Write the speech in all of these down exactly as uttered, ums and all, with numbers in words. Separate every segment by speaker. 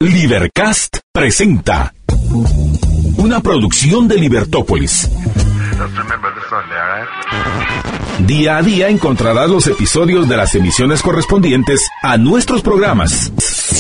Speaker 1: Libercast presenta una producción de Libertópolis. Día a día encontrarás los episodios de las emisiones correspondientes a nuestros programas.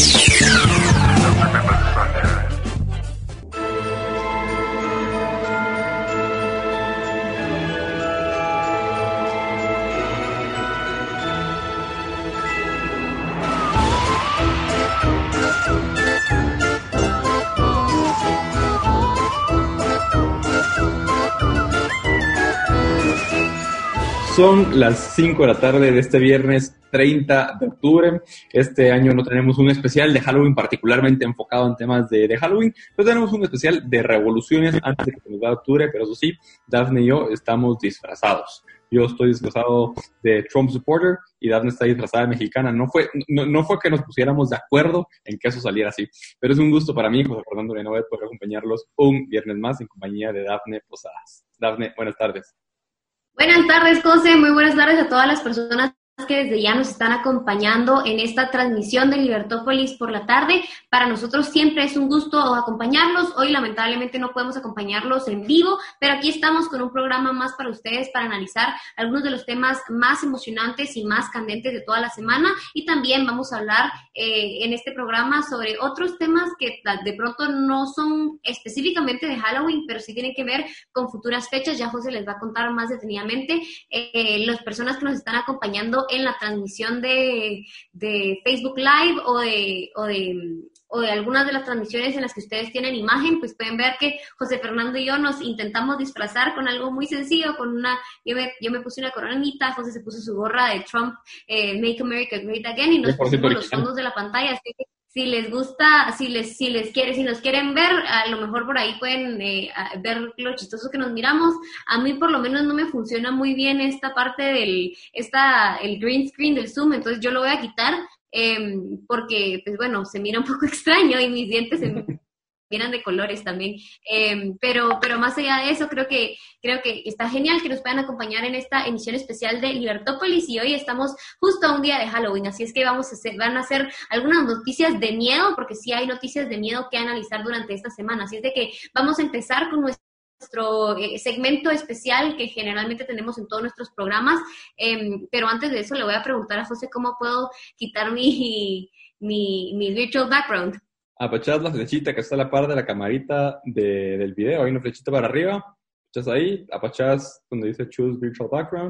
Speaker 2: Son las cinco de la tarde de este viernes treinta de octubre. Este año no tenemos un especial de Halloween particularmente enfocado en temas de, de Halloween, pero tenemos un especial de revoluciones antes de que se nos vaya octubre, pero eso sí, Dafne y yo estamos disfrazados. Yo estoy disfrazado de Trump supporter y Dafne está disfrazada de mexicana. No fue, no, no fue que nos pusiéramos de acuerdo en que eso saliera así, pero es un gusto para mí, José Fernando Lenovet, poder acompañarlos un viernes más en compañía de Dafne Posadas. Dafne, buenas tardes.
Speaker 3: Buenas tardes, José. Muy buenas tardes a todas las personas que desde ya nos están acompañando en esta transmisión de Libertópolis por la tarde. Para nosotros siempre es un gusto acompañarlos. Hoy lamentablemente no podemos acompañarlos en vivo, pero aquí estamos con un programa más para ustedes para analizar algunos de los temas más emocionantes y más candentes de toda la semana, y también vamos a hablar eh, en este programa sobre otros temas que de pronto no son específicamente de Halloween, pero sí tienen que ver con futuras fechas. Ya José les va a contar más detenidamente. Eh, las personas que nos están acompañando en la transmisión de, de Facebook Live o de, o de o de algunas de las transmisiones en las que ustedes tienen imagen, pues pueden ver que José Fernando y yo nos intentamos disfrazar con algo muy sencillo, con una, yo me, yo me puse una coronita, José se puso su gorra de Trump, eh, Make America Great Again, y nos pusimos los fondos de la pantalla, así que si les gusta, si les, si les quiere, si nos quieren ver, a lo mejor por ahí pueden eh, ver lo chistoso que nos miramos. A mí por lo menos no me funciona muy bien esta parte del, esta, el green screen del Zoom, entonces yo lo voy a quitar, eh, porque, pues bueno, se mira un poco extraño y mis dientes se miran de colores también, eh, pero pero más allá de eso, creo que creo que está genial que nos puedan acompañar en esta emisión especial de Libertópolis, y hoy estamos justo a un día de Halloween, así es que vamos a hacer, van a hacer algunas noticias de miedo, porque sí hay noticias de miedo que analizar durante esta semana, así es de que vamos a empezar con nuestro nuestro eh, segmento especial que generalmente tenemos en todos nuestros programas, eh, pero antes de eso le voy a preguntar a José cómo puedo quitar mi, mi, mi virtual background.
Speaker 2: Apachás la flechita que está a la par de la camarita de, del video, hay una flechita para arriba, apachás ahí, apachás donde dice Choose Virtual Background.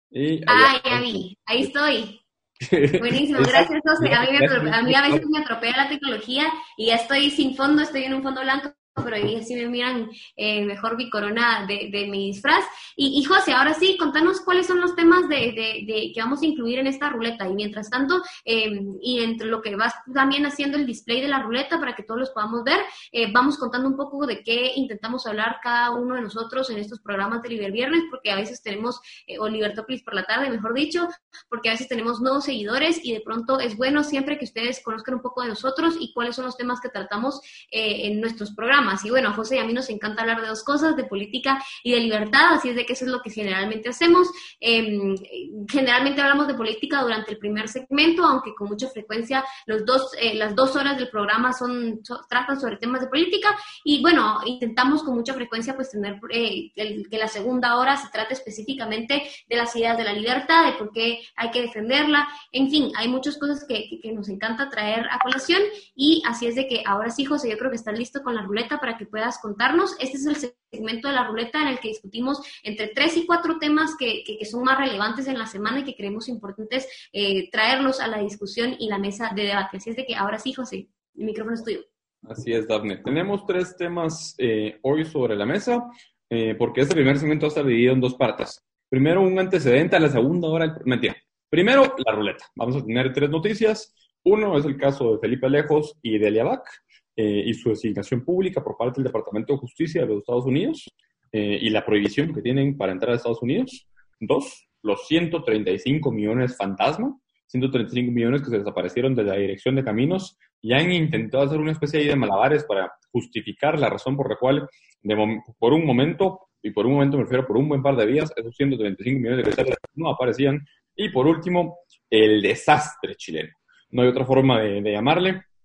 Speaker 2: Y
Speaker 3: ah, ya vi, ahí estoy. Buenísimo, gracias José. A mí, me, a mí a veces me atropella la tecnología y ya estoy sin fondo, estoy en un fondo blanco, pero ahí así me miran eh, mejor mi corona de, de mi disfraz. Y, y José, ahora sí, contanos cuáles son los temas de, de, de que vamos a incluir en esta ruleta. Y mientras tanto, eh, y entre lo que vas también haciendo el display de la ruleta para que todos los podamos ver, eh, vamos contando un poco de qué intentamos hablar cada uno de nosotros en estos programas de Liber Viernes, porque a veces tenemos, eh, o Libertópolis por la tarde, mejor dicho, porque a veces tenemos nuevos seguidores y de pronto es bueno siempre que ustedes conozcan un poco de nosotros y cuáles son los temas que tratamos eh, en nuestros programas. Y bueno, a José y a mí nos encanta hablar de dos cosas, de política y de libertad, así es de que eso es lo que generalmente hacemos. Eh, generalmente hablamos de política durante el primer segmento, aunque con mucha frecuencia los dos, eh, las dos horas del programa son, so, tratan sobre temas de política, y bueno, intentamos con mucha frecuencia pues tener eh, el, que la segunda hora se trate específicamente de las ideas de la libertad, de por qué hay que defenderla, en fin, hay muchas cosas que, que, que nos encanta traer a colación, y así es de que ahora sí, José, yo creo que estás listo con la ruleta para que puedas contarnos. Este es el segmento de la ruleta en el que discutimos entre tres y cuatro temas que, que, que son más relevantes en la semana y que creemos importantes eh, traerlos a la discusión y la mesa de debate. Así es de que ahora sí, José, el micrófono es tuyo.
Speaker 2: Así es, Dafne. Tenemos tres temas eh, hoy sobre la mesa, eh, porque este primer segmento va a estar dividido en dos partes. Primero, un antecedente a la segunda hora. Mentira. Primero, la ruleta. Vamos a tener tres noticias. Uno es el caso de Felipe Alejos y de Delia Back, Eh, y su designación pública por parte del Departamento de Justicia de los Estados Unidos, eh, y la prohibición que tienen para entrar a Estados Unidos. Dos, los ciento treinta y cinco millones fantasma, ciento treinta y cinco millones que se desaparecieron de la Dirección de Caminos y han intentado hacer una especie de malabares para justificar la razón por la cual de mom- por un momento, y por un momento me refiero por un buen par de días, esos ciento treinta y cinco millones de pesos no aparecían. Y por último, el desastre chileno. No hay otra forma de, de llamarle.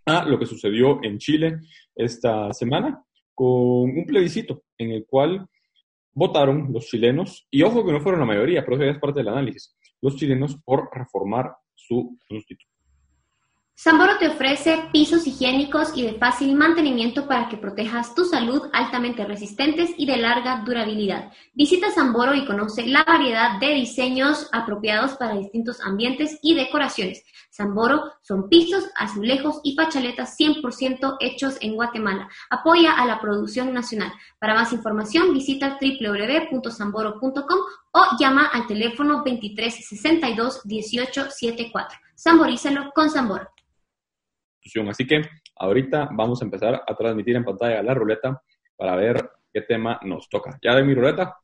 Speaker 2: a lo que sucedió en Chile esta semana con un plebiscito en el cual votaron los chilenos, y ojo que no fueron la mayoría, pero eso ya es parte del análisis, los chilenos por reformar su constitución.
Speaker 3: Samboro te ofrece pisos higiénicos y de fácil mantenimiento para que protejas tu salud, altamente resistentes y de larga durabilidad. Visita Samboro y conoce la variedad de diseños apropiados para distintos ambientes y decoraciones. Samboro son pisos, azulejos y fachaletas cien por ciento hechos en Guatemala. Apoya a la producción nacional. Para más información visita doble u doble u doble u punto samboro punto com o llama al teléfono veintitrés sesenta y dos dieciocho setenta y cuatro. Samborízalo con Samboro.
Speaker 2: Así que ahorita vamos a empezar a transmitir en pantalla la ruleta para ver qué tema nos toca. ¿Ya ven mi ruleta?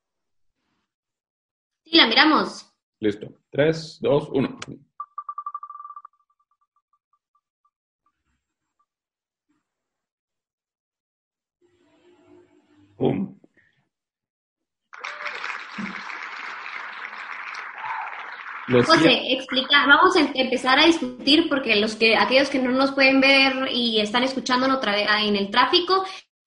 Speaker 3: Sí, la miramos.
Speaker 2: Listo. tres, dos, uno. ¡Pum!
Speaker 3: Los José, explica, vamos a empezar a discutir porque los que aquellos que no nos pueden ver y están escuchándonos otra vez en el tráfico,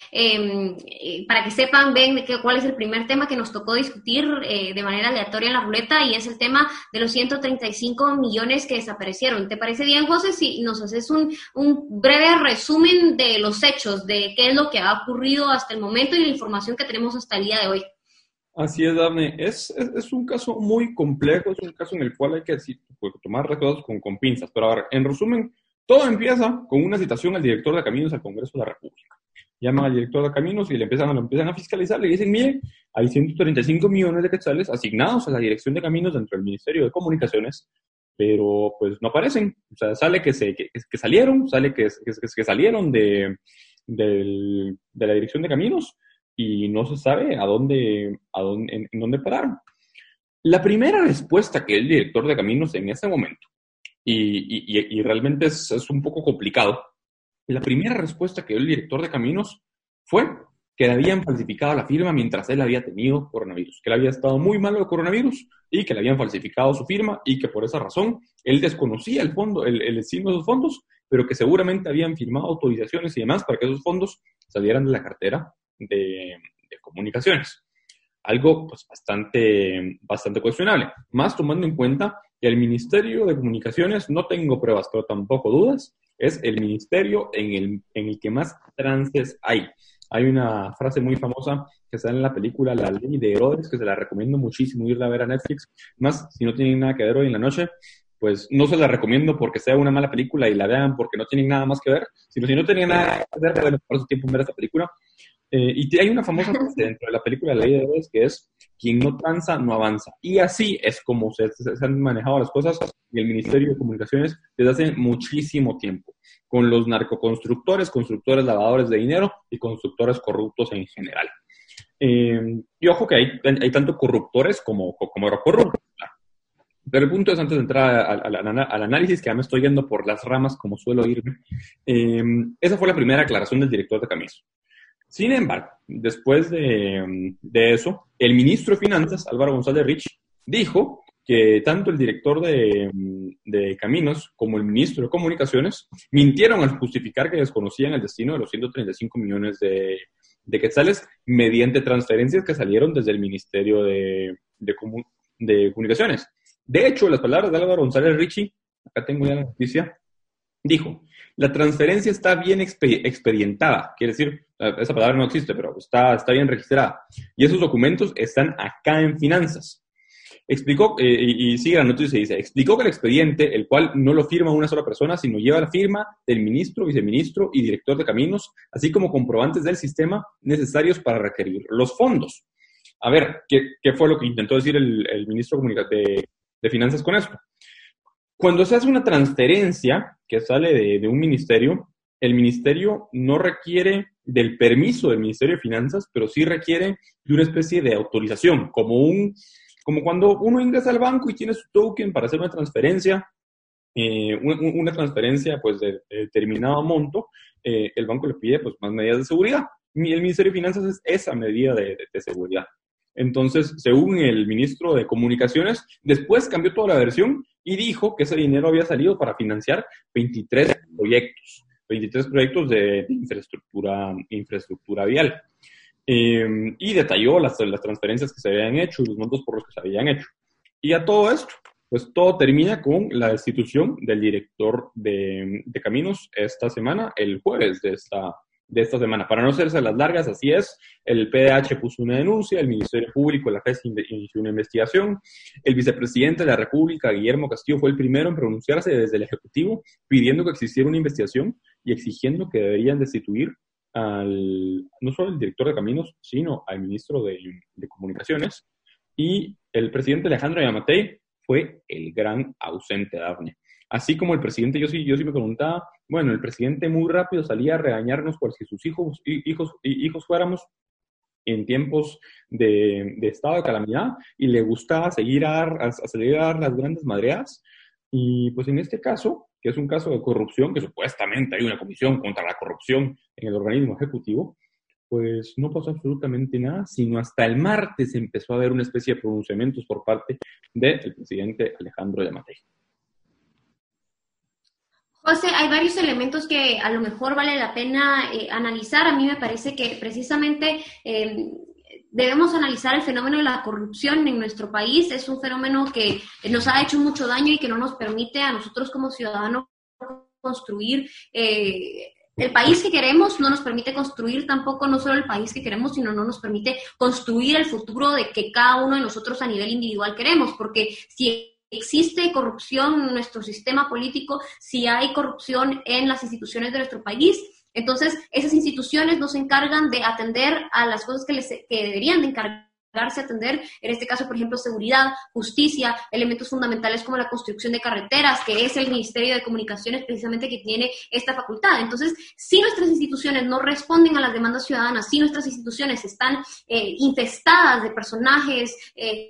Speaker 3: eh, para que sepan, ven que, cuál es el primer tema que nos tocó discutir eh, de manera aleatoria en la ruleta, y es el tema de los ciento treinta y cinco millones que desaparecieron. ¿Te parece bien, José, si nos haces un, un breve resumen de los hechos, de qué es lo que ha ocurrido hasta el momento y la información que tenemos hasta el día de hoy?
Speaker 2: Así es, Dafne. Es, es, es un caso muy complejo, es un caso en el cual hay que decir, pues, tomar las cosas con, con pinzas. Pero a ver, en resumen, todo empieza con una citación al director de Caminos al Congreso de la República. Llaman al director de Caminos y le empiezan, lo empiezan a fiscalizar, le dicen, mire, hay ciento treinta y cinco millones de quetzales asignados a la Dirección de Caminos dentro del Ministerio de Comunicaciones, pero pues no aparecen. O sea, sale que, se, que, que salieron, sale que, que, que salieron de, de, de la Dirección de Caminos, y no se sabe a dónde, a dónde, en, en dónde pararon. La primera respuesta que el director de Caminos en ese momento, y, y, y realmente es, es un poco complicado, la primera respuesta que dio el director de Caminos fue que le habían falsificado la firma mientras él había tenido coronavirus, que él había estado muy malo de coronavirus y que le habían falsificado su firma y que por esa razón él desconocía el fondo, el, el destino de esos fondos, pero que seguramente habían firmado autorizaciones y demás para que esos fondos salieran de la cartera De, de comunicaciones. Algo pues bastante, bastante cuestionable. Más tomando en cuenta que el Ministerio de Comunicaciones, no tengo pruebas, pero tampoco dudas, es el ministerio en el, en el que más trances hay. Hay una frase muy famosa que está en la película La Ley de Herodes, que se la recomiendo muchísimo irla a ver a Netflix. Más, si no tienen nada que ver hoy en la noche, pues no se la recomiendo porque sea una mala película y la vean porque no tienen nada más que ver, sino si no tienen nada que ver, bueno, por su tiempo en ver esta película. Eh, y hay una famosa frase dentro de la película La Ley de Herodes que es: quien no tranza, no avanza. Y así es como se, se, se han manejado las cosas en el Ministerio de Comunicaciones desde hace muchísimo tiempo, con los narcoconstructores, constructores lavadores de dinero y constructores corruptos en general. Eh, y ojo que hay, hay tanto corruptores como, como corruptos. Pero el punto es, antes de entrar al, al, al análisis, que ya me estoy yendo por las ramas como suelo irme, eh, esa fue la primera aclaración del director de Caminos. Sin embargo, después de, de eso, el ministro de Finanzas, Álvaro González Rich, dijo que tanto el director de, de Caminos como el ministro de Comunicaciones mintieron al justificar que desconocían el destino de los ciento treinta y cinco millones de, de quetzales mediante transferencias que salieron desde el Ministerio de, de, Comun, de Comunicaciones. De hecho, las palabras de Álvaro González Richie, acá tengo ya la noticia, dijo: la transferencia está bien expedientada, quiere decir, esa palabra no existe, pero está, está bien registrada, y esos documentos están acá en Finanzas. Explicó, eh, y, y sigue la noticia y dice, explicó que el expediente, el cual no lo firma una sola persona, sino lleva la firma del ministro, viceministro y director de Caminos, así como comprobantes del sistema necesarios para requerir los fondos. A ver, ¿qué, qué fue lo que intentó decir el, el ministro de, de Finanzas con esto? Cuando se hace una transferencia que sale de, de un ministerio, el ministerio no requiere del permiso del Ministerio de Finanzas, pero sí requiere de una especie de autorización, como, un, como cuando uno ingresa al banco y tiene su token para hacer una transferencia, eh, una, una transferencia pues, de, de determinado monto, eh, el banco le pide pues, más medidas de seguridad. Y el Ministerio de Finanzas es esa medida de, de, de seguridad. Entonces, según el ministro de Comunicaciones, después cambió toda la versión y dijo que ese dinero había salido para financiar veintitrés proyectos. veintitrés proyectos de, de infraestructura, infraestructura vial. Eh, y detalló las, las transferencias que se habían hecho y los montos por los que se habían hecho. Y a todo esto, pues todo termina con la destitución del director de, de Caminos esta semana, el jueves de esta, de esta semana. Para no hacerse las largas, así es, el P D H puso una denuncia, el Ministerio Público, la F E S inició una investigación, el vicepresidente de la República, Guillermo Castillo, fue el primero en pronunciarse desde el Ejecutivo, pidiendo que existiera una investigación y exigiendo que deberían destituir al, no solo al director de Caminos, sino al ministro de, de Comunicaciones. Y el presidente Alejandro Yamatei fue el gran ausente, Dafne. Así como el presidente, yo sí, yo sí me preguntaba, bueno, el presidente muy rápido salía a regañarnos por si sus hijos, hijos, hijos fuéramos en tiempos de, de estado de calamidad y le gustaba seguir a, a, a seguir a dar las grandes madreadas. Y pues en este caso, que es un caso de corrupción, que supuestamente hay una comisión contra la corrupción en el organismo ejecutivo, pues no pasó absolutamente nada, sino hasta el martes empezó a haber una especie de pronunciamientos por parte del presidente Alejandro Yamatei.
Speaker 3: José, hay varios elementos que a lo mejor vale la pena eh, analizar. A mí me parece que precisamente eh, debemos analizar el fenómeno de la corrupción en nuestro país. Es un fenómeno que nos ha hecho mucho daño y que no nos permite a nosotros como ciudadanos construir eh, el país que queremos, no nos permite construir tampoco no solo el país que queremos, sino no nos permite construir el futuro de que cada uno de nosotros a nivel individual queremos, porque si existe corrupción en nuestro sistema político, si hay corrupción en las instituciones de nuestro país, entonces esas instituciones no se encargan de atender a las cosas que, les, que deberían de encargarse a atender, en este caso, por ejemplo, seguridad, justicia, elementos fundamentales como la construcción de carreteras, que es el Ministerio de Comunicaciones precisamente que tiene esta facultad. Entonces, si nuestras instituciones no responden a las demandas ciudadanas, si nuestras instituciones están eh, infestadas de personajes eh,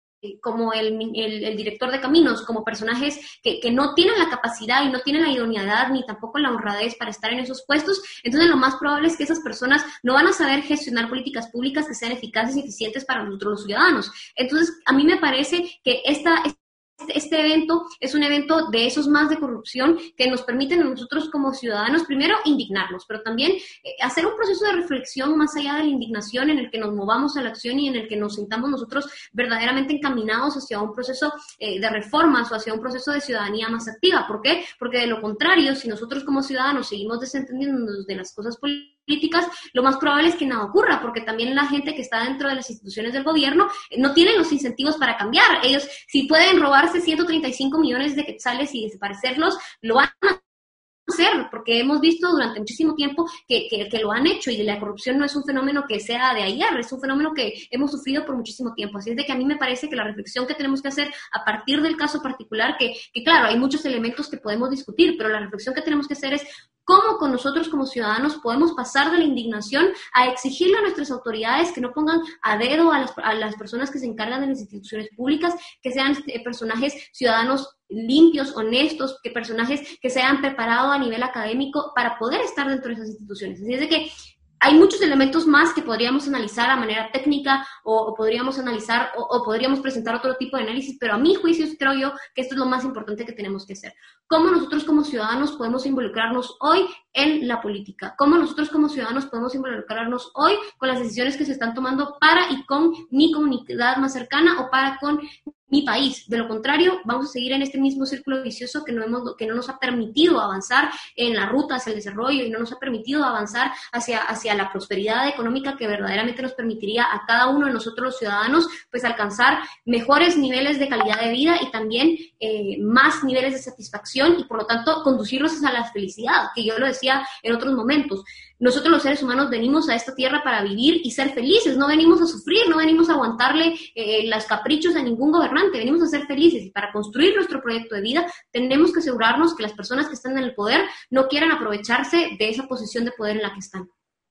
Speaker 3: como el, el, el director de Caminos, como personajes que, que no tienen la capacidad y no tienen la idoneidad ni tampoco la honradez para estar en esos puestos, entonces lo más probable es que esas personas no van a saber gestionar políticas públicas que sean eficaces y eficientes para nosotros los ciudadanos. Entonces, a mí me parece que esta... Este evento es un evento de esos más de corrupción que nos permiten a nosotros como ciudadanos, primero, indignarnos, pero también eh, hacer un proceso de reflexión más allá de la indignación en el que nos movamos a la acción y en el que nos sintamos nosotros verdaderamente encaminados hacia un proceso eh, de reformas o hacia un proceso de ciudadanía más activa. ¿Por qué? Porque de lo contrario, si nosotros como ciudadanos seguimos desentendiéndonos de las cosas políticas, políticas, lo más probable es que nada ocurra, porque también la gente que está dentro de las instituciones del gobierno no tiene los incentivos para cambiar. Ellos, si pueden robarse ciento treinta y cinco millones de quetzales y desaparecerlos, lo van a hacer, porque hemos visto durante muchísimo tiempo que, que, que lo han hecho, y la corrupción no es un fenómeno que sea de ayer, es un fenómeno que hemos sufrido por muchísimo tiempo. Así es de que a mí me parece que la reflexión que tenemos que hacer a partir del caso particular, que, que claro, hay muchos elementos que podemos discutir, pero la reflexión que tenemos que hacer es cómo con nosotros como ciudadanos podemos pasar de la indignación a exigirle a nuestras autoridades que no pongan a dedo a las, a las personas que se encargan de las instituciones públicas, que sean eh, personajes ciudadanos limpios, honestos, que personajes que se hayan preparado a nivel académico para poder estar dentro de esas instituciones. Así es de que hay muchos elementos más que podríamos analizar a manera técnica o, o podríamos analizar o, o podríamos presentar otro tipo de análisis, pero a mi juicio creo yo que esto es lo más importante que tenemos que hacer. ¿Cómo nosotros como ciudadanos podemos involucrarnos hoy en la política? ¿Cómo nosotros como ciudadanos podemos involucrarnos hoy con las decisiones que se están tomando para y con mi comunidad más cercana o para con mi país? De lo contrario, vamos a seguir en este mismo círculo vicioso que no, hemos, que no nos ha permitido avanzar en la ruta hacia el desarrollo y no nos ha permitido avanzar hacia, hacia la prosperidad económica que verdaderamente nos permitiría a cada uno de nosotros los ciudadanos pues alcanzar mejores niveles de calidad de vida y también eh, más niveles de satisfacción y por lo tanto conducirlos hacia la felicidad, que yo lo decía en otros momentos. Nosotros los seres humanos venimos a esta tierra para vivir y ser felices, no venimos a sufrir, no venimos a aguantarle eh, los caprichos a ningún gobernante, venimos a ser felices, y para construir nuestro proyecto de vida tenemos que asegurarnos que las personas que están en el poder no quieran aprovecharse de esa posición de poder en la que están.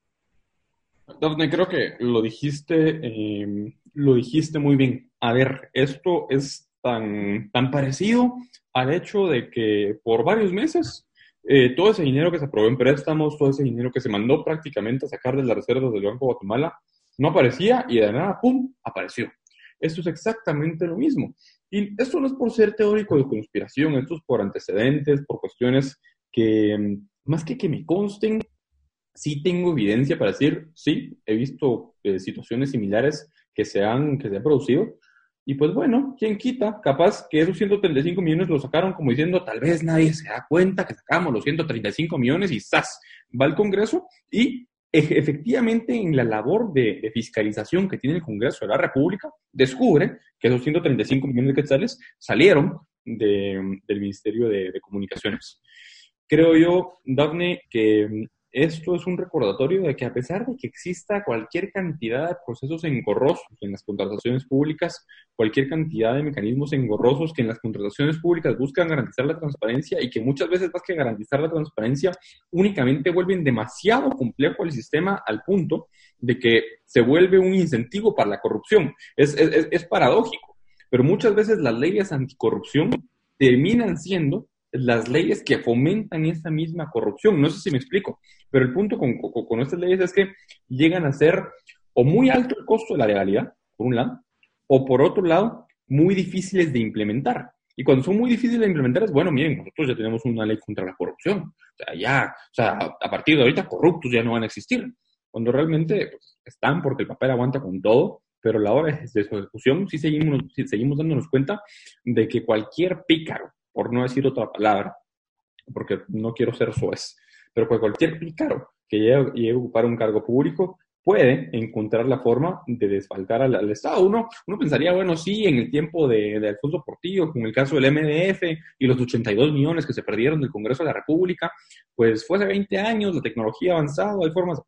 Speaker 2: Dafne, creo que lo dijiste, eh, lo dijiste muy bien. A ver, esto es tan, tan parecido al hecho de que por varios meses Eh, todo ese dinero que se aprobó en préstamos, todo ese dinero que se mandó prácticamente a sacar de las reservas del Banco de Guatemala, no aparecía y de nada, ¡pum!, apareció. Esto es exactamente lo mismo. Y esto no es por ser teórico de conspiración, esto es por antecedentes, por cuestiones que más que que me consten, sí tengo evidencia para decir, sí, he visto eh, situaciones similares que se han, que se han producido. Y pues bueno, ¿quién quita? Capaz que esos ciento treinta y cinco millones los sacaron como diciendo, tal vez nadie se da cuenta que sacamos los ciento treinta y cinco millones y ¡zas! Va al Congreso y e- efectivamente en la labor de, de fiscalización que tiene el Congreso de la República, descubre que esos ciento treinta y cinco millones de quetzales salieron de, del Ministerio de, de Comunicaciones. Creo yo, Dafne, que esto es un recordatorio de que a pesar de que exista cualquier cantidad de procesos engorrosos en las contrataciones públicas, cualquier cantidad de mecanismos engorrosos que en las contrataciones públicas buscan garantizar la transparencia y que muchas veces más que garantizar la transparencia únicamente vuelven demasiado complejo el sistema al punto de que se vuelve un incentivo para la corrupción. Es, es, es paradójico, pero muchas veces las leyes anticorrupción terminan siendo las leyes que fomentan esa misma corrupción. No sé si me explico, pero el punto con, con, con estas leyes es que llegan a ser o muy alto el costo de la legalidad, por un lado, o por otro lado, muy difíciles de implementar. Y cuando son muy difíciles de implementar es, bueno, miren, nosotros ya tenemos una ley contra la corrupción. O sea, ya, o sea, a partir de ahorita corruptos ya no van a existir. Cuando realmente pues, están porque el papel aguanta con todo, pero a la hora de su ejecución sí seguimos, sí seguimos dándonos cuenta de que cualquier pícaro, por no decir otra palabra, porque no quiero ser soez, pero que cualquier pícaro que llegue, llegue a ocupar un cargo público puede encontrar la forma de desfalcar al, al Estado. Uno, uno pensaría, bueno, sí, en el tiempo de, de Alfonso Portillo, con el caso del M D F y los ochenta y dos millones que se perdieron del Congreso de la República, pues fue hace veinte años, la tecnología ha avanzado, hay formas.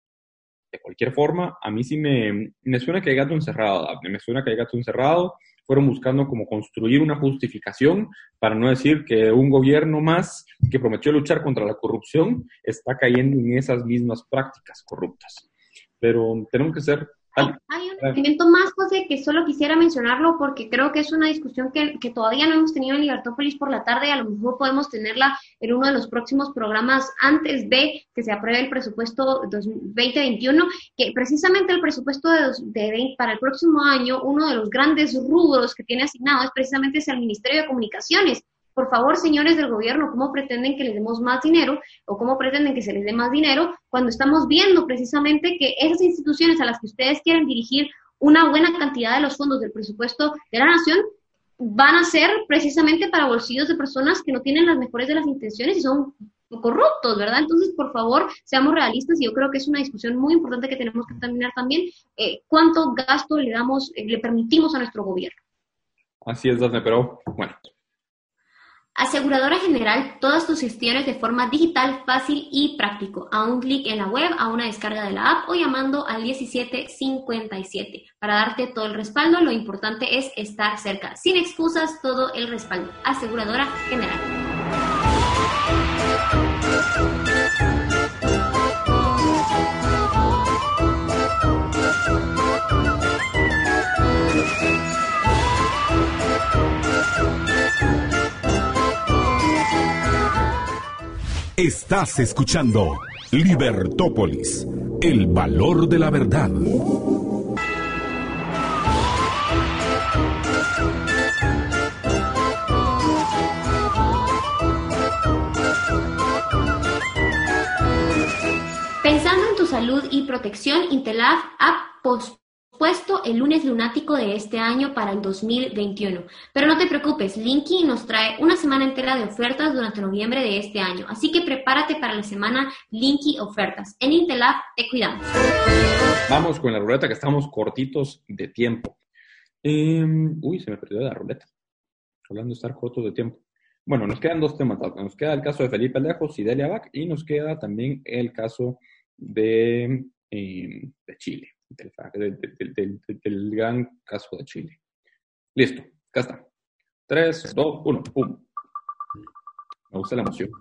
Speaker 2: De cualquier forma, a mí sí me, me suena que hay gato encerrado, me suena que hay gato encerrado. Fueron buscando como construir una justificación para no decir que un gobierno más que prometió luchar contra la corrupción está cayendo en esas mismas prácticas corruptas. Pero tenemos que ser...
Speaker 3: Hay, hay un elemento más, José, que solo quisiera mencionarlo porque creo que es una discusión que, que todavía no hemos tenido en Libertópolis por la tarde. A lo mejor podemos tenerla en uno de los próximos programas antes de que se apruebe el presupuesto veinte veintiuno, que precisamente el presupuesto de, de veinte, para el próximo año, uno de los grandes rubros que tiene asignado es precisamente hacia el Ministerio de Comunicaciones. Por favor, señores del gobierno, ¿cómo pretenden que les demos más dinero o cómo pretenden que se les dé más dinero cuando estamos viendo precisamente que esas instituciones a las que ustedes quieren dirigir una buena cantidad de los fondos del presupuesto de la nación van a ser precisamente para bolsillos de personas que no tienen las mejores de las intenciones y son corruptos, ¿verdad? Entonces, por favor, seamos realistas y yo creo que es una discusión muy importante que tenemos que terminar también. Eh, ¿Cuánto gasto le damos, eh, le permitimos a nuestro gobierno?
Speaker 2: Así es, Dafne, pero bueno.
Speaker 3: Aseguradora General, todas tus gestiones de forma digital, fácil y práctico. A un clic en la web, a una descarga de la app o llamando al diecisiete cincuenta y siete. Para darte todo el respaldo, lo importante es estar cerca. Sin excusas, todo el respaldo. Aseguradora General.
Speaker 1: Estás escuchando Libertópolis, el valor de la verdad.
Speaker 3: Pensando en tu salud y protección, Intelaf ha pospuesto el lunes lunático de este año para el dos mil veintiuno. Pero no te preocupes, Linky nos trae una semana entera de ofertas durante noviembre de este año. Así que prepárate para la semana Linky Ofertas. En Intelaf te cuidamos.
Speaker 2: Vamos con la ruleta que estamos cortitos de tiempo. Eh, uy, se me perdió la ruleta. Hablando de estar cortos de tiempo. Bueno, nos quedan dos temas. Nos queda el caso de Felipe Lejos y Delia Bach y nos queda también el caso de, eh, de Chile. Del, del, del, del, del gran caso de Chile. Listo, acá está. tres, dos, uno, pum. Me gusta la emoción.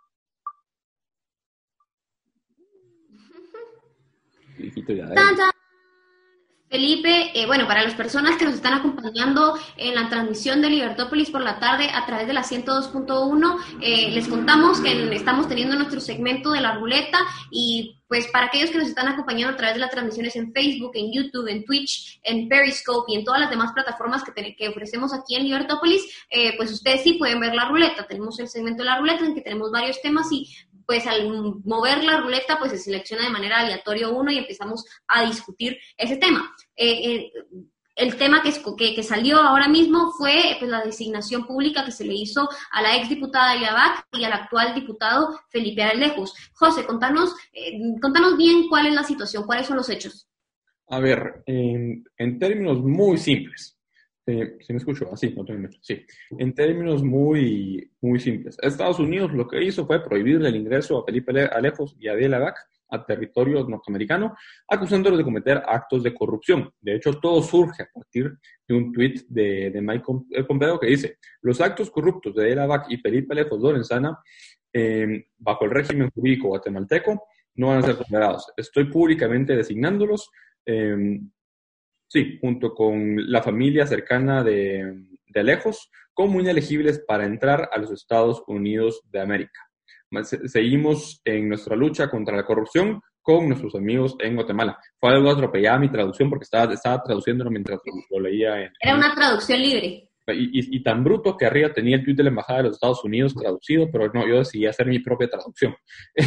Speaker 3: Felipe, eh, bueno, para las personas que nos están acompañando en la transmisión de Libertópolis por la tarde a través de la ciento dos punto uno, eh, les contamos que estamos teniendo nuestro segmento de la ruleta y pues para aquellos que nos están acompañando a través de las transmisiones en Facebook, en YouTube, en Twitch, en Periscope y en todas las demás plataformas que, te, que ofrecemos aquí en Libertópolis, eh, pues ustedes sí pueden ver la ruleta. Tenemos el segmento de la ruleta en que tenemos varios temas y pues al mover la ruleta, pues se selecciona de manera aleatoria uno y empezamos a discutir ese tema. Eh, eh, El tema que, que, que salió ahora mismo fue pues, la designación pública que se le hizo a la exdiputada Delia Bac y al actual diputado Felipe Alejos. José, contanos, eh, contanos bien cuál es la situación, cuáles son los hechos.
Speaker 2: A ver, en, en términos muy simples, eh, ¿sí me escucho? Ah, sí, no tengo metro, sí. En términos muy, muy simples, Estados Unidos lo que hizo fue prohibirle el ingreso a Felipe Alejos y a Delia Bac a territorio norteamericano, acusándolos de cometer actos de corrupción. De hecho, todo surge a partir de un tuit de, de Mike Pompeo que dice: los actos corruptos de Delia Bac y Felipe Alejos Lorenzana, eh, bajo el régimen jurídico guatemalteco, no van a ser tolerados. Estoy públicamente designándolos, eh, sí, junto con la familia cercana de, de Alejos, como inelegibles para entrar a los Estados Unidos de América. Seguimos en nuestra lucha contra la corrupción con nuestros amigos en Guatemala. Fue algo atropellada mi traducción porque estaba, estaba traduciéndolo mientras lo leía. En,
Speaker 3: Era una traducción libre.
Speaker 2: Y, y, y tan bruto que arriba tenía el tuit de la Embajada de los Estados Unidos traducido, pero no, yo decidí hacer mi propia traducción.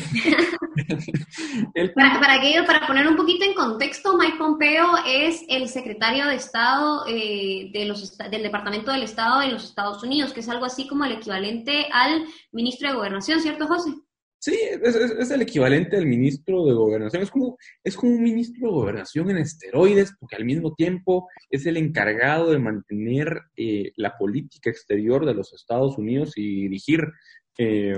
Speaker 3: el... para, para, aquello, para poner un poquito en contexto, Mike Pompeo es el secretario de Estado eh, de los, del Departamento del Estado de los Estados Unidos, que es algo así como el equivalente al ministro de Gobernación, ¿cierto, José?
Speaker 2: Sí, es, es, es el equivalente del ministro de Gobernación. Es como, es como un ministro de Gobernación en esteroides, porque al mismo tiempo es el encargado de mantener eh, la política exterior de los Estados Unidos y dirigir eh,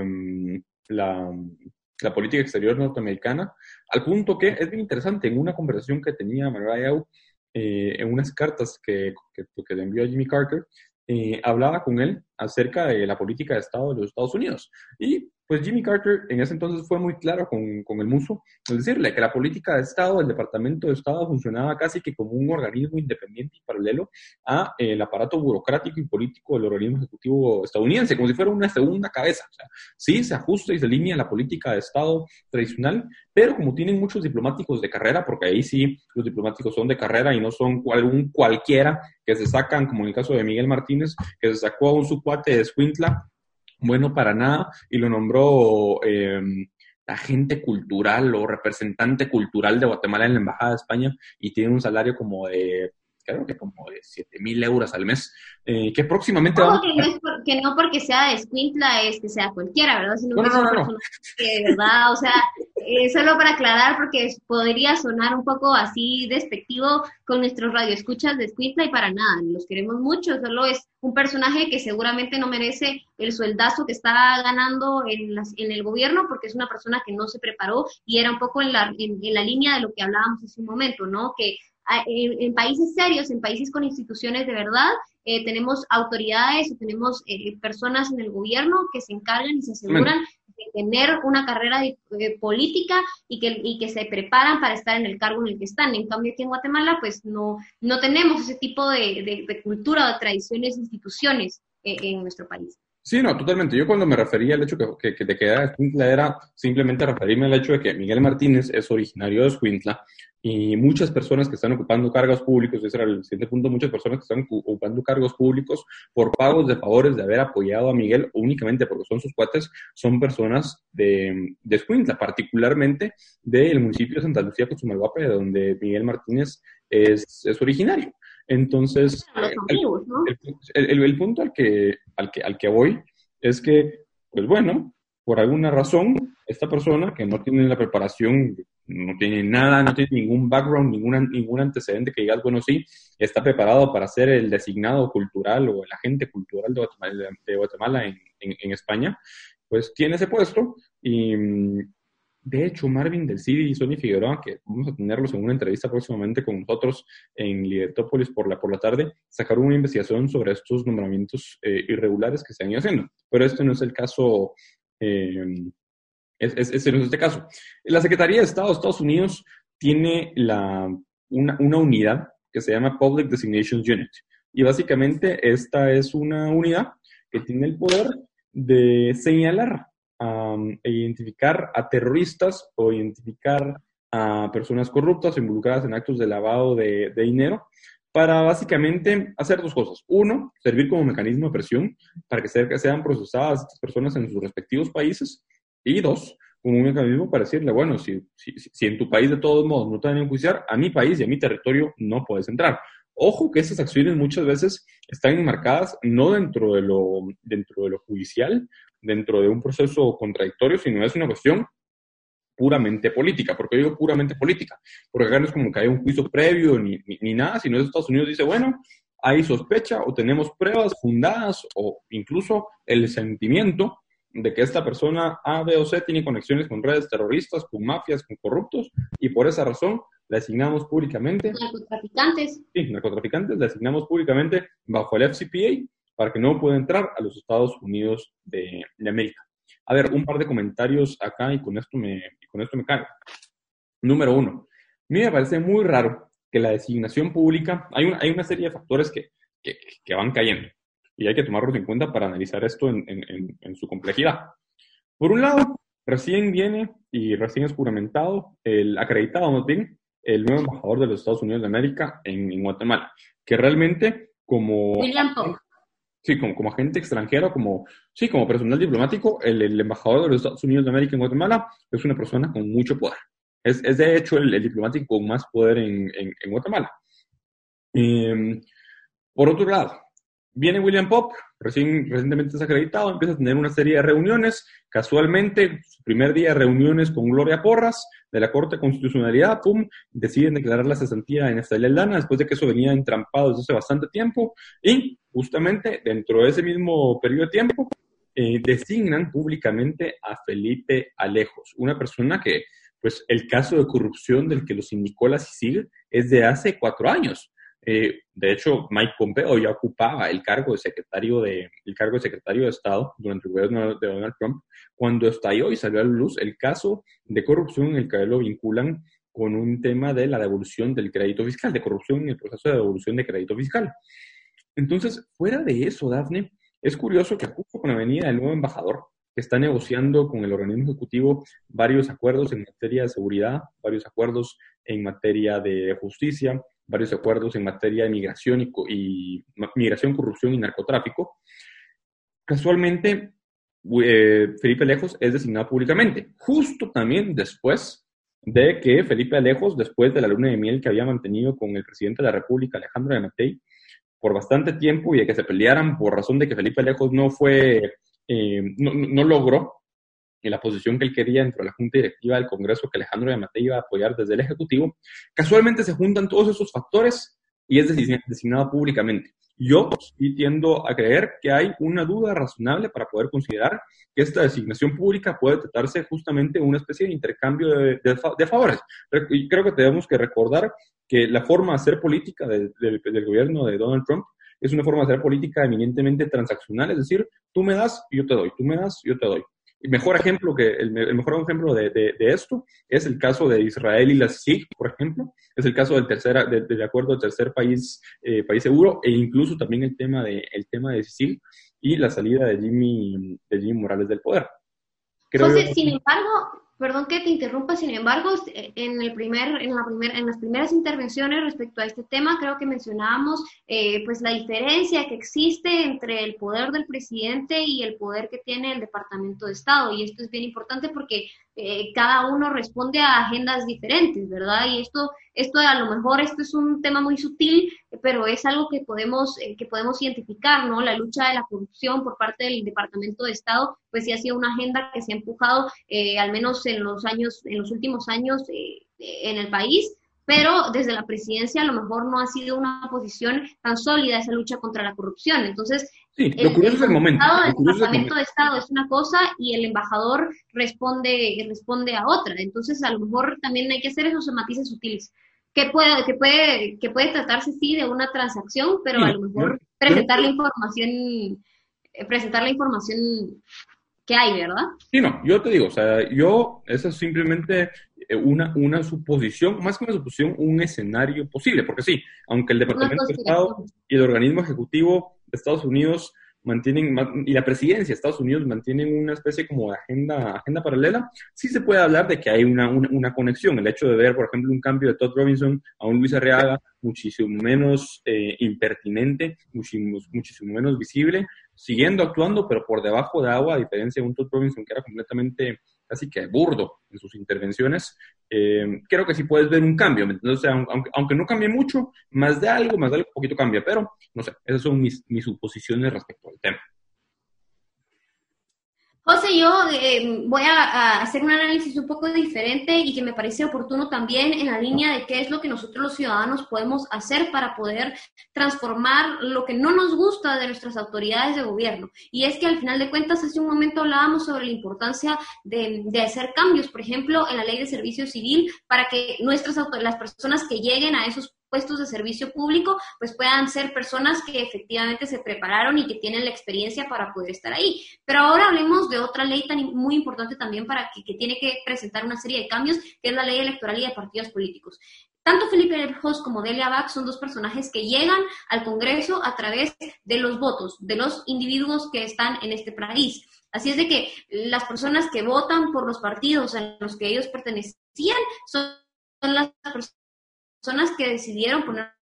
Speaker 2: la, la política exterior norteamericana, al punto que es bien interesante. En una conversación que tenía Mariah eh, en unas cartas que, que, que le envió a Jimmy Carter, eh, hablaba con él acerca de la política de Estado de los Estados Unidos. Y pues Jimmy Carter en ese entonces fue muy claro con, con el muso, al decirle que la política de Estado, el Departamento de Estado, funcionaba casi que como un organismo independiente y paralelo a eh, el aparato burocrático y político del organismo ejecutivo estadounidense, como si fuera una segunda cabeza. O sea, sí, se ajusta y se alinea a la política de Estado tradicional, pero como tienen muchos diplomáticos de carrera, porque ahí sí los diplomáticos son de carrera y no son algún cualquiera que se sacan, como en el caso de Miguel Martínez, que se sacó a un subcuate de Escuintla, bueno para nada, y lo nombró eh, agente cultural o representante cultural de Guatemala en la Embajada de España, y tiene un salario como de, creo que como de siete mil euros al mes, eh, que próximamente...
Speaker 3: No,
Speaker 2: vamos...
Speaker 3: que, no es por, que no porque sea de Escuintla es que sea cualquiera, ¿verdad? Sino
Speaker 2: no,
Speaker 3: que
Speaker 2: no, no,
Speaker 3: es una
Speaker 2: no,
Speaker 3: persona que de verdad, o sea, eh, solo para aclarar, porque podría sonar un poco así despectivo con nuestros radioescuchas de Escuintla, y para nada, los queremos mucho, solo es un personaje que seguramente no merece el sueldazo que está ganando en, las, en el gobierno, porque es una persona que no se preparó, y era un poco en la, en, en la línea de lo que hablábamos hace un momento, ¿no? Que en, en países serios, en países con instituciones de verdad, eh, tenemos autoridades o tenemos eh, personas en el gobierno que se encargan y se aseguran de tener una carrera de, de política y que, y que se preparan para estar en el cargo en el que están. En cambio, aquí en Guatemala, pues no, no tenemos ese tipo de, de, de cultura o de tradiciones, instituciones eh, en nuestro país.
Speaker 2: Sí, no, totalmente. Yo cuando me refería al hecho que, que, que te quedara Escuintla era simplemente referirme al hecho de que Miguel Martínez es originario de Escuintla y muchas personas que están ocupando cargos públicos, ese era el siguiente punto, muchas personas que están ocupando cargos públicos por pagos de favores de haber apoyado a Miguel únicamente porque son sus cuates, son personas de, de Escuintla, particularmente del municipio de Santa Lucía, Cochumalguape, de donde Miguel Martínez es, es originario. Entonces,
Speaker 3: los amigos, ¿no?
Speaker 2: el, el, el, el punto al que, al, que, al que voy es que, pues bueno, por alguna razón, esta persona que no tiene la preparación, no tiene nada, no tiene ningún background, ninguna, ningún antecedente que digas, bueno, sí, está preparado para ser el designado cultural o el agente cultural de Guatemala, de Guatemala en, en, en España, pues tiene ese puesto y... De hecho, Marvin del Cid y Sonia Figueroa, que vamos a tenerlos en una entrevista próximamente con nosotros en Libertópolis por la, por la tarde, sacaron una investigación sobre estos nombramientos eh, irregulares que se han ido haciendo. Pero este no es el caso, eh, es, es, este no es este caso. La Secretaría de Estado de Estados Unidos tiene la, una, una unidad que se llama Public Designations Unit. Y básicamente esta es una unidad que tiene el poder de señalar Um, e identificar a terroristas o identificar a personas corruptas o involucradas en actos de lavado de, de dinero para básicamente hacer dos cosas. Uno, servir como mecanismo de presión para que sean procesadas estas personas en sus respectivos países. Y dos, como un mecanismo para decirle, bueno, si, si, si en tu país de todos modos no te van a enjuiciar, a mi país y a mi territorio no puedes entrar. Ojo que esas acciones muchas veces están enmarcadas no dentro de lo, dentro de lo judicial, dentro de un proceso contradictorio, sino es una cuestión puramente política. ¿Por qué digo puramente política? Porque acá no es como que haya un juicio previo ni, ni, ni nada, sino que Estados Unidos dice, bueno, hay sospecha o tenemos pruebas fundadas o incluso el sentimiento de que esta persona A, B o C tiene conexiones con redes terroristas, con mafias, con corruptos, y por esa razón le asignamos públicamente...
Speaker 3: Narcotraficantes.
Speaker 2: Sí, narcotraficantes, le asignamos públicamente bajo el F C P A para que no pueda entrar a los Estados Unidos de, de América. A ver, un par de comentarios acá y con esto me, con esto me cago. Número uno, a mí me parece muy raro que la designación pública, hay una, hay una serie de factores que, que, que van cayendo y hay que tomarlos en cuenta para analizar esto en, en, en su complejidad. Por un lado, recién viene y recién es juramentado, el acreditado, más bien, el nuevo embajador de los Estados Unidos de América en, en Guatemala, que realmente como...
Speaker 3: William Pope.
Speaker 2: Sí, como, como agente extranjero, como, sí, como personal diplomático, el, el embajador de los Estados Unidos de América en Guatemala es una persona con mucho poder. Es, es de hecho el, el diplomático con más poder en, en, en Guatemala. Eh, por otro lado, viene William Pope, recién, recientemente desacreditado, empieza a tener una serie de reuniones. Casualmente, su primer día de reuniones con Gloria Porras, de la Corte de Constitucionalidad, pum, deciden declarar la cesantía en Estela Aldana, después de que eso venía entrampado desde hace bastante tiempo, y justamente dentro de ese mismo periodo de tiempo, eh, designan públicamente a Felipe Alejos, una persona que, pues, el caso de corrupción del que los indicó la C I C I G es de hace cuatro años. Eh, de hecho, Mike Pompeo ya ocupaba el cargo de secretario de, el cargo de secretario de Estado durante el gobierno de Donald Trump, cuando estalló y salió a la luz el caso de corrupción en el que lo vinculan con un tema de la devolución del crédito fiscal, de corrupción en el proceso de devolución de crédito fiscal. Entonces, fuera de eso, Dafne, es curioso que justo con la venida del nuevo embajador, que está negociando con el organismo ejecutivo varios acuerdos en materia de seguridad, varios acuerdos en materia de justicia, varios acuerdos en materia de migración y, y migración, corrupción y narcotráfico. Casualmente, eh, Felipe Alejos es designado públicamente, justo también después de que Felipe Alejos, después de la luna de miel que había mantenido con el presidente de la República, Alejandro Yamatei, por bastante tiempo y de que se pelearan por razón de que Felipe Alejos no fue, eh, no, no logró en la posición que él quería dentro de la Junta Directiva del Congreso que Alejandro Yamatei iba a apoyar desde el Ejecutivo, casualmente se juntan todos esos factores y es designado públicamente. Yo sí tiendo a creer que hay una duda razonable para poder considerar que esta designación pública puede tratarse justamente de una especie de intercambio de, de, de favores. Y creo que tenemos que recordar que la forma de hacer política de, de, del gobierno de Donald Trump es una forma de hacer política eminentemente transaccional, es decir, tú me das y yo te doy, tú me das y yo te doy. El mejor ejemplo, que, el, el mejor ejemplo de, de, de esto es el caso de Israel y la C I C I G, por ejemplo. Es el caso del tercer, de, de acuerdo del tercer país, eh, país seguro, e incluso también el tema de, el tema de C I C I G y la salida de Jimmy, de Jimmy Morales del poder.
Speaker 3: Creo José, yo... sin embargo, perdón que te interrumpa, sin embargo, en, el primer, en, la primer, en las primeras intervenciones respecto a este tema, creo que mencionábamos eh, pues la diferencia que existe entre el poder del presidente y el poder que tiene el Departamento de Estado, y esto es bien importante porque eh, cada uno responde a agendas diferentes, ¿verdad? Y esto, esto a lo mejor esto es un tema muy sutil, pero es algo que podemos, eh, que podemos identificar, ¿no? La lucha de la corrupción por parte del Departamento de Estado, pues sí ha sido una agenda que se ha empujado, eh, al menos en los años, en los últimos años eh, en el país, pero desde la presidencia a lo mejor no ha sido una posición tan sólida esa lucha contra la corrupción. Entonces,
Speaker 2: sí, lo curioso es el momento.
Speaker 3: El Departamento de Estado es una cosa y el embajador responde, responde a otra. Entonces, a lo mejor también hay que hacer esos matices sutiles. Que puede, que puede, que puede tratarse sí de una transacción, pero sí, a lo mejor no, presentar no, la información, presentar la información que hay, ¿verdad? Sí,
Speaker 2: no, yo te digo, o sea, yo, esa es simplemente una, una suposición, más que una suposición, un escenario posible, porque sí, aunque el Departamento de Estado y el organismo ejecutivo de Estados Unidos mantienen, y la presidencia de Estados Unidos mantienen una especie como de agenda, agenda paralela, sí se puede hablar de que hay una, una, una conexión. El hecho de ver, por ejemplo, un cambio de Todd Robinson a un Luis Arriaga muchísimo menos eh, impertinente, muchísimo, muchísimo menos visible, siguiendo actuando, pero por debajo de agua, a diferencia de un Todd Robinson que era completamente casi que burdo en sus intervenciones, eh, creo que sí puedes ver un cambio. Entonces, aunque, aunque no cambie mucho, más de algo, más de algo, poquito cambia, pero no sé, esas son mis, mis suposiciones respecto al tema.
Speaker 3: José, yo eh, voy a, a hacer un análisis un poco diferente y que me parece oportuno también en la línea de qué es lo que nosotros los ciudadanos podemos hacer para poder transformar lo que no nos gusta de nuestras autoridades de gobierno. Y es que al final de cuentas, hace un momento hablábamos sobre la importancia de, de hacer cambios, por ejemplo, en la ley de servicio civil, para que nuestras las personas que lleguen a esos puestos de servicio público, pues puedan ser personas que efectivamente se prepararon y que tienen la experiencia para poder estar ahí. Pero ahora hablemos de otra ley tan muy importante también para que, que tiene que presentar una serie de cambios, que es la ley electoral y de partidos políticos. Tanto Felipe Lejos como Delia Bach son dos personajes que llegan al Congreso a través de los votos, de los individuos que están en este país. Así es de que las personas que votan por los partidos a los que ellos pertenecían son, son las personas personas que decidieron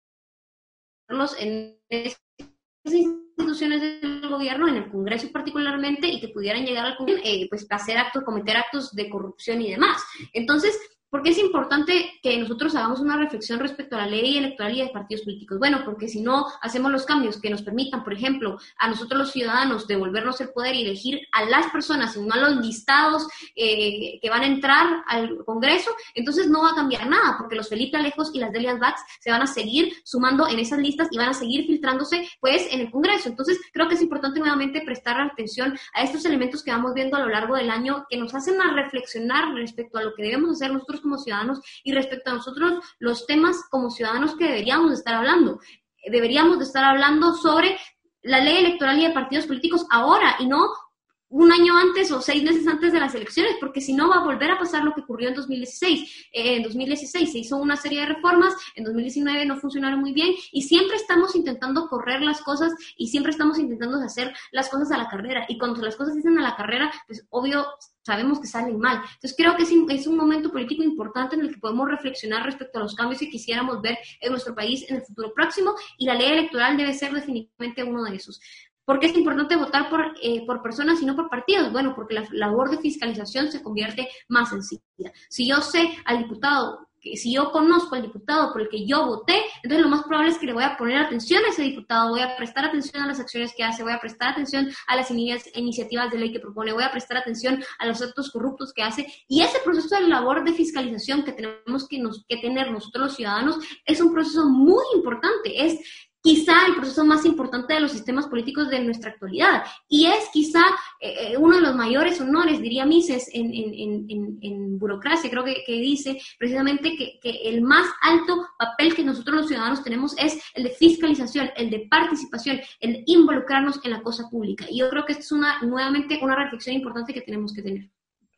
Speaker 3: ponerlos en esas instituciones del gobierno, en el Congreso particularmente, y que pudieran llegar al Congreso, eh, pues hacer actos, cometer actos de corrupción y demás. Entonces, ¿por qué es importante que nosotros hagamos una reflexión respecto a la ley electoral y de partidos políticos? Bueno, porque si no hacemos los cambios que nos permitan, por ejemplo, a nosotros los ciudadanos devolvernos el poder y elegir a las personas y no a los listados eh, que van a entrar al Congreso, entonces no va a cambiar nada, porque los Felipe Alejos y las Delias Bach se van a seguir sumando en esas listas y van a seguir filtrándose pues en el Congreso. Entonces creo que es importante nuevamente prestar atención a estos elementos que vamos viendo a lo largo del año, que nos hacen a reflexionar respecto a lo que debemos hacer nosotros como ciudadanos y respecto a nosotros los temas como ciudadanos que deberíamos de estar hablando. Deberíamos de estar hablando sobre la ley electoral y de partidos políticos ahora y no un año antes o seis meses antes de las elecciones, porque si no va a volver a pasar lo que ocurrió en dos mil dieciséis. Eh, en dos mil dieciséis se hizo una serie de reformas, en dos mil diecinueve no funcionaron muy bien y siempre estamos intentando correr las cosas y siempre estamos intentando hacer las cosas a la carrera. Y cuando las cosas se hacen a la carrera, pues obvio sabemos que salen mal. Entonces creo que es, es un momento político importante en el que podemos reflexionar respecto a los cambios que quisiéramos ver en nuestro país en el futuro próximo, y la ley electoral debe ser definitivamente uno de esos. ¿Por qué es importante votar por, eh, por personas y no por partidos? Bueno, porque la labor de fiscalización se convierte más sencilla. Si yo sé al diputado, si yo conozco al diputado por el que yo voté, entonces lo más probable es que le voy a poner atención a ese diputado, voy a prestar atención a las acciones que hace, voy a prestar atención a las iniciativas de ley que propone, voy a prestar atención a los actos corruptos que hace. Y ese proceso de labor de fiscalización que tenemos que, nos, que tener nosotros los ciudadanos es un proceso muy importante, es quizá el proceso más importante de los sistemas políticos de nuestra actualidad, y es quizá eh, uno de los mayores honores, diría Mises, en, en, en, en burocracia, creo que, que dice precisamente que, que el más alto papel que nosotros los ciudadanos tenemos es el de fiscalización, el de participación, el de involucrarnos en la cosa pública, y yo creo que esto es una, nuevamente una reflexión importante que tenemos que tener.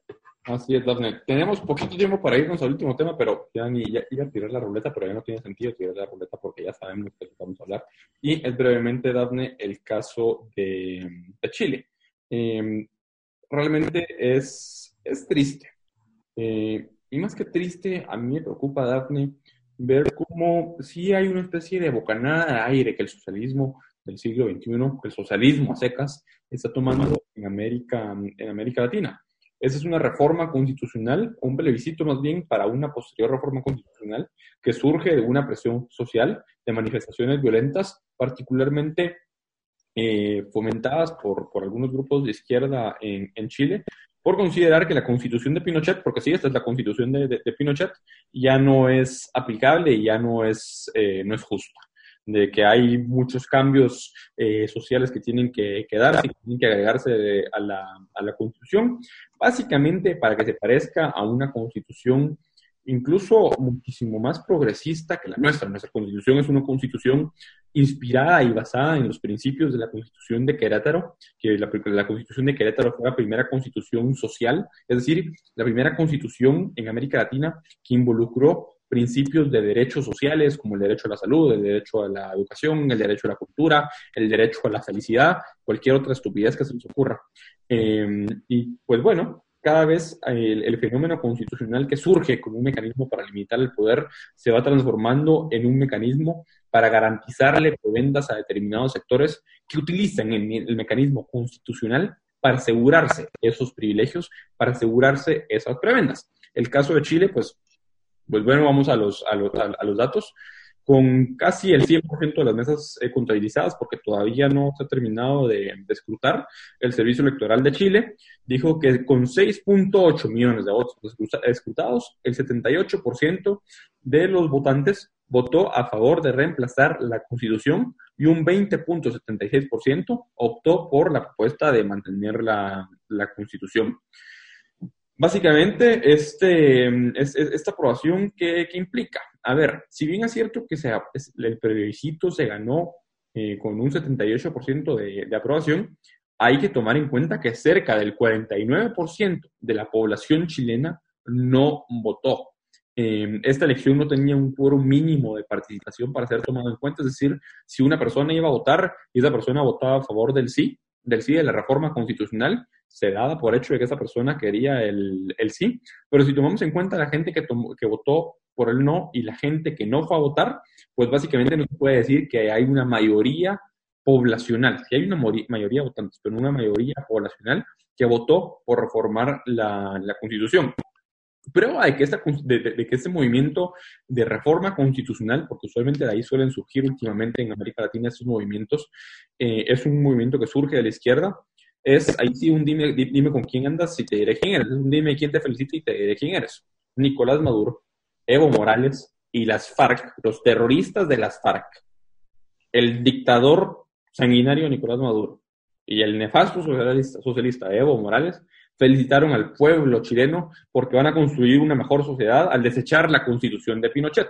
Speaker 2: Así es, Dafne. Tenemos poquito tiempo para irnos al último tema, pero ya ni ya iba a tirar la ruleta, pero ya no tiene sentido tirar la ruleta porque ya sabemos de qué vamos a hablar. Y es brevemente, Dafne, el caso de, de Chile. Eh, realmente es, es triste. Eh, y más que triste, a mí me preocupa, Dafne, ver cómo sí hay una especie de bocanada de aire que el socialismo del siglo veintiuno, que el socialismo a secas, está tomando en América, en América Latina. Esa es una reforma constitucional, un plebiscito más bien para una posterior reforma constitucional que surge de una presión social, de manifestaciones violentas, particularmente eh, fomentadas por, por algunos grupos de izquierda en, en Chile, por considerar que la constitución de Pinochet, porque sí, esta es la constitución de, de, de Pinochet, ya no es aplicable y ya no es, eh, no es justa, de que hay muchos cambios eh, sociales que tienen que, que darse, que tienen que agregarse de, a, la, a la Constitución, básicamente para que se parezca a una Constitución incluso muchísimo más progresista que la nuestra. Nuestra Constitución es una Constitución inspirada y basada en los principios de la Constitución de Querétaro, que la, la Constitución de Querétaro fue la primera Constitución social, es decir, la primera Constitución en América Latina que involucró principios de derechos sociales como el derecho a la salud, el derecho a la educación, el derecho a la cultura, el derecho a la felicidad, cualquier otra estupidez que se les ocurra. Eh, y pues bueno, cada vez el, el fenómeno constitucional que surge como un mecanismo para limitar el poder se va transformando en un mecanismo para garantizarle prebendas a determinados sectores que utilizan el, el mecanismo constitucional para asegurarse esos privilegios, para asegurarse esas prebendas. El caso de Chile, pues, pues bueno, vamos a los, a los, a los datos. Con casi el cien por ciento de las mesas eh, contabilizadas, porque todavía no se ha terminado de, de escrutar, el Servicio Electoral de Chile dijo que con seis punto ocho millones de votos escrutados, el setenta y ocho por ciento de los votantes votó a favor de reemplazar la Constitución y un veinte punto setenta y seis por ciento optó por la propuesta de mantener la, la Constitución. Básicamente, este, es, es, esta aprobación, ¿qué, ¿qué implica? A ver, si bien es cierto que se, el plebiscito se ganó eh, con un setenta y ocho por ciento de, de aprobación, hay que tomar en cuenta que cerca del cuarenta y nueve por ciento de la población chilena no votó. Eh, esta elección no tenía un quórum mínimo de participación para ser tomado en cuenta, es decir, si una persona iba a votar y esa persona votaba a favor del sí, del sí de la reforma constitucional, se daba por hecho de que esa persona quería el, el sí, pero si tomamos en cuenta la gente que, tomó, que votó por el no y la gente que no fue a votar, pues básicamente no se puede decir que hay una mayoría poblacional, que hay una mayoría de votantes, pero una mayoría poblacional que votó por reformar la, la Constitución. Prueba de que, esta, de, de, de que este movimiento de reforma constitucional, porque usualmente de ahí suelen surgir últimamente en América Latina estos movimientos, eh, es un movimiento que surge de la izquierda. Es ahí sí un dime, dime con quién andas y te diré quién eres. Es un dime quién te felicita y te diré quién eres. Nicolás Maduro, Evo Morales y las FARC, los terroristas de las FARC. El dictador sanguinario Nicolás Maduro y el nefasto socialista, socialista Evo Morales felicitaron al pueblo chileno porque van a construir una mejor sociedad al desechar la Constitución de Pinochet.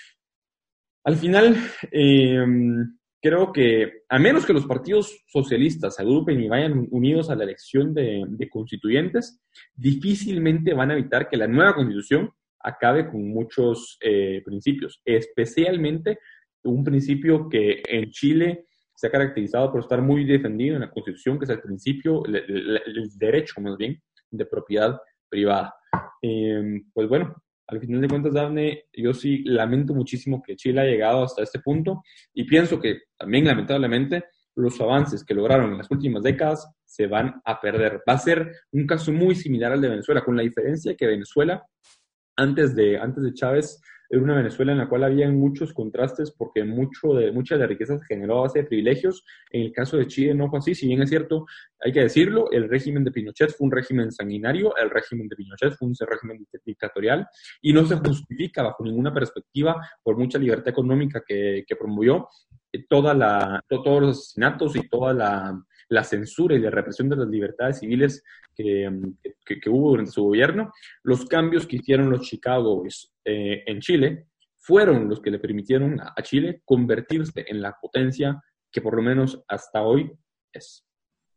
Speaker 2: Al final, eh, creo que, a menos que los partidos socialistas se agrupen y vayan unidos a la elección de, de constituyentes, difícilmente van a evitar que la nueva Constitución acabe con muchos eh, principios, especialmente un principio que en Chile se ha caracterizado por estar muy defendido en la Constitución, que es el principio, el, el, el derecho más bien, de propiedad privada. Eh, pues bueno, al final de cuentas, Dafne, yo sí lamento muchísimo que Chile haya llegado hasta este punto y pienso que también, lamentablemente, los avances que lograron en las últimas décadas se van a perder. Va a ser un caso muy similar al de Venezuela, con la diferencia que Venezuela, antes de, antes de Chávez, era una Venezuela en la cual había muchos contrastes porque mucho de, mucha de la riqueza se generó a base de privilegios. En el caso de Chile no fue así, si bien es cierto, hay que decirlo, el régimen de Pinochet fue un régimen sanguinario, el régimen de Pinochet fue un régimen dictatorial y no se justifica bajo ninguna perspectiva por mucha libertad económica que, que promovió toda la, to, todos los asesinatos y toda la, la censura y la represión de las libertades civiles que, que, que hubo durante su gobierno. Los cambios que hicieron los Chicago Boys eh, en Chile fueron los que le permitieron a, a Chile convertirse en la potencia que por lo menos hasta hoy es.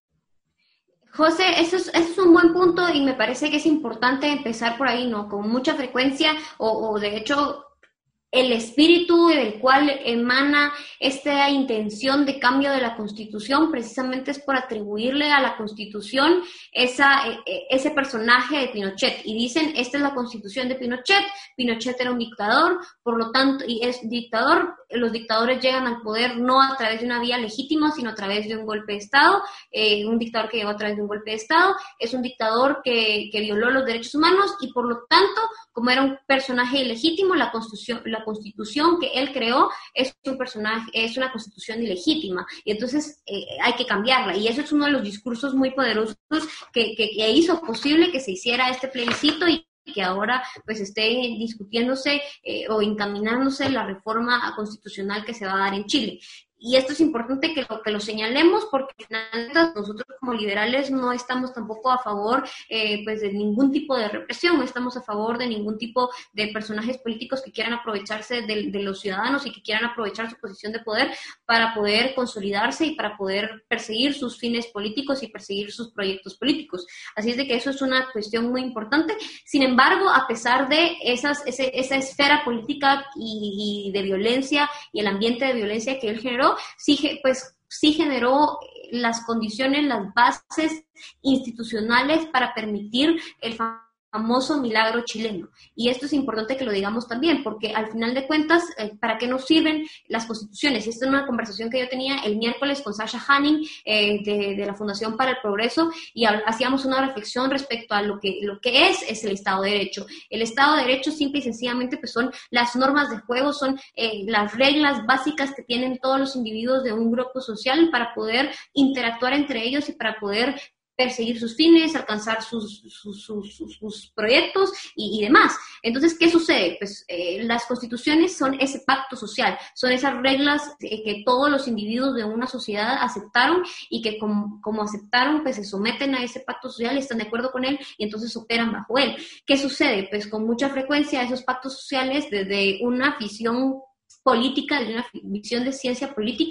Speaker 3: José, eso es, eso es un buen punto y me parece que es importante empezar por ahí, ¿no? Con mucha frecuencia o, o de hecho el espíritu del cual emana esta intención de cambio de la Constitución precisamente es por atribuirle a la Constitución esa, ese personaje de Pinochet. Y dicen, esta es la Constitución de Pinochet, Pinochet era un dictador, por lo tanto, y es dictador, los dictadores llegan al poder no a través de una vía legítima, sino a través de un golpe de Estado, eh, un dictador que llegó a través de un golpe de Estado, es un dictador que, que violó los derechos humanos y por lo tanto, como era un personaje ilegítimo, la Constitución, la Constitución que él creó es un personaje, es una Constitución ilegítima y entonces eh, hay que cambiarla y eso es uno de los discursos muy poderosos que, que, que hizo posible que se hiciera este plebiscito y que ahora pues esté discutiéndose eh, o encaminándose la reforma constitucional que se va a dar en Chile. y esto es importante que lo, que lo señalemos porque nosotros como liberales no estamos tampoco a favor eh, pues de ningún tipo de represión, no estamos a favor de ningún tipo de personajes políticos que quieran aprovecharse de, de los ciudadanos y que quieran aprovechar su posición de poder para poder consolidarse y para poder perseguir sus fines políticos y perseguir sus proyectos políticos. Así es de que eso es una cuestión muy importante. Sin embargo, a pesar de esas, ese, esa esfera política y, y de violencia y el ambiente de violencia que él generó, sí, pues, sí generó las condiciones, las bases institucionales para permitir el famoso milagro chileno. Y esto es importante que lo digamos también, porque al final de cuentas, eh, ¿para qué nos sirven las constituciones? Y esta es una conversación que yo tenía el miércoles con Sasha Hanning eh, de, de la Fundación para el Progreso, y hacíamos una reflexión respecto a lo que, lo que es, es el Estado de Derecho. El Estado de Derecho simple y sencillamente pues, son las normas de juego, son eh, las reglas básicas que tienen todos los individuos de un grupo social para poder interactuar entre ellos y para poder perseguir sus fines, alcanzar sus, sus, sus, sus, sus proyectos y, y demás. Entonces, ¿qué sucede? Pues eh, las constituciones son ese pacto social, son esas reglas eh, que todos los individuos de una sociedad aceptaron y que como, como aceptaron, pues se someten a ese pacto social, están de acuerdo con él y entonces operan bajo él. ¿Qué sucede? Pues con mucha frecuencia esos pactos sociales, desde una visión política, desde una visión de ciencia política,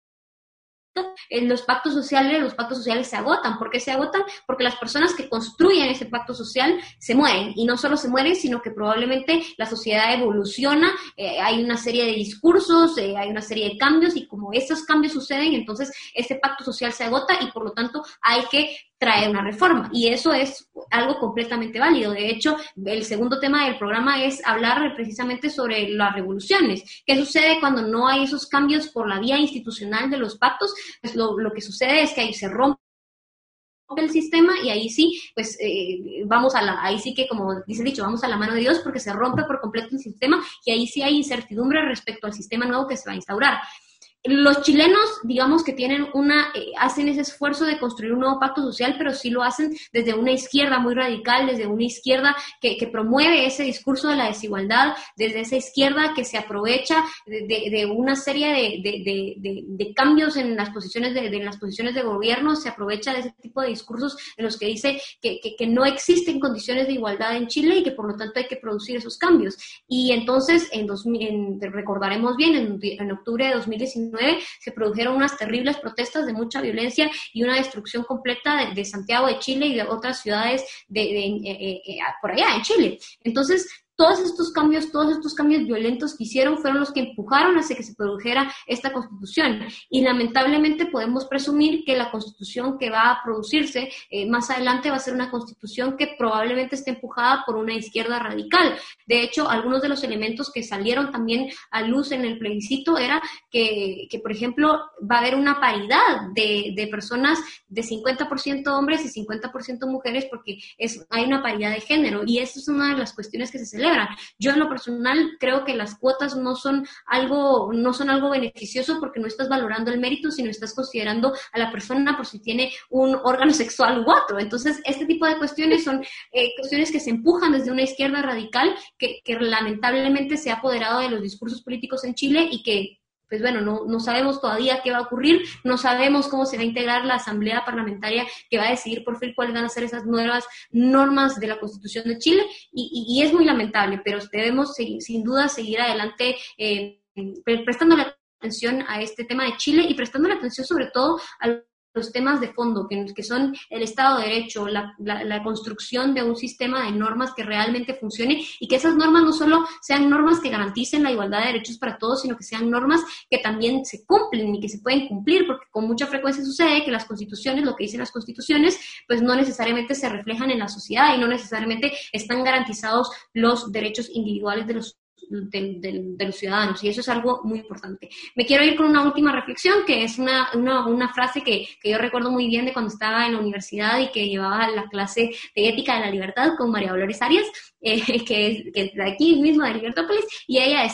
Speaker 3: en los pactos sociales, los pactos sociales se agotan. ¿Por qué se agotan? Porque las personas que construyen ese pacto social se mueren, y no solo se mueren, sino que probablemente la sociedad evoluciona, eh, hay una serie de discursos, eh, hay una serie de cambios, y como esos cambios suceden, entonces ese pacto social se agota y por lo tanto hay que traer una reforma, y eso es algo completamente válido. De hecho, el segundo tema del programa es hablar precisamente sobre las revoluciones. ¿Qué sucede cuando no hay esos cambios por la vía institucional de los pactos? Pues lo, lo que sucede es que ahí se rompe el sistema y ahí sí, pues eh, vamos a la, ahí sí que como dice el dicho, vamos a la mano de Dios, porque se rompe por completo el sistema y ahí sí hay incertidumbre respecto al sistema nuevo que se va a instaurar. Los chilenos, digamos que tienen una, eh, hacen ese esfuerzo de construir un nuevo pacto social, pero sí lo hacen desde una izquierda muy radical, desde una izquierda que, que promueve ese discurso de la desigualdad, desde esa izquierda que se aprovecha de, de, de una serie de, de, de, de, de cambios en las posiciones de, de en las posiciones de gobierno, se aprovecha de ese tipo de discursos en los que dice que, que, que no existen condiciones de igualdad en Chile y que por lo tanto hay que producir esos cambios. Y entonces, en, dos, en recordaremos bien, en, en octubre de dos mil diecinueve, se produjeron unas terribles protestas de mucha violencia y una destrucción completa de, de Santiago de Chile y de otras ciudades de, de, eh, eh, por allá en Chile. Entonces, todos estos cambios, todos estos cambios violentos que hicieron fueron los que empujaron hacia que se produjera esta Constitución. Y lamentablemente podemos presumir que la Constitución que va a producirse eh, más adelante va a ser una Constitución que probablemente esté empujada por una izquierda radical. De hecho, algunos de los elementos que salieron también a luz en el plebiscito era que, que por ejemplo, va a haber una paridad de, de personas de cincuenta por ciento hombres y cincuenta por ciento mujeres, porque es, hay una paridad de género, y eso es una de las cuestiones que se celebran. Yo en lo personal creo que las cuotas no son algo, no son algo beneficioso, porque no estás valorando el mérito, sino estás considerando a la persona por si tiene un órgano sexual u otro. Entonces, este tipo de cuestiones son eh, cuestiones que se empujan desde una izquierda radical que, que lamentablemente se ha apoderado de los discursos políticos en Chile y que, pues bueno, no, no sabemos todavía qué va a ocurrir, no sabemos cómo se va a integrar la Asamblea Parlamentaria que va a decidir por fin cuáles van a ser esas nuevas normas de la Constitución de Chile, y, y, y es muy lamentable, pero debemos seguir, sin duda seguir adelante eh, prestándole atención a este tema de Chile y prestándole atención sobre todo a los temas de fondo, que, que son el Estado de Derecho, la, la, la construcción de un sistema de normas que realmente funcione, y que esas normas no solo sean normas que garanticen la igualdad de derechos para todos, sino que sean normas que también se cumplen y que se pueden cumplir, porque con mucha frecuencia sucede que las constituciones, lo que dicen las constituciones, pues no necesariamente se reflejan en la sociedad y no necesariamente están garantizados los derechos individuales de los De, de, de los ciudadanos, y eso es algo muy importante. Me quiero ir con una última reflexión, que es una, una, una frase que, que yo recuerdo muy bien de cuando estaba en la universidad y que llevaba la clase de Ética de la Libertad con María Dolores Arias, eh, que, es, que es de aquí mismo, de Libertópolis, y ella decía: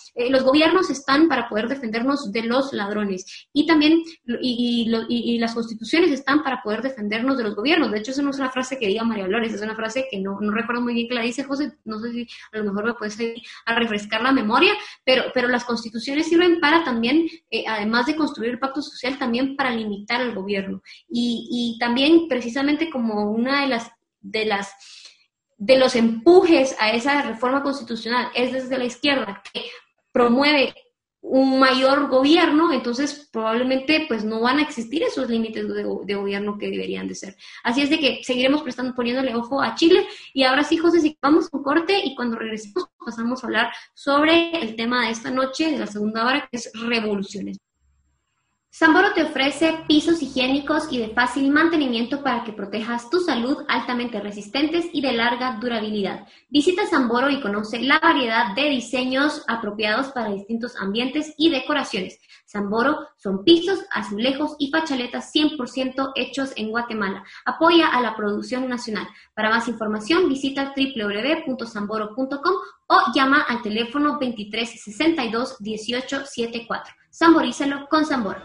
Speaker 3: eh, los gobiernos están para poder defendernos de los ladrones y también y, y, lo, y, y las constituciones están para poder defendernos de los gobiernos. De hecho, esa no es una frase que diga María Dolores, es una frase que no, no recuerdo muy bien que la dice José, no sé si a lo mejor me puedes ir a refrescar la memoria, pero, pero las constituciones sirven para también, eh, además de construir el pacto social, también para limitar al gobierno. Y, y también precisamente como una de las, de las de los empujes a esa reforma constitucional es desde la izquierda, que promueve un mayor gobierno, entonces probablemente pues no van a existir esos límites de, de gobierno que deberían de ser. Así es de que seguiremos prestando, poniéndole ojo a Chile. Y ahora sí, José, si vamos un corte y cuando regresemos pasamos a hablar sobre el tema de esta noche, de la segunda hora, que es revoluciones. Samboro te ofrece pisos higiénicos y de fácil mantenimiento para que protejas tu salud, altamente resistentes y de larga durabilidad. Visita Samboro y conoce la variedad de diseños apropiados para distintos ambientes y decoraciones. Samboro son pisos, azulejos y fachaletas cien por ciento hechos en Guatemala. Apoya a la producción nacional. Para más información visita doble u doble u doble u punto samboro punto com o llama al teléfono veintitrés sesenta y dos dieciocho setenta y cuatro. Samborízalo con Samboro.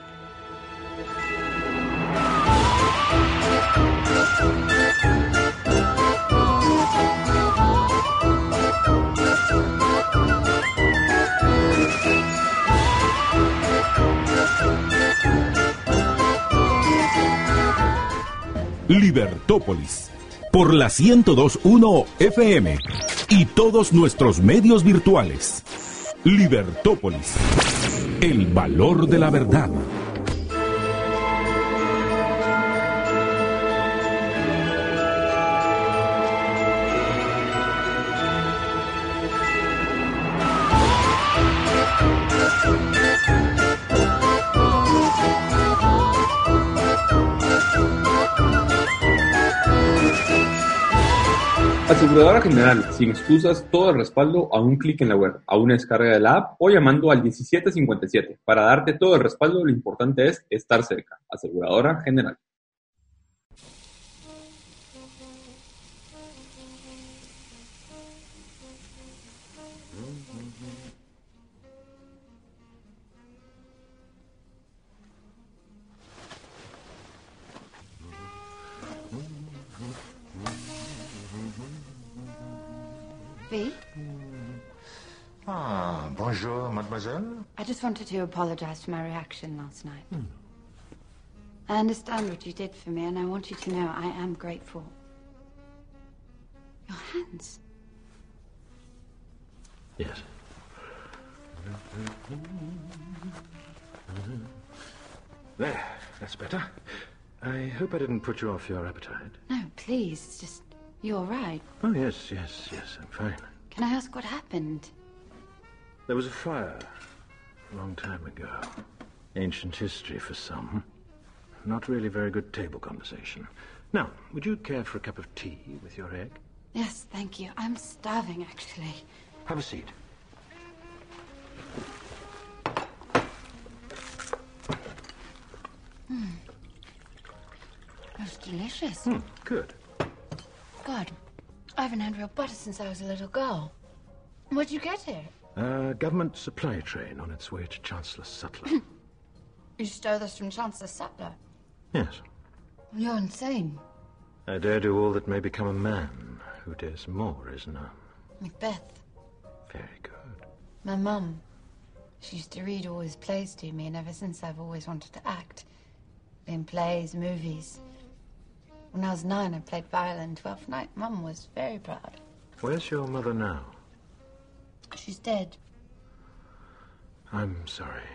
Speaker 1: Libertópolis, por la ciento dos punto uno F M y todos nuestros medios virtuales. Libertópolis, el valor de la verdad.
Speaker 2: Aseguradora General, sin excusas, todo el respaldo a un clic en la web, a una descarga de la app o llamando al diecisiete cincuenta y siete. Para darte todo el respaldo, lo importante es estar cerca. Aseguradora General.
Speaker 4: V?
Speaker 5: Ah, bonjour, mademoiselle.
Speaker 4: I just wanted to apologize for my reaction last night. Hmm. I understand what you did for me, and I want you to know I am grateful. Your hands.
Speaker 5: Yes. There, that's better. I hope I didn't put you off your appetite.
Speaker 4: No, please, it's just... You're right.
Speaker 5: Oh, yes, yes, yes, I'm fine.
Speaker 4: Can I ask what happened?
Speaker 5: There was a fire a long time ago. Ancient history for some. Not really very good table conversation. Now, would you care for a cup of tea with your egg?
Speaker 4: Yes, thank you. I'm starving, actually.
Speaker 5: Have a seat.
Speaker 4: Hmm. That's delicious.
Speaker 5: Hmm, good.
Speaker 4: God, I haven't had real butter since I was a little girl. Where'd you get it?
Speaker 5: A uh, government supply train on its way to Chancellor Sutler.
Speaker 4: You stole this from Chancellor Sutler?
Speaker 5: Yes.
Speaker 4: You're insane.
Speaker 5: I dare do all that may become a man who dares more is none.
Speaker 4: Macbeth.
Speaker 5: Very good.
Speaker 4: My mum. She used to read all his plays to me, and ever since I've always wanted to act. In plays, movies. When I was nine, I played violin. Twelfth night, Mum was very proud.
Speaker 5: Where's your mother now?
Speaker 4: She's dead.
Speaker 5: I'm sorry.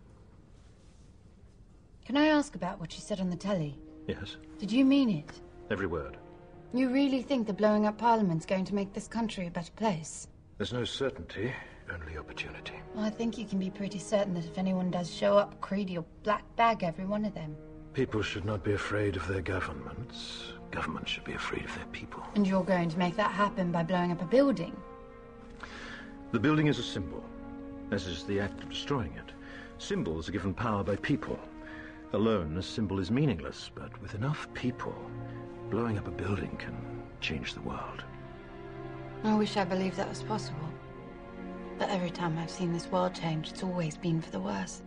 Speaker 4: Can I ask about what she said on the telly?
Speaker 5: Yes.
Speaker 4: Did you mean it?
Speaker 5: Every word.
Speaker 4: You really think the blowing up Parliament's going to make this country a better place?
Speaker 5: There's no certainty, only opportunity.
Speaker 4: Well, I think you can be pretty certain that if anyone does show up, Creedy will black bag every one of them.
Speaker 5: People should not be afraid of their governments. Governments should be afraid of their people.
Speaker 4: And you're going to make that happen by blowing up a building?
Speaker 5: The building is a symbol, as is the act of destroying it. Symbols are given power by people. Alone, a symbol is meaningless, but with enough people, blowing up a building can change the world.
Speaker 4: I wish I believed that was possible. But every time I've seen this world change, it's always been for the worse.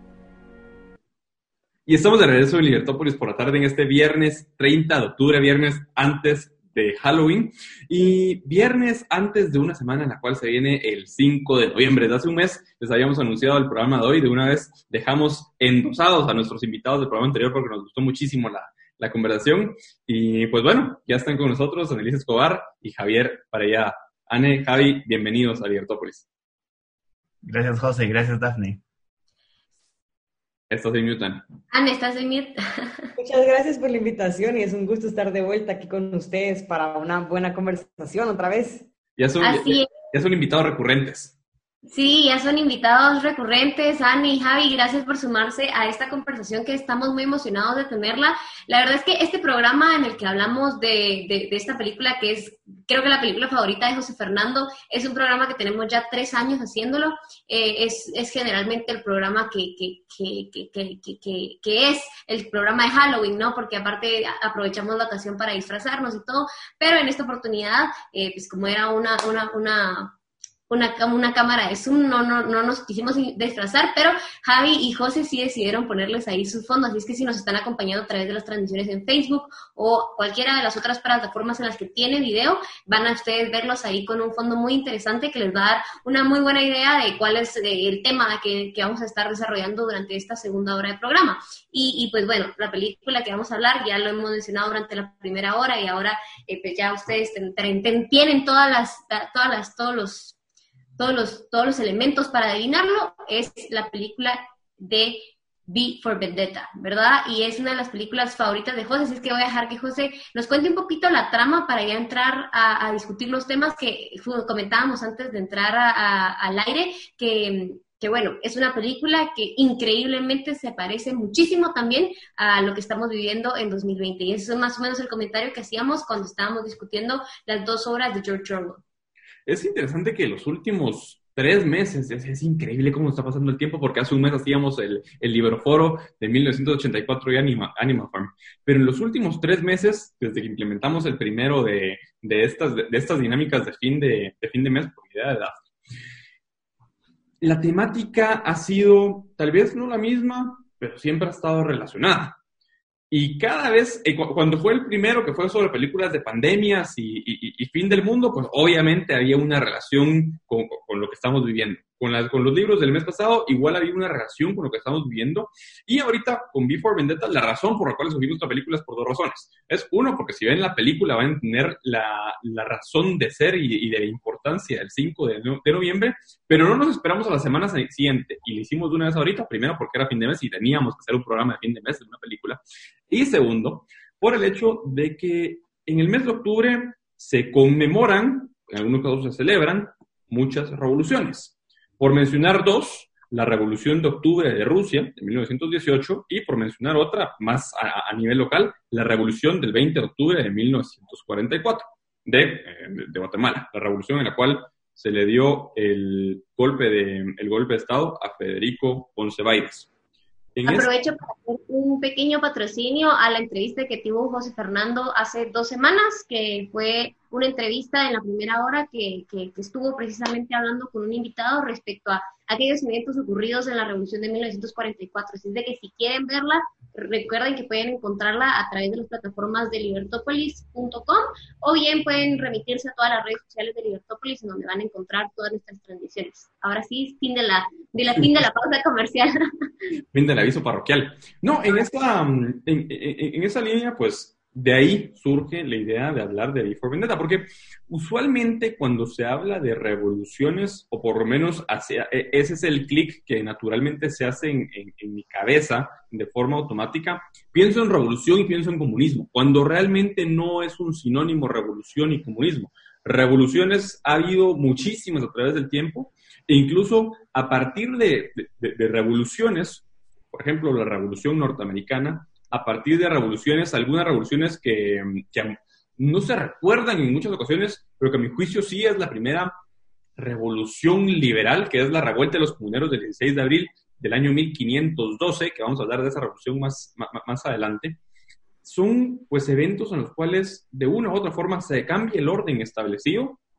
Speaker 2: Y estamos de regreso en Libertópolis por la tarde en este viernes treinta de octubre, viernes antes de Halloween y viernes antes de una semana en la cual se viene el cinco de noviembre. Desde hace un mes les habíamos anunciado el programa de hoy, de una vez dejamos endosados a nuestros invitados del programa anterior porque nos gustó muchísimo la, la conversación y pues bueno, ya están con nosotros Annelise Escobar y Javier Parellada. Anne, Javi, bienvenidos a Libertópolis.
Speaker 6: Gracias, José, y gracias, Daphne.
Speaker 2: Estás en mute, Anne.
Speaker 3: Anne, estás en mute.
Speaker 7: Muchas gracias por la invitación y es un gusto estar de vuelta aquí con ustedes para una buena conversación otra vez.
Speaker 2: Ya son, ya, ya son invitados recurrentes.
Speaker 3: Sí, ya son invitados recurrentes, Anne y Javi, gracias por sumarse a esta conversación que estamos muy emocionados de tenerla. La verdad es que este programa en el que hablamos de, de, de esta película, que es, creo que la película favorita de José Fernando, es un programa que tenemos ya tres años haciéndolo. Eh, es, es generalmente el programa que, que, que, que, que, que, que, que es el programa de Halloween, ¿no? Porque aparte aprovechamos la ocasión para disfrazarnos y todo, pero en esta oportunidad, eh, pues como era una... una, una Una, una cámara de Zoom, no, no, no nos quisimos disfrazar, pero Javi y José sí decidieron ponerles ahí sus fondos, así es que si nos están acompañando a través de las transmisiones en Facebook o cualquiera de las otras plataformas en las que tiene video, van a ustedes verlos ahí con un fondo muy interesante que les va a dar una muy buena idea de cuál es el tema que, que vamos a estar desarrollando durante esta segunda hora del programa. Y, y pues bueno, la película que vamos a hablar ya lo hemos mencionado durante la primera hora y ahora eh, pues ya ustedes ten, ten, ten, tienen todas las, todas las, todos los Todos los, todos los elementos para adivinarlo. Es la película de V for Vendetta, ¿verdad? Y es una de las películas favoritas de José, así es que voy a dejar que José nos cuente un poquito la trama para ya entrar a, a discutir los temas que comentábamos antes de entrar a, a, al aire, que, que bueno, es una película que increíblemente se parece muchísimo también a lo que estamos viviendo en dos mil veinte, y eso es más o menos el comentario que hacíamos cuando estábamos discutiendo las dos obras de George Orwell.
Speaker 2: Es interesante que los últimos tres meses, es, es increíble cómo está pasando el tiempo, porque hace un mes hacíamos el, el Libroforo de mil novecientos ochenta y cuatro y Anima, Anima Farm, pero en los últimos tres meses, desde que implementamos el primero de, de, estas, de, de estas dinámicas de fin de, de fin de mes, por idea de Daphne, la temática ha sido, tal vez no la misma, pero siempre ha estado relacionada. Y cada vez, eh, cu- cuando fue el primero que fue sobre películas de pandemias y, y, y fin del mundo, pues obviamente había una relación con, con lo que estamos viviendo. Con, las, con los libros del mes pasado, igual había una relación con lo que estamos viviendo. Y ahorita, con V for Vendetta, la razón por la cual escogimos esta película es por dos razones. Es uno, porque si ven la película van a entender la, la razón de ser y, y de la importancia del cinco de, no, de noviembre, pero no nos esperamos a la semana siguiente. Y lo hicimos de una vez ahorita, primero porque era fin de mes y teníamos que hacer un programa de fin de mes de una película. Y segundo, por el hecho de que en el mes de octubre se conmemoran, en algunos casos se celebran, muchas revoluciones. Por mencionar dos, la Revolución de Octubre de Rusia, de mil novecientos dieciocho, y por mencionar otra, más a, a nivel local, la Revolución del veinte de octubre de mil novecientos cuarenta y cuatro, de, eh, de Guatemala, la revolución en la cual se le dio el golpe de, el golpe de Estado a Federico Ponce Baides. En
Speaker 3: Aprovecho para hacer un pequeño patrocinio a la entrevista que tuvo José Fernando hace dos semanas, que fue una entrevista en la primera hora que, que, que estuvo precisamente hablando con un invitado respecto a aquellos eventos ocurridos en la Revolución de mil novecientos cuarenta y cuatro. Así es de que si quieren verla, recuerden que pueden encontrarla a través de las plataformas de libertopolis punto com o bien pueden remitirse a todas las redes sociales de Libertópolis, en donde van a encontrar todas nuestras transmisiones. Ahora sí, fin de la, de la, fin de la pausa comercial.
Speaker 2: Fin del aviso parroquial. No, en esta, en, en, en esa línea, pues, de ahí surge la idea de hablar de V for Vendetta, porque usualmente cuando se habla de revoluciones, o por lo menos hacia, ese es el clic que naturalmente se hace en, en, en mi cabeza de forma automática, pienso en revolución y pienso en comunismo, cuando realmente no es un sinónimo revolución y comunismo. Revoluciones ha habido muchísimas a través del tiempo, e incluso a partir de, de, de revoluciones, por ejemplo, la Revolución Norteamericana, a partir de revoluciones, algunas revoluciones que, que no se recuerdan en muchas ocasiones, pero que a mi juicio sí es la primera revolución liberal, que es la revuelta de los comuneros del dieciséis de abril del año mil quinientos doce, que vamos a hablar de esa revolución más, más, más adelante. Son pues eventos en los cuales de una u otra forma se cambia el orden establecido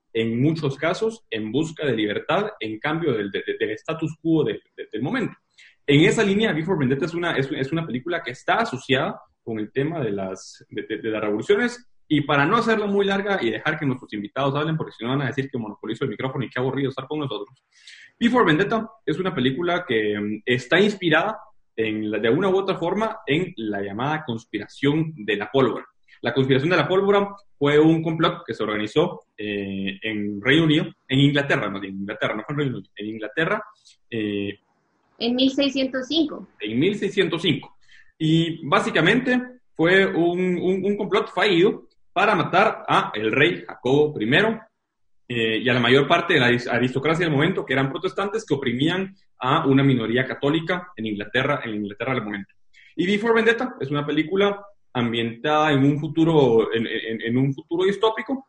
Speaker 2: en muchos casos en busca de libertad en cambio del, de, del status quo de, de, del momento. En esa línea, V for Vendetta es una, es, es una película que está asociada con el tema de las, de, de, de las revoluciones. Y para no hacerla muy larga y dejar que nuestros invitados hablen, porque si no van a decir que monopolizo el micrófono y qué aburrido estar con nosotros. V for Vendetta es una película que um, está inspirada en la, de una u otra forma en la llamada conspiración de la pólvora. La conspiración de la pólvora fue un complot que se organizó eh, en Reino Unido, en Inglaterra, no en Inglaterra, no fue en Reino Unido, en Inglaterra. Eh,
Speaker 3: en mil seiscientos cinco.
Speaker 2: En mil seiscientos cinco. Y básicamente fue un, un, un complot fallido para matar a el rey Jacobo primero eh, y a la mayor parte de la aristocracia del momento, que eran protestantes que oprimían a una minoría católica en Inglaterra, en Inglaterra del momento. Y V for Vendetta es una película ambientada en un futuro, en, en, en un futuro distópico,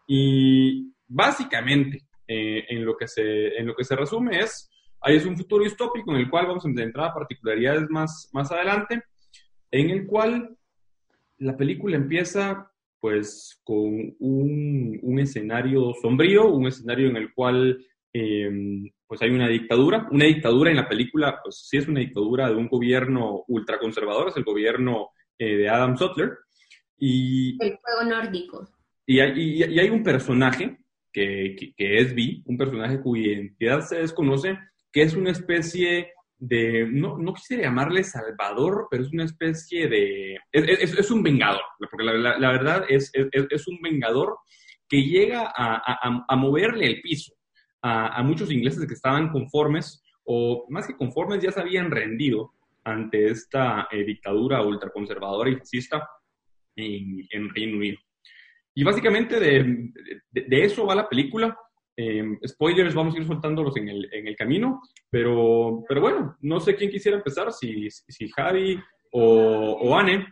Speaker 2: y básicamente eh, en, lo que se, en lo que se resume es, ahí es un futuro distópico en el cual vamos a entrar a particularidades más, más adelante, en el cual la película empieza pues con un, un escenario sombrío, un escenario en el cual eh, pues hay una dictadura, una dictadura en la película, pues sí es una dictadura de un gobierno ultraconservador, es el gobierno eh, de Adam Sutler. Y,
Speaker 3: el fuego nórdico.
Speaker 2: Y hay, y, y hay un personaje que, que, que es Vi, un personaje cuya identidad se desconoce, que es una especie de, no, no quisiera llamarle salvador, pero es una especie de, es, es, es un vengador, porque la, la, la verdad es, es, es un vengador que llega a, a, a moverle el piso a, a muchos ingleses que estaban conformes, o más que conformes, ya se habían rendido ante esta eh, dictadura ultraconservadora y fascista en, en Reino Unido. Y básicamente de, de, de eso va la película. Eh, spoilers vamos a ir soltándolos en el, en el camino, pero, pero bueno, no sé quién quisiera empezar, si, si Javi o, o Anne,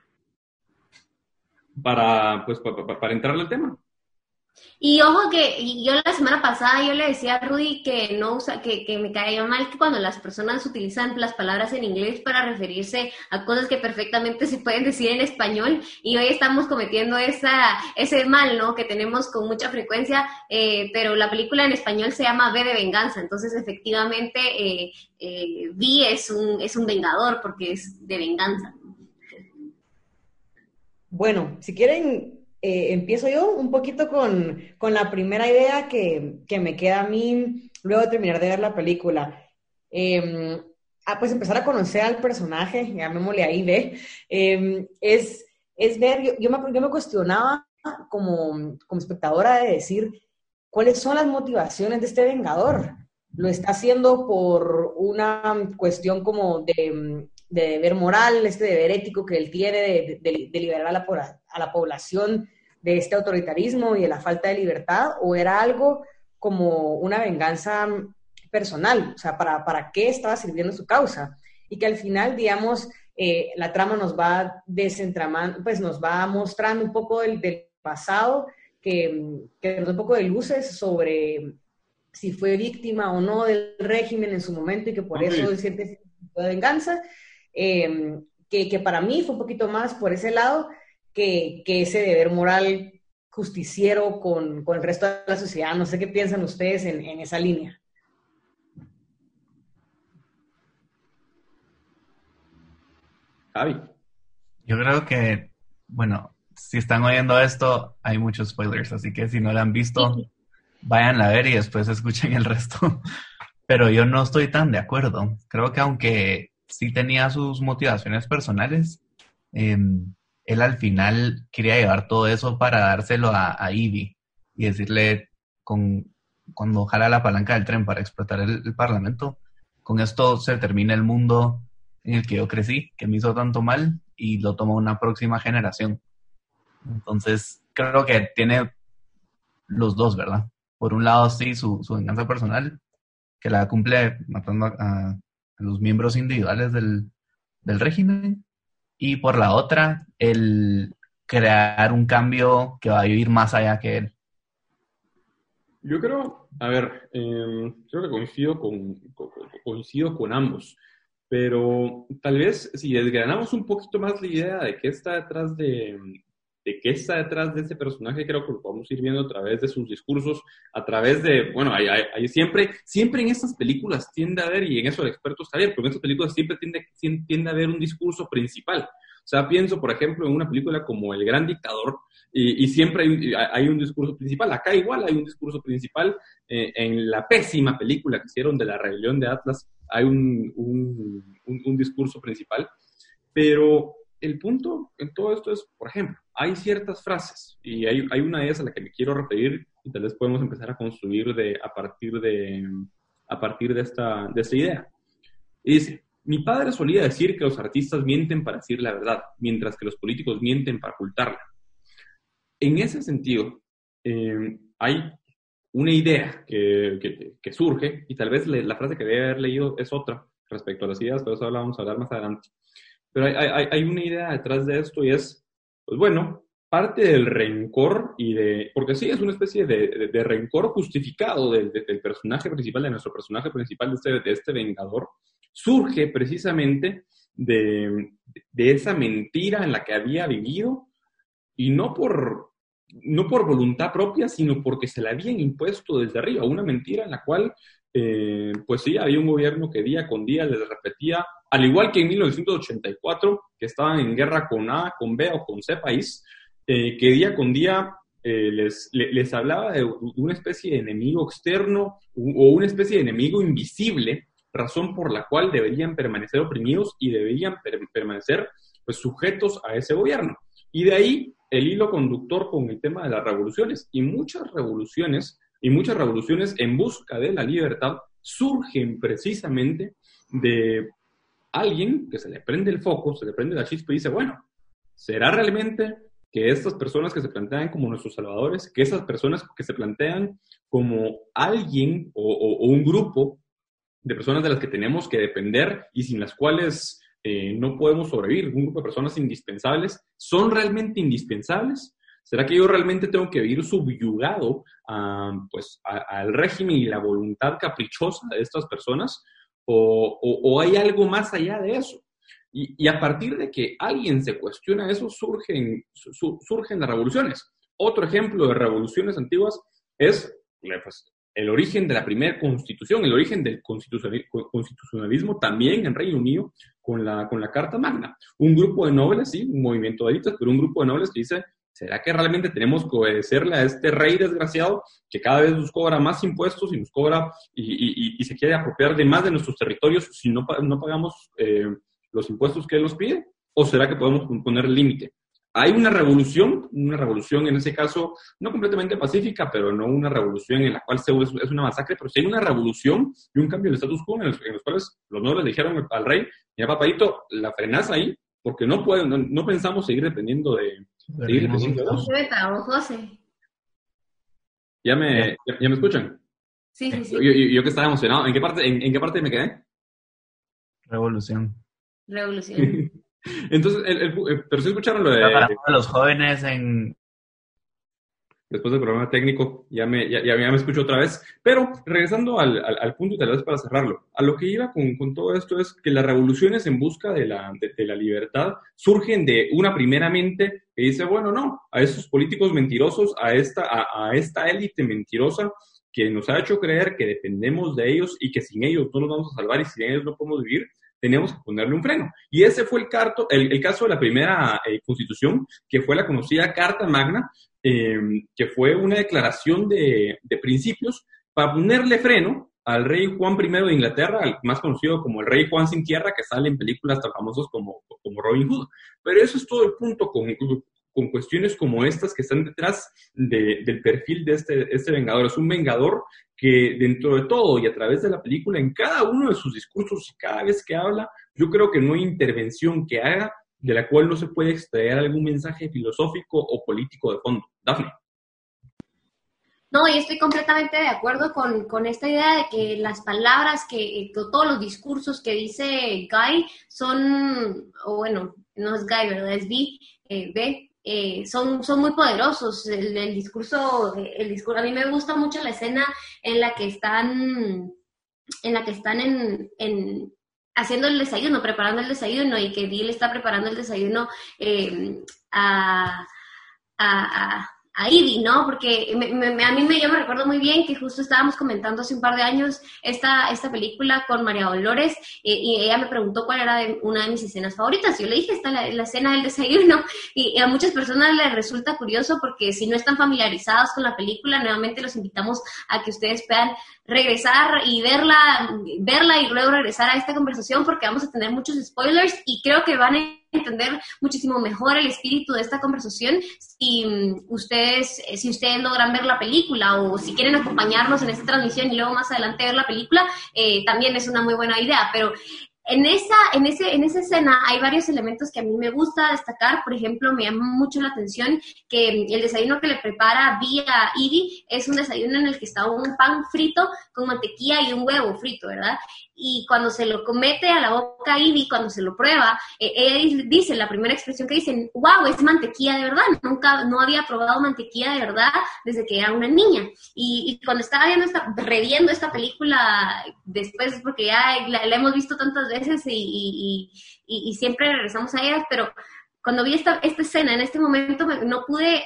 Speaker 2: para, pues, para, para entrar al tema.
Speaker 3: Y ojo que y yo la semana pasada yo le decía a Rudy que no usa, que, que me caía mal que cuando las personas utilizan las palabras en inglés para referirse a cosas que perfectamente se pueden decir en español, y hoy estamos cometiendo esa, ese mal, ¿no? Que tenemos con mucha frecuencia, eh, pero la película en español se llama V de Venganza, entonces efectivamente eh, eh, V es un, es un vengador porque es de venganza.
Speaker 7: Bueno, si quieren... Eh, empiezo yo un poquito con, con la primera idea que, que me queda a mí luego de terminar de ver la película. Eh, ah, pues empezar a conocer al personaje, llamémosle ahí, ve, eh, es, es ver, yo, yo, me, yo me cuestionaba como, como espectadora de decir, ¿cuáles son las motivaciones de este vengador? ¿Lo está haciendo por una cuestión como de... de deber moral, este deber ético que él tiene de, de, de liberar a la, a la población de este autoritarismo y de la falta de libertad, o era algo como una venganza personal? O sea, ¿para, para qué estaba sirviendo su causa? Y que al final, digamos, eh, la trama nos va desentramando, pues nos va mostrando un poco del, del pasado, que, que nos da un poco de luces sobre si fue víctima o no del régimen en su momento y que por okay. eso siente ese tipo de venganza. Eh, que, que para mí fue un poquito más por ese lado que, que ese deber moral justiciero con, con el resto de la sociedad. No sé qué piensan ustedes en, en esa línea.
Speaker 2: Javi.
Speaker 6: Yo creo que, bueno, si están oyendo esto, hay muchos spoilers, así que si no la han visto, vayan a ver y después escuchen el resto. Pero yo no estoy tan de acuerdo. Creo que aunque sí tenía sus motivaciones personales, eh, él al final quería llevar todo eso para dárselo a, a Evie y decirle, con, cuando jala la palanca del tren para explotar el, el parlamento, con esto se termina el mundo en el que yo crecí, que me hizo tanto mal, y lo tomó una próxima generación. Entonces, creo que tiene los dos, ¿verdad? Por un lado, sí, su, su venganza personal, que la cumple matando a, a los miembros individuales del, del régimen, y por la otra, el crear un cambio que va a vivir más allá que él.
Speaker 2: Yo creo, a ver, eh, creo que coincido con, co- coincido con ambos, pero tal vez si desgranamos un poquito más la idea de qué está detrás de, de qué está detrás de ese personaje, creo que lo podemos ir viendo a través de sus discursos, a través de, bueno, hay, hay, hay siempre, siempre en estas películas tiende a haber, y en eso el experto está bien, pero en estas películas siempre tiende, tiende a haber un discurso principal. O sea, pienso, por ejemplo, en una película como El Gran Dictador, y, y siempre hay, hay un discurso principal. Acá igual hay un discurso principal. Eh, en la pésima película que hicieron de la rebelión de Atlas, hay un, un, un, un discurso principal. Pero el punto en todo esto es, por ejemplo, hay ciertas frases, y hay, hay una de ellas a la que me quiero referir, y tal vez podemos empezar a construir de, a partir de, a partir de, esta, de esta idea. Y dice: mi padre solía decir que los artistas mienten para decir la verdad, mientras que los políticos mienten para ocultarla. En ese sentido, eh, hay una idea que, que, que surge, y tal vez le, la frase que debe haber leído es otra respecto a las ideas, pero eso la vamos a hablar más adelante. Pero hay, hay, hay una idea detrás de esto, y es, pues bueno, parte del rencor, y de, porque sí, es una especie de, de, de rencor justificado del, del personaje principal, de nuestro personaje principal, de este, de este vengador, surge precisamente de, de esa mentira en la que había vivido, y no por, no por voluntad propia, sino porque se la habían impuesto desde arriba, una mentira en la cual, eh, pues sí, había un gobierno que día con día les repetía, al igual que en mil novecientos ochenta y cuatro, que estaban en guerra con A, con B o con C país, eh, que día con día eh, les, les, les hablaba de una especie de enemigo externo o una especie de enemigo invisible, razón por la cual deberían permanecer oprimidos y deberían per permanecer pues, sujetos a ese gobierno. Y de ahí el hilo conductor con el tema de las revoluciones. Y muchas revoluciones, y muchas revoluciones en busca de la libertad surgen precisamente de alguien que se le prende el foco, se le prende la chispa y dice, bueno, ¿será realmente que estas personas que se plantean como nuestros salvadores, que esas personas que se plantean como alguien o, o, o un grupo de personas de las que tenemos que depender y sin las cuales eh, no podemos sobrevivir, un grupo de personas indispensables, son realmente indispensables? ¿Será que yo realmente tengo que vivir subyugado a, pues, a, al régimen y la voluntad caprichosa de estas personas? ¿O, o, o hay algo más allá de eso? Y, y a partir de que alguien se cuestiona eso, surgen, su, surgen las revoluciones. Otro ejemplo de revoluciones antiguas es pues, el origen de la primera constitución, el origen del constitucionalismo también en Reino Unido con la, con la Carta Magna. Un grupo de nobles, sí, un movimiento de élites, pero un grupo de nobles que dice, ¿será que realmente tenemos que obedecerle a este rey desgraciado que cada vez nos cobra más impuestos y nos cobra y, y, y se quiere apropiar de más de nuestros territorios si no, no pagamos eh, los impuestos que él nos pide? ¿O será que podemos poner límite? Hay una revolución, una revolución en ese caso, no completamente pacífica, pero no una revolución en la cual se, es, es una masacre, pero sí hay una revolución y un cambio de status quo en los, en los cuales los nobles le dijeron al rey, mira papadito, la frenás ahí, porque no, pueden, no, no pensamos seguir dependiendo de, de seguir dependiendo de vos.
Speaker 3: José.
Speaker 2: ¿Ya me, ya, ¿Ya me escuchan?
Speaker 3: Sí, sí, sí.
Speaker 2: Yo, yo, yo que estaba emocionado. ¿En qué parte, en, en qué parte me quedé?
Speaker 6: Revolución.
Speaker 3: Revolución.
Speaker 2: Entonces, el, el, el, pero sí escucharon lo de...
Speaker 6: Para los jóvenes en...
Speaker 2: Después del programa técnico, ya me, ya, ya me escucho otra vez. Pero, regresando al, al, al punto, y tal vez para cerrarlo, a lo que iba con, con todo esto es que las revoluciones en busca de la, de, de la libertad surgen de una primeramente que dice, bueno, no, a esos políticos mentirosos, a esta, a, a esta élite mentirosa que nos ha hecho creer que dependemos de ellos y que sin ellos no nos vamos a salvar y sin ellos no podemos vivir, tenemos que ponerle un freno. Y ese fue el, carto, el, el caso de la primera eh, constitución, que fue la conocida Carta Magna, eh, que fue una declaración de, de principios para ponerle freno al rey Juan primero de Inglaterra, al más conocido como el rey Juan sin tierra, que sale en películas tan famosas como, como Robin Hood. Pero eso es todo el punto con, con cuestiones como estas que están detrás de, del perfil de este, este vengador. Es un vengador que dentro de todo y a través de la película, en cada uno de sus discursos y cada vez que habla, yo creo que no hay intervención que haga de la cual no se puede extraer algún mensaje filosófico o político de fondo. Dafne.
Speaker 3: No, y estoy completamente de acuerdo con, con esta idea de que las palabras, que todos los discursos que dice Guy son, o bueno, no es Guy, ¿verdad? Es B, eh, B, eh, son, son muy poderosos. El, el discurso, el discurso, a mí me gusta mucho la escena en la que están, en la que están en, en haciendo el desayuno, preparando el desayuno, y que Bill está preparando el desayuno eh, a... a, a a Ivy, ¿no? Porque me, me, a mí me, yo me recuerdo muy bien que justo estábamos comentando hace un par de años esta, esta película con María Dolores eh, y ella me preguntó cuál era de, una de mis escenas favoritas. Yo le dije, está la, la escena del desayuno y, y a muchas personas les resulta curioso porque si no están familiarizados con la película, nuevamente los invitamos a que ustedes puedan regresar y verla, verla y luego regresar a esta conversación porque vamos a tener muchos spoilers y creo que van a entender muchísimo mejor el espíritu de esta conversación si um, ustedes, si ustedes logran ver la película o si quieren acompañarnos en esta transmisión y luego más adelante ver la película, eh, también es una muy buena idea, pero en esa, en, ese, en esa escena hay varios elementos que a mí me gusta destacar. Por ejemplo, me llama mucho la atención que el desayuno que le prepara Vi a Ivy es un desayuno en el que está un pan frito con mantequilla y un huevo frito, ¿verdad? Y cuando se lo comete a la boca Ivy, cuando se lo prueba, eh, ella dice, la primera expresión que dicen, wow, es mantequilla de verdad, nunca, no había probado mantequilla de verdad desde que era una niña. Y, y cuando estaba viendo esta, reviendo esta película después, porque ya la, la hemos visto tantas veces y, y, y, y siempre regresamos a ella, pero cuando vi esta, esta escena, en este momento me, no pude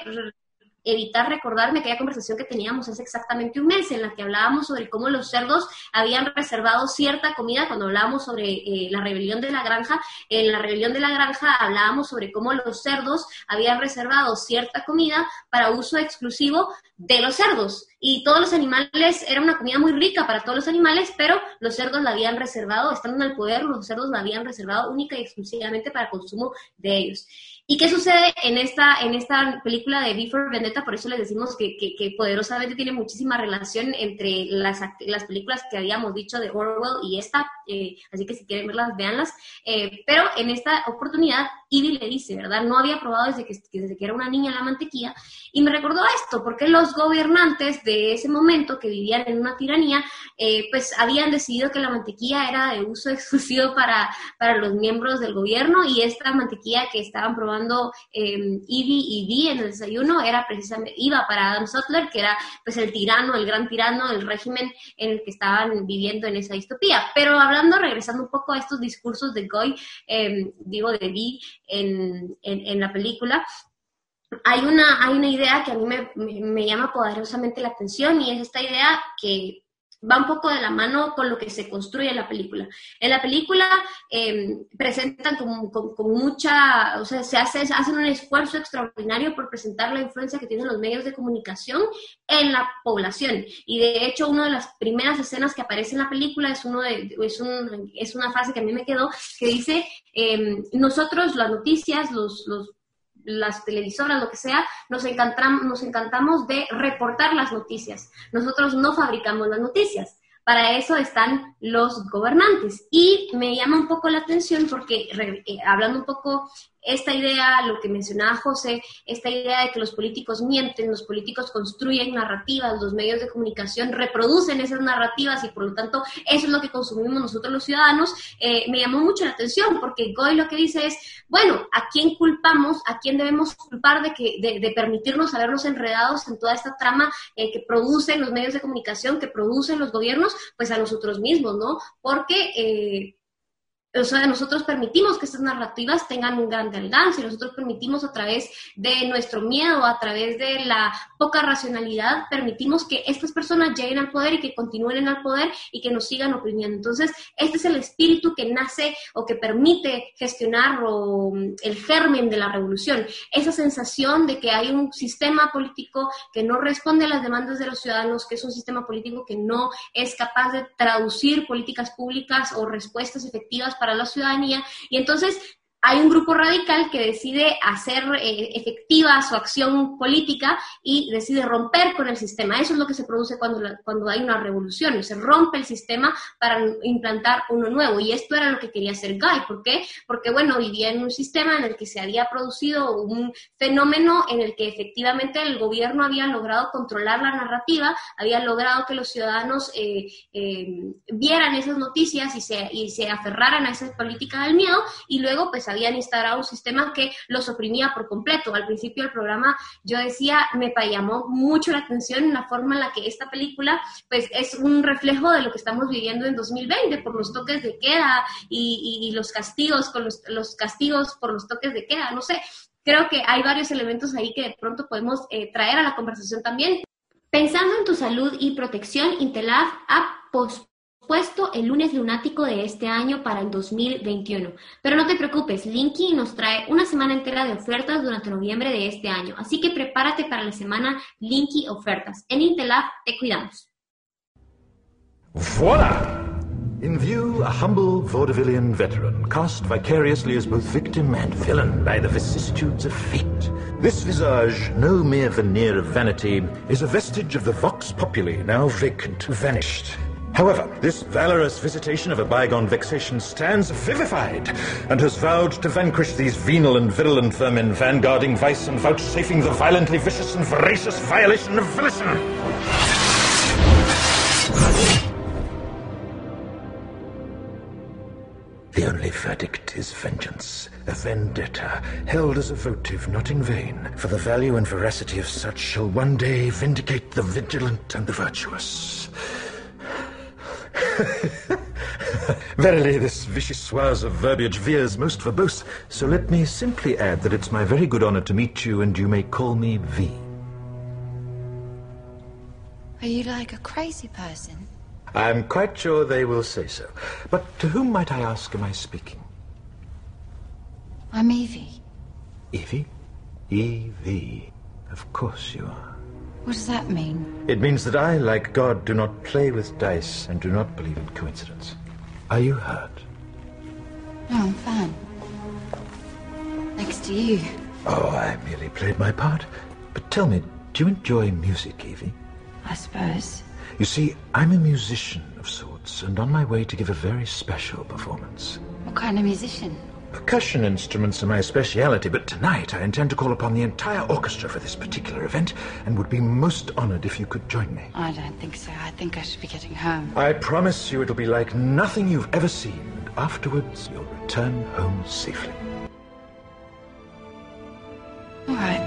Speaker 3: evitar recordarme aquella conversación que teníamos hace exactamente un mes en la que hablábamos sobre cómo los cerdos habían reservado cierta comida, cuando hablábamos sobre eh, la rebelión de la granja. En la rebelión de la granja hablábamos sobre cómo los cerdos habían reservado cierta comida para uso exclusivo de los cerdos. Y todos los animales, era una comida muy rica para todos los animales, pero los cerdos la habían reservado, estando en el poder, los cerdos la habían reservado única y exclusivamente para consumo de ellos. ¿Y qué sucede en esta, en esta película de V for Vendetta? Por eso les decimos que, que, que poderosamente tiene muchísima relación entre las, las películas que habíamos dicho de Orwell y esta, eh, así que si quieren verlas, véanlas. Eh, pero en esta oportunidad, Ivy le dice, ¿verdad? No había probado desde que, desde que era una niña la mantequilla, y me recordó esto, porque los gobernantes de ese momento, que vivían en una tiranía, eh, pues habían decidido que la mantequilla era de uso exclusivo para, para los miembros del gobierno, y esta mantequilla que estaban probando eh, Ivy y Vi en el desayuno era precisamente, iba para Adam Sutler, que era pues el tirano, el gran tirano del régimen en el que estaban viviendo en esa distopía. Pero hablando, regresando un poco a estos discursos de Goy, eh, digo de Vi en, en, en la película, hay una, hay una idea que a mí me, me, me llama poderosamente la atención, y es esta idea que va un poco de la mano con lo que se construye en la película. En la película eh, presentan con, con, con mucha, o sea, se hace, hacen un esfuerzo extraordinario por presentar la influencia que tienen los medios de comunicación en la población. Y de hecho, una de las primeras escenas que aparece en la película es, uno de, es, un, es una frase que a mí me quedó, que dice, eh, nosotros, las noticias, los, los las televisoras, lo que sea, nos encantamos, nos encantamos de reportar las noticias. Nosotros no fabricamos las noticias. Para eso están los gobernantes. Y me llama un poco la atención porque, eh, hablando un poco esta idea, lo que mencionaba José, esta idea de que los políticos mienten, los políticos construyen narrativas, los medios de comunicación reproducen esas narrativas y por lo tanto eso es lo que consumimos nosotros los ciudadanos, eh, me llamó mucho la atención porque Goy lo que dice es, bueno, ¿a quién culpamos, a quién debemos culpar de, que, de, de permitirnos habernos enredados en toda esta trama eh, que producen los medios de comunicación, que producen los gobiernos? Pues a nosotros mismos, ¿no? Porque... Eh, O sea, nosotros permitimos que estas narrativas tengan un gran alcance, nosotros permitimos a través de nuestro miedo, a través de la poca racionalidad, permitimos que estas personas lleguen al poder y que continúen en el poder y que nos sigan oprimiendo. Entonces, este es el espíritu que nace o que permite gestionar o, el germen de la revolución. Esa sensación de que hay un sistema político que no responde a las demandas de los ciudadanos, que es un sistema político que no es capaz de traducir políticas públicas o respuestas efectivas para la ciudadanía, y entonces hay un grupo radical que decide hacer eh, efectiva su acción política y decide romper con el sistema. Eso es lo que se produce cuando, la, cuando hay una revolución, se rompe el sistema para implantar uno nuevo, y esto era lo que quería hacer Guy. ¿Por qué? Porque, bueno, vivía en un sistema en el que se había producido un fenómeno en el que efectivamente el gobierno había logrado controlar la narrativa, había logrado que los ciudadanos eh, eh, vieran esas noticias y se, y se aferraran a esa política del miedo, y luego pues habían instaurado un sistema que los oprimía por completo. Al principio del programa yo decía, me llamó mucho la atención la forma en la que esta película pues es un reflejo de lo que estamos viviendo en dos mil veinte por los toques de queda y, y, y los castigos con los, los castigos por los toques de queda, no sé. creo que hay varios elementos ahí que de pronto podemos eh, traer a la conversación también. Pensando en tu salud y protección, Intelab ha pospuesto el lunes lunático de este año para el dos mil veintiuno. Pero no te preocupes, Linky nos trae una semana entera de ofertas durante noviembre de este año. Así que prepárate para la semana Linky Ofertas. En Intelab te cuidamos.
Speaker 5: Voila! In view, a humble vaudevillian veteran, cast vicariously as both victim and villain by the vicissitudes of fate. This visage, no mere veneer of vanity, is a vestige of the vox populi, now vacant, vanished. However, this valorous visitation of a bygone vexation stands vivified, and has vowed to vanquish these venal and virulent vermin, vanguarding vice and vouchsafing the violently vicious and voracious violation of volition. The only verdict is vengeance, a vendetta, held as a votive not in vain, for the value and veracity of such shall one day vindicate the vigilant and the virtuous. Verily, this vichyssoise of verbiage veers most verbose, so let me simply add that it's my very good honor to meet you, and you may call me V.
Speaker 4: Are you like a crazy person?
Speaker 5: I'm quite sure they will say so. But to whom, might I ask, am I speaking?
Speaker 4: I'm Evie.
Speaker 5: Evie? Evie. Of course you are.
Speaker 4: What does that mean?
Speaker 5: It means that I, like God, do not play with dice and do not believe in coincidence. Are you hurt?
Speaker 4: No, I'm fine. Next to you.
Speaker 5: Oh, I merely played my part. But tell me, do you enjoy music, Evie?
Speaker 4: I suppose.
Speaker 5: You see, I'm a musician of sorts, and on my way to give a very special performance.
Speaker 4: What kind of musician?
Speaker 5: Percussion instruments are my speciality, but tonight I intend to call upon the entire orchestra for this particular event, and would be most honored if you could join me.
Speaker 4: I don't think so. I think I should be getting home.
Speaker 5: I promise you it'll be like nothing you've ever seen, and afterwards you'll return home safely.
Speaker 4: All right.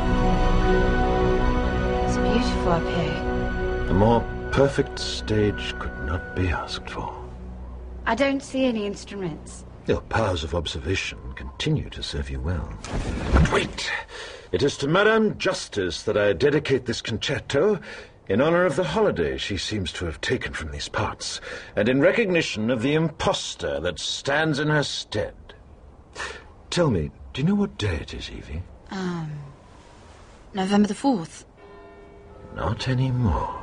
Speaker 4: It's beautiful up here.
Speaker 5: A more perfect stage could not be asked for.
Speaker 4: I don't see any instruments.
Speaker 5: Your powers of observation continue to serve you well. And wait! It is to Madame Justice that I dedicate this concerto in honor of the holiday she seems to have taken from these parts, and in recognition of the impostor that stands in her stead. Tell me, do you know what day it is, Evie?
Speaker 4: Um, November the fourth.
Speaker 5: Not anymore.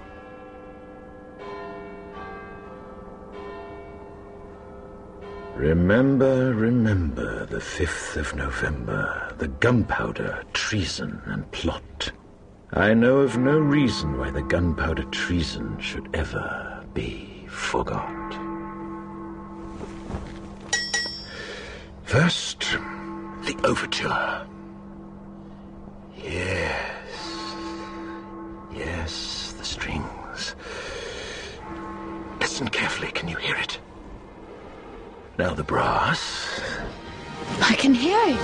Speaker 5: Remember, remember the fifth of November, the gunpowder, treason, and plot. I know of no reason why the gunpowder treason should ever be forgot. First, the overture. Yes. Yes, the strings. Listen carefully, can you hear it? Now the brass.
Speaker 4: I can hear it.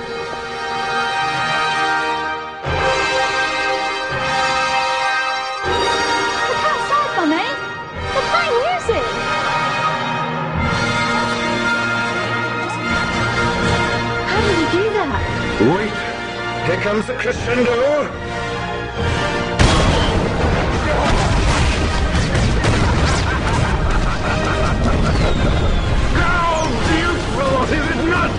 Speaker 4: Look outside, Mummy. They're playing music. How did you do that?
Speaker 5: Wait, here comes the crescendo. Is it not?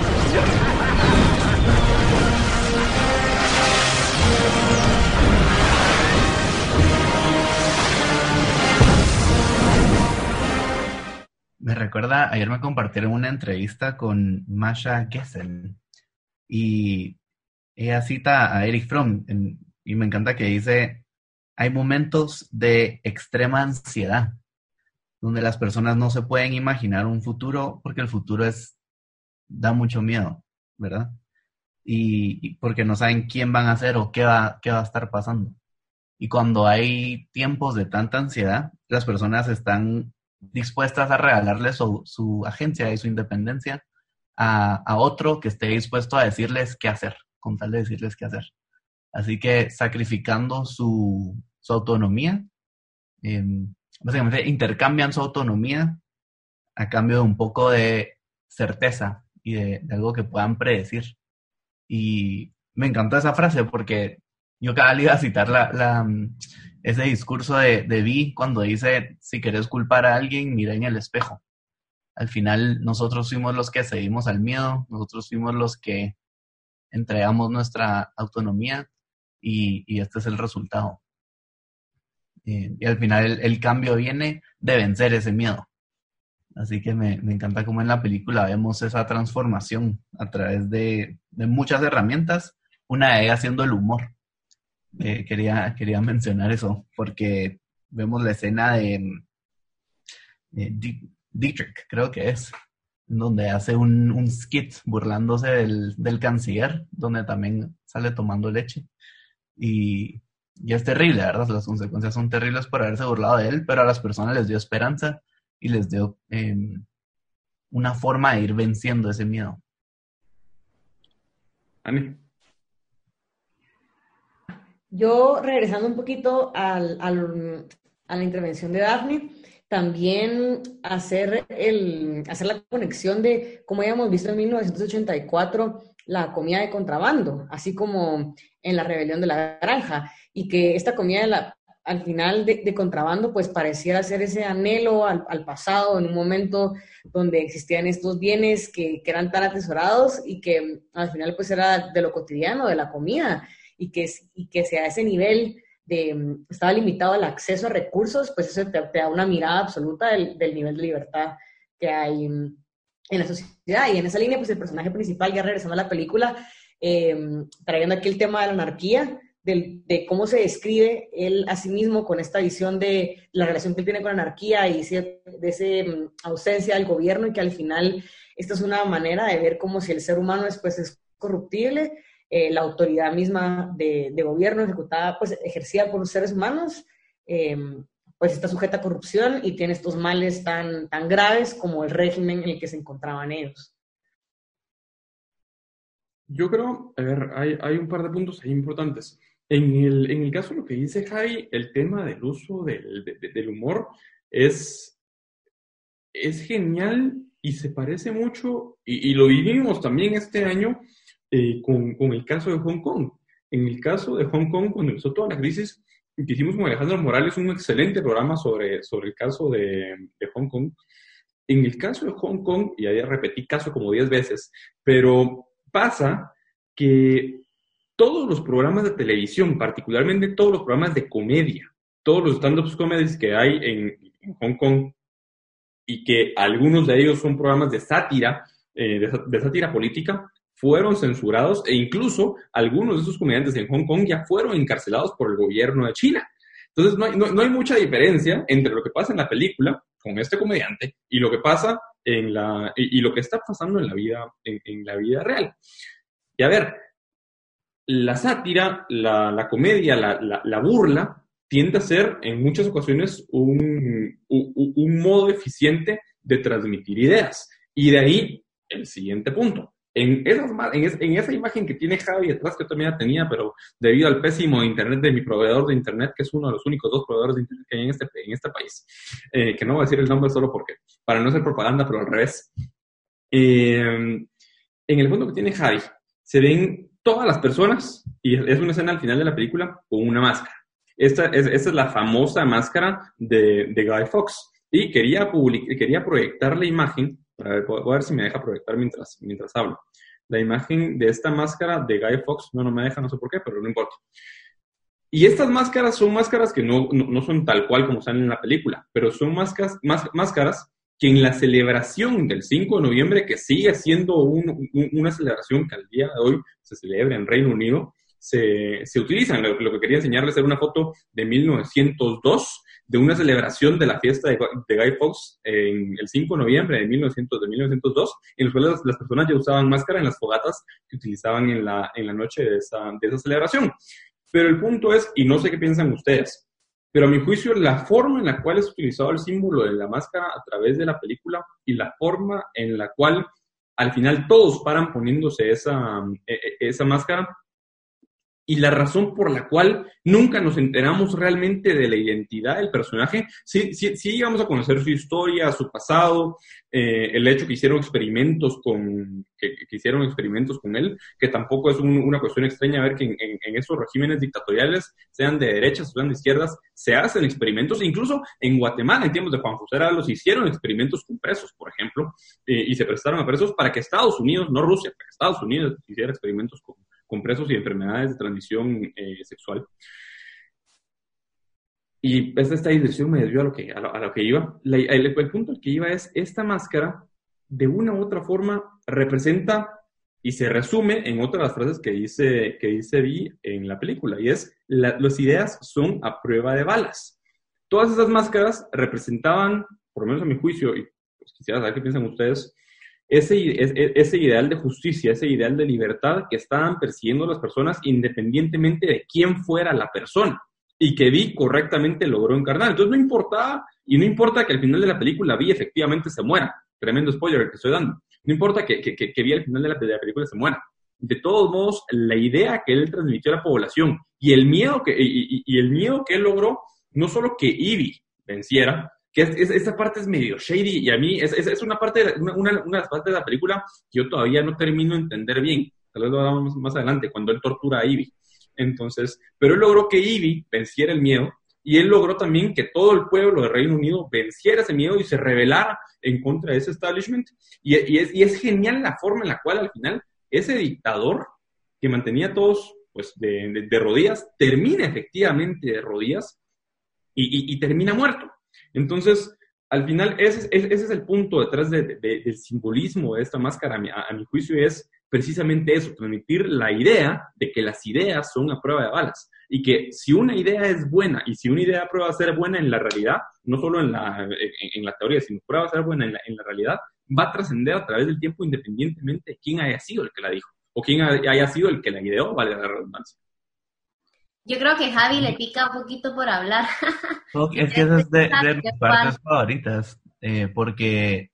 Speaker 6: Me recuerda, ayer me compartieron una entrevista con Masha Gessen y ella cita a Erich Fromm en, y me encanta que dice, hay momentos de extrema ansiedad donde las personas no se pueden imaginar un futuro porque el futuro es da mucho miedo, ¿verdad? Y, y porque no saben quién van a ser o qué va, qué va a estar pasando. Y cuando hay tiempos de tanta ansiedad, las personas están dispuestas a regalarle su, su agencia y su independencia a, a otro que esté dispuesto a decirles qué hacer, con tal de decirles qué hacer. Así que sacrificando su, su autonomía, eh, básicamente intercambian su autonomía a cambio de un poco de certeza y de, de algo que puedan predecir. Y me encantó esa frase porque yo cada día iba a citar la, la, ese discurso de, de Vi cuando dice, si querés culpar a alguien, mira en el espejo. Al final nosotros fuimos los que cedimos al miedo, nosotros fuimos los que entregamos nuestra autonomía y, y este es el resultado. Eh, y al final el, el cambio viene de vencer ese miedo. Así que me, me encanta cómo en la película vemos esa transformación a través de, de muchas herramientas, una de ellas siendo el humor. Eh, quería, quería mencionar eso porque vemos la escena de, de Dietrich, creo que es, donde hace un, un skit burlándose del, del canciller, donde también sale tomando leche. Y, y es terrible, ¿verdad? Las consecuencias son terribles por haberse burlado de él, pero a las personas les dio esperanza y les dio eh, una forma de ir venciendo ese miedo.
Speaker 2: Ani.
Speaker 7: Yo, regresando un poquito al, al, a la intervención de Daphne, también hacer, el, hacer la conexión de, como habíamos visto en mil novecientos ochenta y cuatro, la comida de contrabando, así como en la rebelión de la granja, y que esta comida de la, al final de, de contrabando pues pareciera ser ese anhelo al, al pasado, en un momento donde existían estos bienes que, que eran tan atesorados y que al final pues era de lo cotidiano, de la comida, y que, y que sea ese nivel de, estaba limitado el acceso a recursos, pues eso te, te da una mirada absoluta del, del nivel de libertad que hay en la sociedad. Y en esa línea, pues el personaje principal, ya regresando a la película, eh, trayendo aquí el tema de la anarquía, de, de cómo se describe él a sí mismo con esta visión de la relación que él tiene con la anarquía y de esa um, ausencia del gobierno, y que al final esta es una manera de ver como si el ser humano después es corruptible. Eh, la autoridad misma de, de gobierno ejecutada, pues ejercida por los seres humanos, eh, pues está sujeta a corrupción y tiene estos males tan, tan graves como el régimen en el que se encontraban ellos.
Speaker 2: Yo creo, a ver, hay, hay un par de puntos ahí importantes. En el, en el caso de lo que dice Jai, el tema del uso del, de, de, del humor es, es genial y se parece mucho, y, y lo vivimos también este año, Eh, con, con el caso de Hong Kong. En el caso de Hong Kong, cuando empezó toda la crisis, que hicimos con Alejandro Morales un excelente programa sobre, sobre el caso de, de Hong Kong. En el caso de Hong Kong, y ahí repetí caso como diez veces, pero pasa que todos los programas de televisión, particularmente todos los programas de comedia, todos los stand-up comedies que hay en, en Hong Kong, y que algunos de ellos son programas de sátira, eh, de, de sátira política, fueron censurados, e incluso algunos de esos comediantes en Hong Kong ya fueron encarcelados por el gobierno de China. Entonces no hay, no, no hay mucha diferencia entre lo que pasa en la película con este comediante y lo que pasa en la y, y lo que está pasando en la vida en, en la vida real. Y a ver, la sátira, la, la comedia, la, la, la burla tiende a ser en muchas ocasiones un, un, un modo eficiente de transmitir ideas. Y de ahí el siguiente punto. En, esas, en, es, en esa imagen que tiene Javi detrás, que yo también la tenía, pero debido al pésimo internet de mi proveedor de internet, que es uno de los únicos dos proveedores de internet que hay en este, en este país, eh, que no voy a decir el nombre solo porque, para no hacer propaganda, pero al revés. Eh, en el fondo que tiene Javi, se ven todas las personas, y es una escena al final de la película, con una máscara. Esta es, esta es la famosa máscara de, de Guy Fawkes. Y quería, public, quería proyectar la imagen. A ver, voy a ver si me deja proyectar mientras, mientras hablo. La imagen de esta máscara de Guy Fawkes, no, no me deja, no sé por qué, pero no importa. Y estas máscaras son máscaras que no, no, no son tal cual como salen en la película, pero son máscaras, más, máscaras que en la celebración del cinco de noviembre, que sigue siendo un, un, una celebración que al día de hoy se celebra en Reino Unido, se, se utilizan. Lo, lo que quería enseñarles era una foto de mil novecientos dos, de una celebración de la fiesta de, de Guy Fawkes en el cinco de noviembre de mil novecientos, de mil novecientos dos, en los cuales las, las personas ya usaban máscara en las fogatas que utilizaban en la, en la noche de esa, de esa celebración. Pero el punto es, y no sé qué piensan ustedes, pero a mi juicio la forma en la cual es utilizado el símbolo de la máscara a través de la película y la forma en la cual al final todos paran poniéndose esa, esa máscara y la razón por la cual nunca nos enteramos realmente de la identidad del personaje. Sí, sí, sí llegamos a conocer su historia, su pasado, eh, el hecho que hicieron experimentos con que, que hicieron experimentos con él, que tampoco es un, una cuestión extraña ver que en, en, en esos regímenes dictatoriales, sean de derechas o sean de izquierdas, se hacen experimentos. Incluso en Guatemala, en tiempos de Juan José Ábalos, hicieron experimentos con presos, por ejemplo, eh, y se prestaron a presos para que Estados Unidos, no Rusia, para que Estados Unidos hiciera experimentos con con presos y enfermedades de transmisión eh, sexual. Y esta, esta dirección me desvió a lo que, a lo, a lo que iba. La, el, el punto al que iba es, esta máscara, de una u otra forma, representa y se resume en otra de las frases que dice, que dice Vi en la película, y es, la, las ideas son a prueba de balas. Todas esas máscaras representaban, por lo menos a mi juicio, y pues quisiera saber qué piensan ustedes, Ese, ese ideal de justicia, ese ideal de libertad que estaban persiguiendo las personas independientemente de quién fuera la persona, y que Vi correctamente logró encarnar. Entonces no importaba, y no importa que al final de la película Vi efectivamente se muera, tremendo spoiler que estoy dando, no importa que, que, que Vi al final de la, de la película se muera. De todos modos, la idea que él transmitió a la población y el miedo que, y, y, y el miedo que él logró, no solo que Ivy venciera, que es, es, esa parte es medio shady, y a mí es, es, es una parte, de, una, una, una de las partes de la película que yo todavía no termino de entender bien. Tal vez lo hablamos más adelante, cuando él tortura a Ivy. Entonces, pero él logró que Ivy venciera el miedo, y él logró también que todo el pueblo del Reino Unido venciera ese miedo y se rebelara en contra de ese establishment. Y, y, es, y es genial la forma en la cual al final ese dictador que mantenía a todos pues, de, de, de rodillas, termina efectivamente de rodillas y, y, y termina muerto. Entonces, al final, ese es, ese es el punto detrás de, de, del simbolismo de esta máscara, a mi, a, a mi juicio, es precisamente eso, transmitir la idea de que las ideas son a prueba de balas, y que si una idea es buena, y si una idea prueba a ser buena en la realidad, no solo en la, en, en la teoría, sino prueba a ser buena en la, en la realidad, va a trascender a través del tiempo independientemente de quién haya sido el que la dijo, o quién haya sido el que la ideó, vale la redundancia.
Speaker 3: Yo creo que Javi le pica un poquito por hablar.
Speaker 6: Es que esa es de, de mis partes favoritas, eh, porque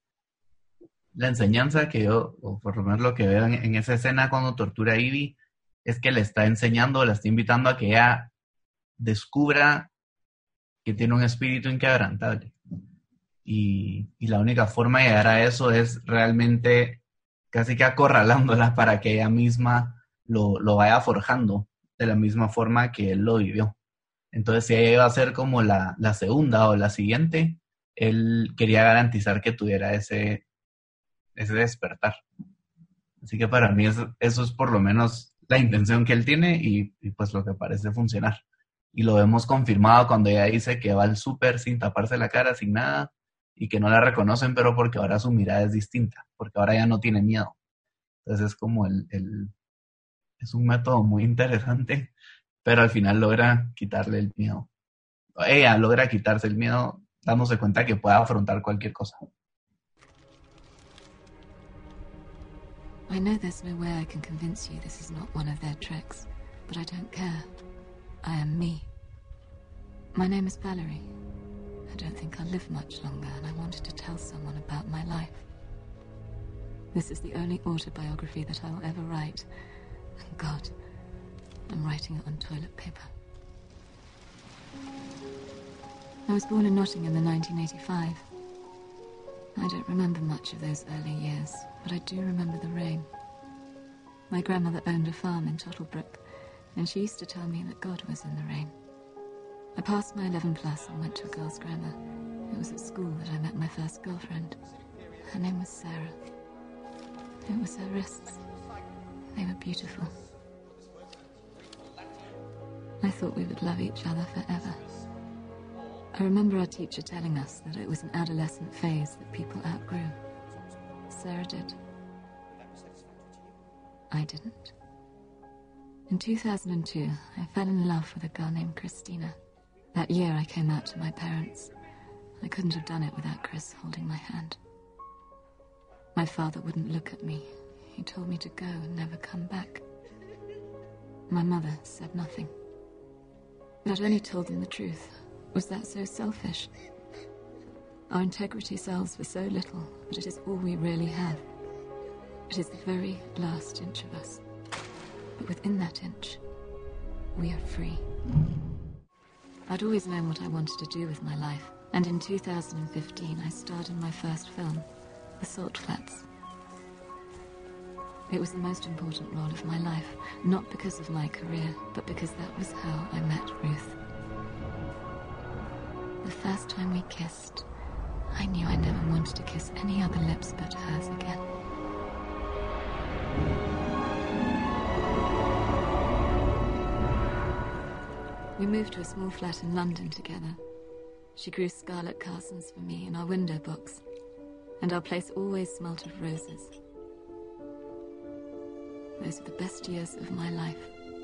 Speaker 6: la enseñanza que yo, o por lo menos lo que veo en, en esa escena cuando tortura a Ivy, es que le está enseñando, la está invitando a que ella descubra que tiene un espíritu inquebrantable. Y, y la única forma de llegar a eso es realmente casi que acorralándola para que ella misma lo, lo vaya forjando de la misma forma que él lo vivió. Entonces, si ella iba a ser como la, la segunda o la siguiente, él quería garantizar que tuviera ese, ese despertar. Así que para mí eso, eso es por lo menos la intención que él tiene y, y pues lo que parece funcionar. Y lo vemos confirmado cuando ella dice que va al súper sin taparse la cara, sin nada, y que no la reconocen, pero porque ahora su mirada es distinta, porque ahora ya no tiene miedo. Entonces es como el... el es un método muy interesante, pero al final logra quitarle el miedo. Ella logra quitarse el miedo dándose cuenta que puede afrontar cualquier cosa.
Speaker 4: I know there's no way I can convince you this is not one of their tricks, but I don't care. I am me. My name is Valerie. I don't think I'll live much longer, and I wanted to tell someone about my life. This is the only autobiography that I'll ever write. And God, I'm writing it on toilet paper. I was born in Nottingham in nineteen eighty-five. I don't remember much of those early years, but I do remember the rain. My grandmother owned a farm in Tottlebrook, and she used to tell me that God was in the rain. I passed my eleven plus and went to a girls' grammar. It was at school that I met my first girlfriend. Her name was Sarah. It was her wrists. They were beautiful. I thought we would love each other forever. I remember our teacher telling us that it was an adolescent phase that people outgrew. Sarah did. I didn't. In two thousand two, I fell in love with a girl named Christina. That year I came out to my parents. I couldn't have done it without Chris holding my hand. My father wouldn't look at me. He told me to go and never come back. My mother said nothing. But I'd only told them the truth. Was that so selfish? Our integrity sells for so little, but it is all we really have. It is the very last inch of us. But within that inch,
Speaker 8: we are free. I'd always known what I wanted to do with my life, and in two thousand fifteen I starred in my first film, The Salt Flats. It was the most important role of my life, not because of my career, but because that was how I met Ruth. The first time we kissed, I knew I never wanted to kiss any other lips but hers again. We moved to a small flat in London together. She grew scarlet Carsons for me in our window box, and our place always smelt of roses. Those were the best years of my life.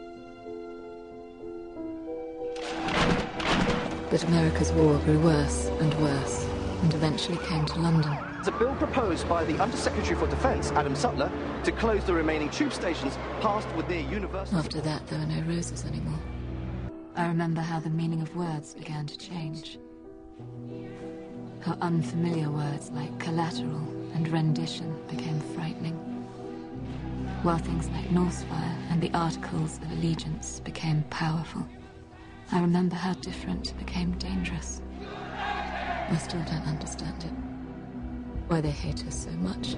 Speaker 8: But America's war grew worse and worse, and eventually came to London.
Speaker 9: It's a bill proposed by the Undersecretary for Defence, Adam Sutler, to close the remaining tube stations passed with their university.
Speaker 8: After that, there were no roses anymore. I remember how the meaning of words began to change. How unfamiliar words like collateral and rendition became frightening, while things like Northfire and the Articles of Allegiance became powerful. I remember how different became dangerous. I still don't understand it. Why they hate us so much.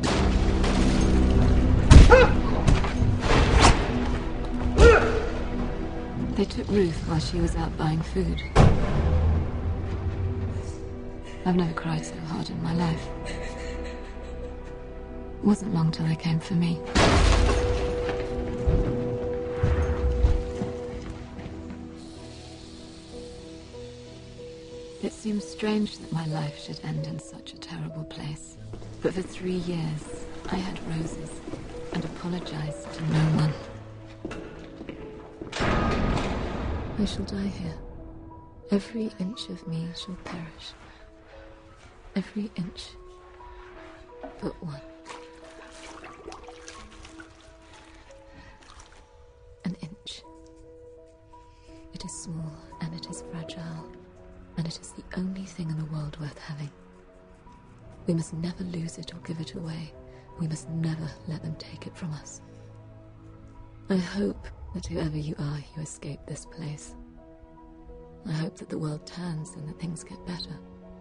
Speaker 8: They took Ruth while she was out buying food. I've never cried so hard in my life. It wasn't long till they came for me. It seems strange that my life should end in such a terrible place. But for three years, I had roses and apologized to no one. I shall die here. Every inch of me shall perish. Every inch but one. An inch. It is small and it is fragile, and it is the only thing in the world worth having. We must never lose it or give it away. We must never let them take it from us. I hope that whoever you are, you escape this place. I hope that the world turns and that things get better.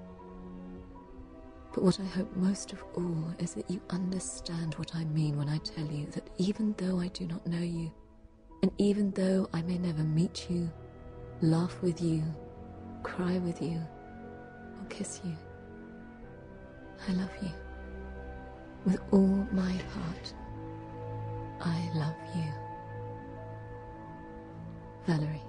Speaker 8: But what I hope most of all is that you understand what I mean when I tell you that even though I do not know you, and even though I may never meet you, laugh with you, cry with you, or kiss you, I love you. With all my heart, I love you. Valerie.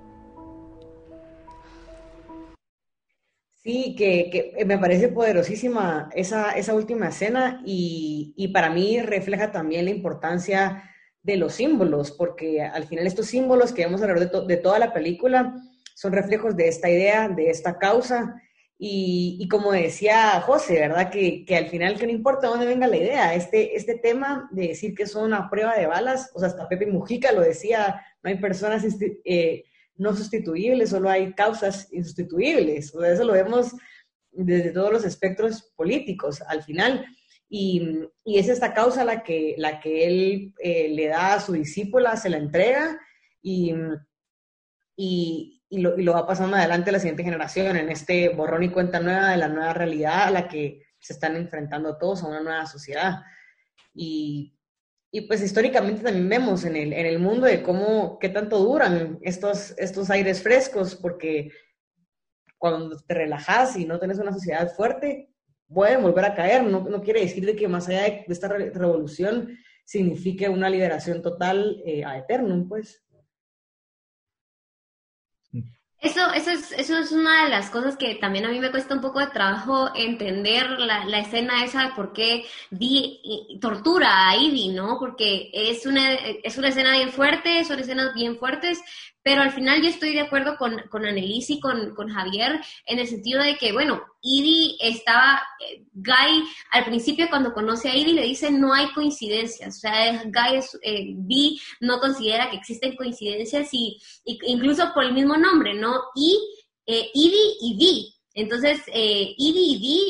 Speaker 7: Sí, que, que me parece poderosísima esa, esa última escena y, y para mí refleja también la importancia de los símbolos, porque al final estos símbolos que vemos alrededor de, to, de toda la película son reflejos de esta idea, de esta causa y, y como decía José, ¿verdad? Que, que al final que no importa dónde venga la idea, este, este tema de decir que son una prueba de balas, o sea, hasta Pepe Mujica lo decía, no hay personas eh, no sustituibles, solo hay causas insustituibles. O sea, eso lo vemos desde todos los espectros políticos al final. Y, y es esta causa la que, la que él eh, le da a su discípula, se la entrega y, y, y, lo, y lo va pasando adelante a la siguiente generación en este borrón y cuenta nueva de la nueva realidad a la que se están enfrentando todos, a una nueva sociedad. Y Y pues históricamente también vemos en el, en el mundo de cómo, qué tanto duran estos, estos aires frescos, porque cuando te relajas y no tenés una sociedad fuerte, pueden volver a caer. No, no quiere decir de que más allá de esta re- revolución signifique una liberación total eh, a eterno, pues.
Speaker 3: Eso, eso, es, eso es una de las cosas que también a mí me cuesta un poco de trabajo entender la, la escena esa de por qué Dee tortura a Ivy, ¿no? Porque es una, es una escena bien fuerte, son escenas bien fuertes, pero al final yo estoy de acuerdo con, con Annelise y con, con Javier en el sentido de que, bueno, Ivy estaba, eh, Guy al principio cuando conoce a Ivy le dice no hay coincidencias, o sea, Guy es, eh, Bee no considera que existen coincidencias y, y incluso por el mismo nombre, ¿no? Y eh, Ivy y Dee. Entonces, eh, Ivy y Dee, eh,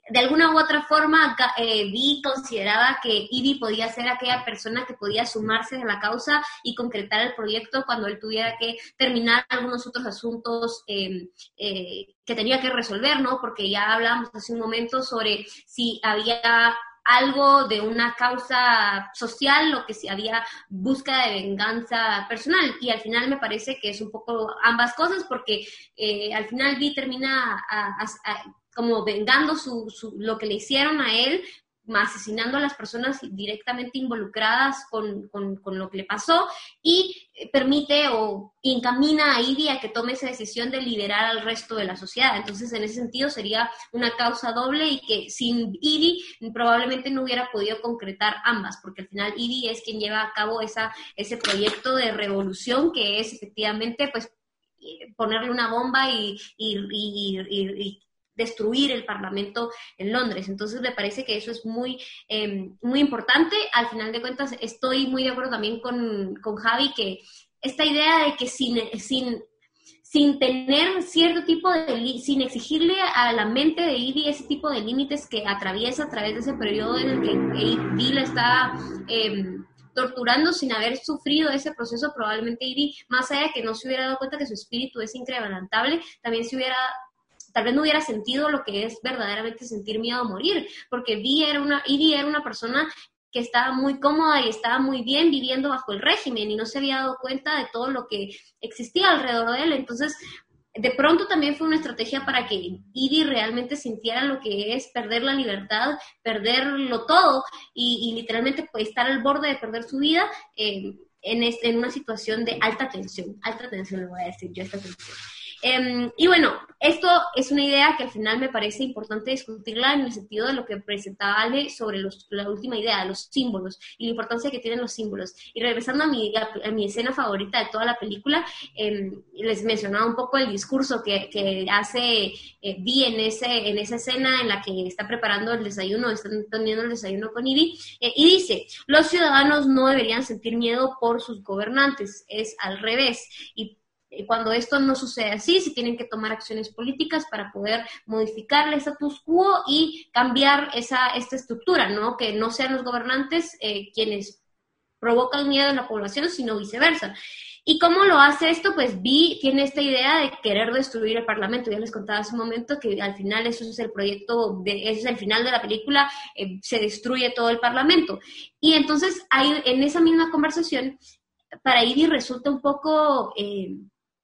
Speaker 3: de alguna u otra forma, eh, Vi consideraba que Edie podía ser aquella persona que podía sumarse a la causa y concretar el proyecto cuando él tuviera que terminar algunos otros asuntos eh, eh, que tenía que resolver, ¿no? Porque ya hablábamos hace un momento sobre si había algo de una causa social o que si había búsqueda de venganza personal. Y al final me parece que es un poco ambas cosas, porque eh, al final Vi termina a, a, a, como vengando su, su, lo que le hicieron a él, asesinando a las personas directamente involucradas con, con, con lo que le pasó, y permite o encamina a Edie a que tome esa decisión de liberar al resto de la sociedad. Entonces, en ese sentido, sería una causa doble y que sin Edie probablemente no hubiera podido concretar ambas, porque al final Edie es quien lleva a cabo esa, ese proyecto de revolución que es efectivamente pues ponerle una bomba y, y, y, y, y destruir el Parlamento en Londres. Entonces me parece que eso es muy, eh, muy importante. Al final de cuentas estoy muy de acuerdo también con, con Javi, que esta idea de que sin, sin, sin tener cierto tipo de, sin exigirle a la mente de Edie ese tipo de límites que atraviesa a través de ese periodo en el que Edie la está eh, torturando sin haber sufrido ese proceso, probablemente Edie, más allá de que no se hubiera dado cuenta que su espíritu es inquebrantable, también se hubiera tal vez no hubiera sentido lo que es verdaderamente sentir miedo a morir, porque Vi era una, Edie era una persona que estaba muy cómoda y estaba muy bien viviendo bajo el régimen y no se había dado cuenta de todo lo que existía alrededor de él. Entonces, de pronto también fue una estrategia para que Edie realmente sintiera lo que es perder la libertad, perderlo todo y, y literalmente pues, estar al borde de perder su vida eh, en, este, en una situación de alta tensión. Alta tensión, le voy a decir yo, esta tensión. Um, y bueno, esto es una idea que al final me parece importante discutirla en el sentido de lo que presentaba Ale sobre los, la última idea, los símbolos y la importancia que tienen los símbolos. Y regresando a mi, a, a mi escena favorita de toda la película, um, les mencionaba un poco el discurso que, que hace eh, Vi en, ese, en esa escena en la que está preparando el desayuno, están teniendo el desayuno con Edie, eh, y dice, los ciudadanos no deberían sentir miedo por sus gobernantes, es al revés. Y cuando esto no sucede así, se tienen que tomar acciones políticas para poder modificar el status quo y cambiar esa, esta estructura, ¿no? Que no sean los gobernantes eh, quienes provocan miedo en la población, sino viceversa. ¿Y cómo lo hace esto? Pues Vi tiene esta idea de querer destruir el Parlamento. Ya les contaba hace un momento que al final eso es el proyecto, de, eso es el final de la película, eh, se destruye todo el Parlamento. Y entonces hay, en esa misma conversación, para Edie resulta un poco... Eh,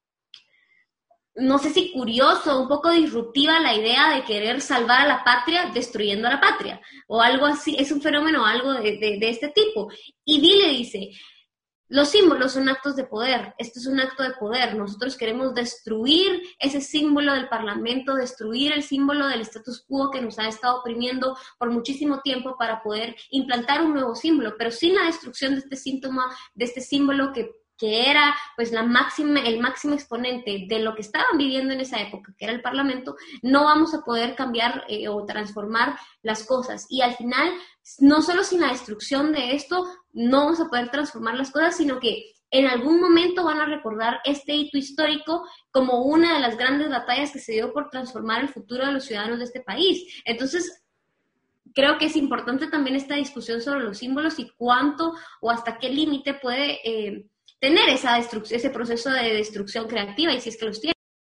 Speaker 3: no sé si curioso, un poco disruptiva la idea de querer salvar a la patria destruyendo a la patria, o algo así, es un fenómeno algo de, de, de este tipo. Y Vi le dice, los símbolos son actos de poder, esto es un acto de poder, nosotros queremos destruir ese símbolo del Parlamento, destruir el símbolo del status quo que nos ha estado oprimiendo por muchísimo tiempo para poder implantar un nuevo símbolo, pero sin la destrucción de este síntoma, de este símbolo que que era pues la máxima, el máximo exponente de lo que estaban viviendo en esa época, que era el Parlamento, no vamos a poder cambiar eh, o transformar las cosas. Y al final, no solo sin la destrucción de esto, no vamos a poder transformar las cosas, sino que en algún momento van a recordar este hito histórico como una de las grandes batallas que se dio por transformar el futuro de los ciudadanos de este país. Entonces, creo que es importante también esta discusión sobre los símbolos y cuánto o hasta qué límite puede... Eh, tener esa destrucción, ese proceso de destrucción creativa, y si es que los tiene.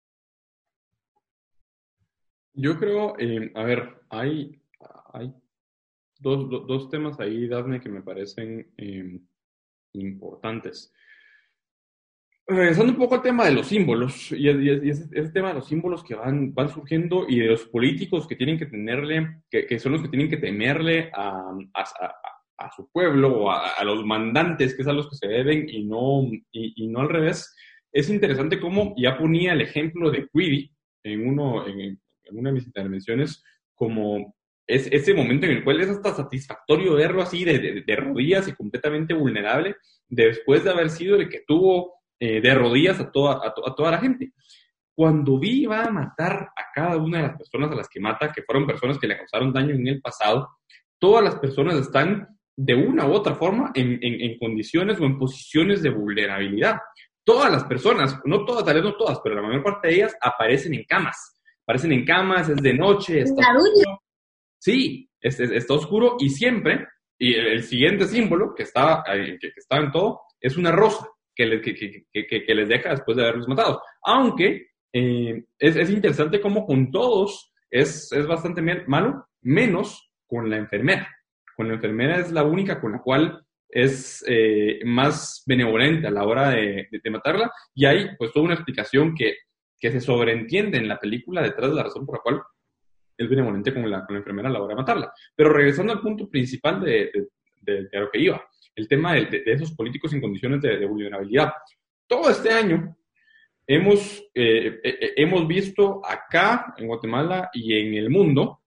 Speaker 2: Yo creo, eh, a ver, hay, hay dos, do, dos temas ahí, Dafne, que me parecen eh, importantes. Regresando un poco al tema de los símbolos, y, y, y ese, ese tema de los símbolos que van, van surgiendo y de los políticos que tienen que tenerle, que, que son los que tienen que temerle a, a, a a su pueblo o a, a los mandantes, que es a los que se deben, y no, y, y no al revés. Es interesante cómo ya ponía el ejemplo de Quibi en, uno, en, en una de mis intervenciones, como es ese momento en el cual es hasta satisfactorio verlo así de, de, de rodillas y completamente vulnerable, después de haber sido el que tuvo eh, de rodillas a toda, a, to, a toda la gente. Cuando Vi va a matar a cada una de las personas a las que mata, que fueron personas que le causaron daño en el pasado, todas las personas están de una u otra forma en, en, en condiciones o en posiciones de vulnerabilidad. Todas las personas, no todas, tal vez no todas, pero la mayor parte de ellas aparecen en camas. Aparecen en camas, es de noche, está frío, Sí, es, es, está oscuro y siempre, y el, el siguiente símbolo que está, que, que está en todo, es una rosa que, le, que, que, que, que les deja después de haberlos matado. Aunque eh, es, es interesante cómo con todos es, es bastante malo, menos con la enfermera. Con la enfermera es la única con la cual es eh, más benevolente a la hora de, de, de matarla, y hay pues toda una explicación que, que se sobreentiende en la película detrás de la razón por la cual es benevolente con la, con la enfermera a la hora de matarla. Pero regresando al punto principal de, de, de, de lo que iba, el tema de, de, de esos políticos en condiciones de, de vulnerabilidad. Todo este año hemos, eh, eh, hemos visto acá en Guatemala y en el mundo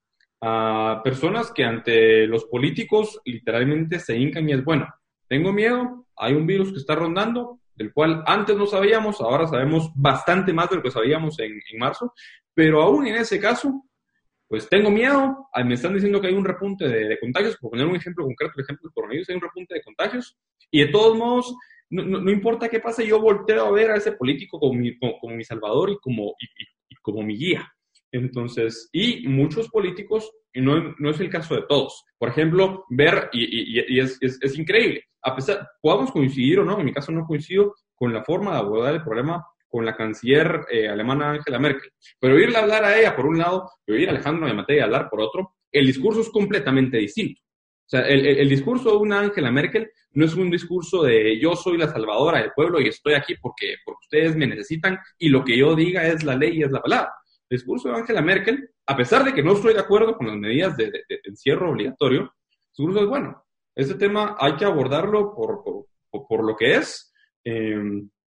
Speaker 2: a personas que ante los políticos literalmente se hincan y es, bueno, tengo miedo, hay un virus que está rondando, del cual antes no sabíamos, ahora sabemos bastante más de lo que sabíamos en, en marzo, pero aún en ese caso, pues tengo miedo, me están diciendo que hay un repunte de, de contagios, por poner un ejemplo concreto, el ejemplo del coronavirus, hay un repunte de contagios, y de todos modos, no, no, no importa qué pase, yo volteo a ver a ese político como mi, como, como mi salvador y como, y, y, y como mi guía. Entonces, y muchos políticos, y no, no es el caso de todos, por ejemplo, ver, y, y, y es, es, es increíble, a pesar, podamos coincidir o no, en mi caso no coincido con la forma de abordar el problema con la canciller eh, alemana Angela Merkel, pero oírle hablar a ella por un lado, y oír a Alejandro Yamatei hablar por otro, el discurso es completamente distinto. O sea, el, el, el discurso de una Angela Merkel no es un discurso de yo soy la salvadora del pueblo y estoy aquí porque, porque ustedes me necesitan y lo que yo diga es la ley y es la palabra. El discurso de Angela Merkel, a pesar de que no estoy de acuerdo con las medidas de, de, de encierro obligatorio, su discurso es bueno. Este tema hay que abordarlo por, por, por, por lo que es, eh,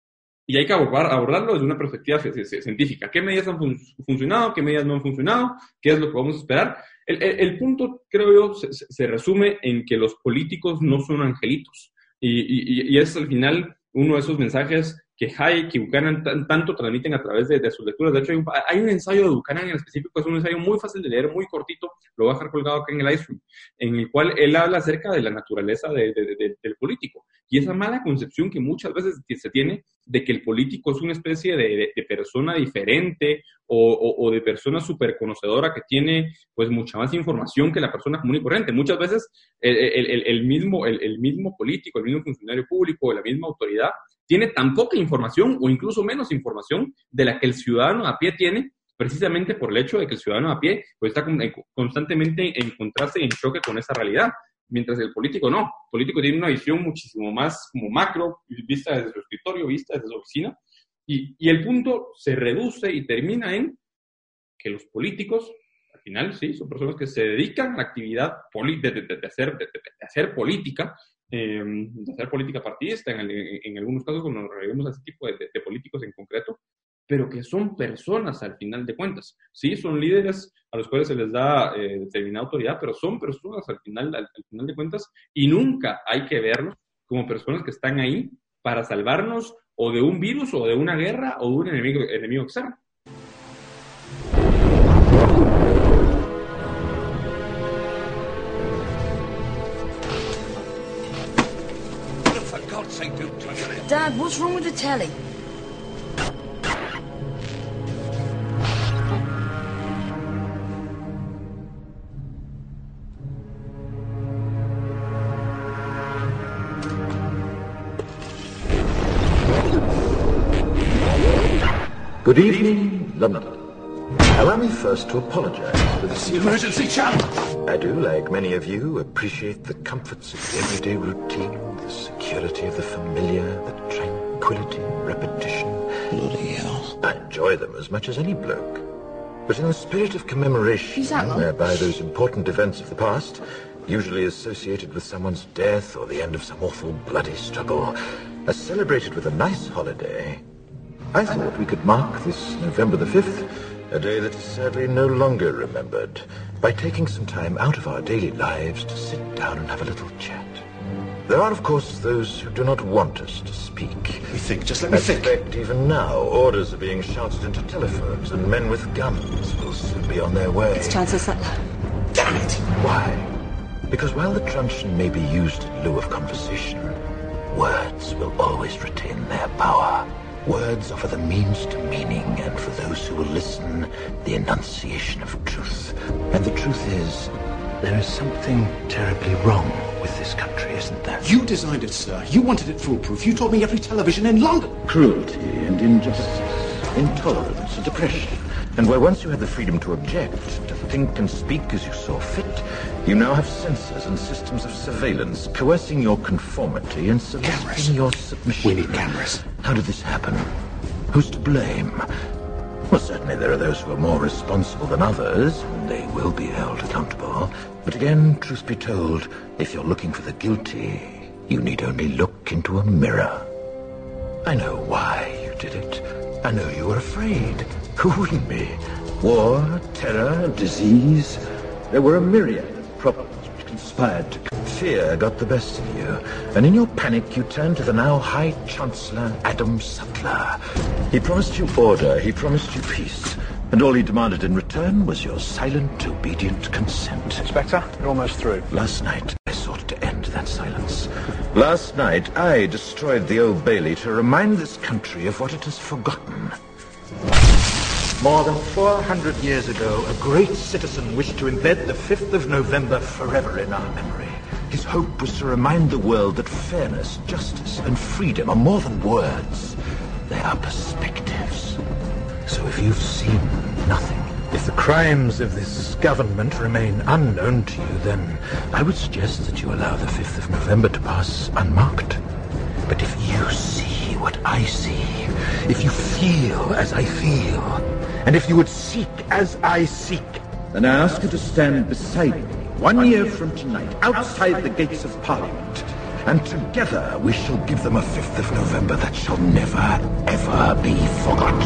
Speaker 2: y hay que abordar, abordarlo desde una perspectiva científica. ¿Qué medidas han fun- funcionado? ¿Qué medidas no han funcionado? ¿Qué es lo que vamos a esperar? El, el, el punto, creo yo, se, se resume en que los políticos no son angelitos. Y, y, y es al final uno de esos mensajes que Hayek y Buchanan t- tanto transmiten a través de, de sus lecturas. De hecho, hay un, hay un ensayo de Buchanan en específico, es un ensayo muy fácil de leer, muy cortito, lo voy a dejar colgado acá en el livestream, en el cual él habla acerca de la naturaleza de, de, de, del político. Y esa mala concepción que muchas veces se tiene de que el político es una especie de, de, de persona diferente o, o, o de persona súper conocedora que tiene pues mucha más información que la persona común y corriente. Muchas veces el, el, el, el, mismo, el, el mismo político, el mismo funcionario público, la misma autoridad tiene tan poca información o incluso menos información de la que el ciudadano a pie tiene, precisamente por el hecho de que el ciudadano a pie pues, está constantemente en contraste y en choque con esa realidad, mientras el político no. El político tiene una visión muchísimo más como macro, vista desde su escritorio, vista desde su oficina, y, y el punto se reduce y termina en que los políticos, al final, sí, son personas que se dedican a la actividad poli- de, de, de, de, hacer, de, de hacer política, eh, de hacer política partidista, en, el, en algunos casos cuando nos referimos a ese tipo de, de, de políticos en concreto, pero que son personas al final de cuentas. Sí, son líderes a los cuales se les da eh, determinada autoridad, pero son personas al final, al, al final de cuentas, y nunca hay que verlos como personas que están ahí para salvarnos o de un virus, o de una guerra, o de un enemigo, enemigo externo.
Speaker 10: Dad, what's wrong with the telly?
Speaker 5: Good evening, London. Allow me first to apologize for this emergency channel. I do, like many of you, appreciate the comforts of everyday routine, the security of the familiar, the tranquility, repetition. Bloody hell. I enjoy them as much as any bloke. But in the spirit of commemoration, whereby those important events of the past, usually associated with someone's death or the end of some awful bloody struggle, are celebrated with a nice holiday, I thought we could mark this November the fifth, a day that is sadly no longer remembered, by taking some time out of our daily lives to sit down and have a little chat. There are, of course, those who do not want us to speak.
Speaker 11: We think, just let me
Speaker 5: In
Speaker 11: think.
Speaker 5: fact, even now, orders are being shouted into telephones, and men with guns will soon be on their way.
Speaker 10: It's Chancellor Sutler.
Speaker 5: Damn it! Why? Because while the truncheon may be used in lieu of conversation, words will always retain their power. Words offer the means to meaning, and for those who will listen, the enunciation of truth. And the truth is, There is something terribly wrong with this country, isn't there?
Speaker 11: You designed it, sir. You wanted it foolproof. You told me every television in London.
Speaker 5: Cruelty and injustice, intolerance and oppression. And where once you had the freedom to object, to think and speak as you saw fit, you now have censors and systems of surveillance coercing your conformity and soliciting your submission.
Speaker 11: We need cameras.
Speaker 5: How did this happen? Who's to blame? Well, certainly there are those who are more responsible than others, and they will be held accountable. But again, truth be told, if you're looking for the guilty, you need only look into a mirror. I know why you did it. I know you were afraid. Who wouldn't be? War, terror, disease. There were a myriad of problems which conspired to... Fear got the best of you, and in your panic you turned to the now High Chancellor Adam Sutler. He promised you order, he promised you peace, and all he demanded in return was your silent, obedient consent.
Speaker 11: Inspector, you're almost through.
Speaker 5: Last night, I sought to end that silence. Last night, I destroyed the Old Bailey to remind this country of what it has forgotten. More than four hundred years ago, a great citizen wished to embed the fifth of November forever in our memory. His hope was to remind the world that fairness, justice, and freedom are more than words. They are perspectives. So if you've seen nothing, if the crimes of this government remain unknown to you, then I would suggest that you allow the fifth of November to pass unmarked. But if you see what I see, if you feel as I feel, and if you would seek as I seek, then I ask you to stand beside me one year from tonight, outside the gates of Parliament, and together we shall give them a fifth of November that shall never, ever be forgotten.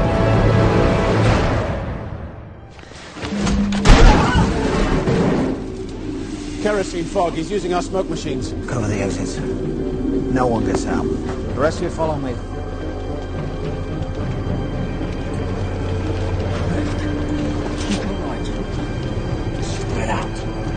Speaker 11: Kerosene fog. He's using our smoke machines.
Speaker 12: Cover the exits. No one gets out. The rest of you follow me. Keep it right. Spread out.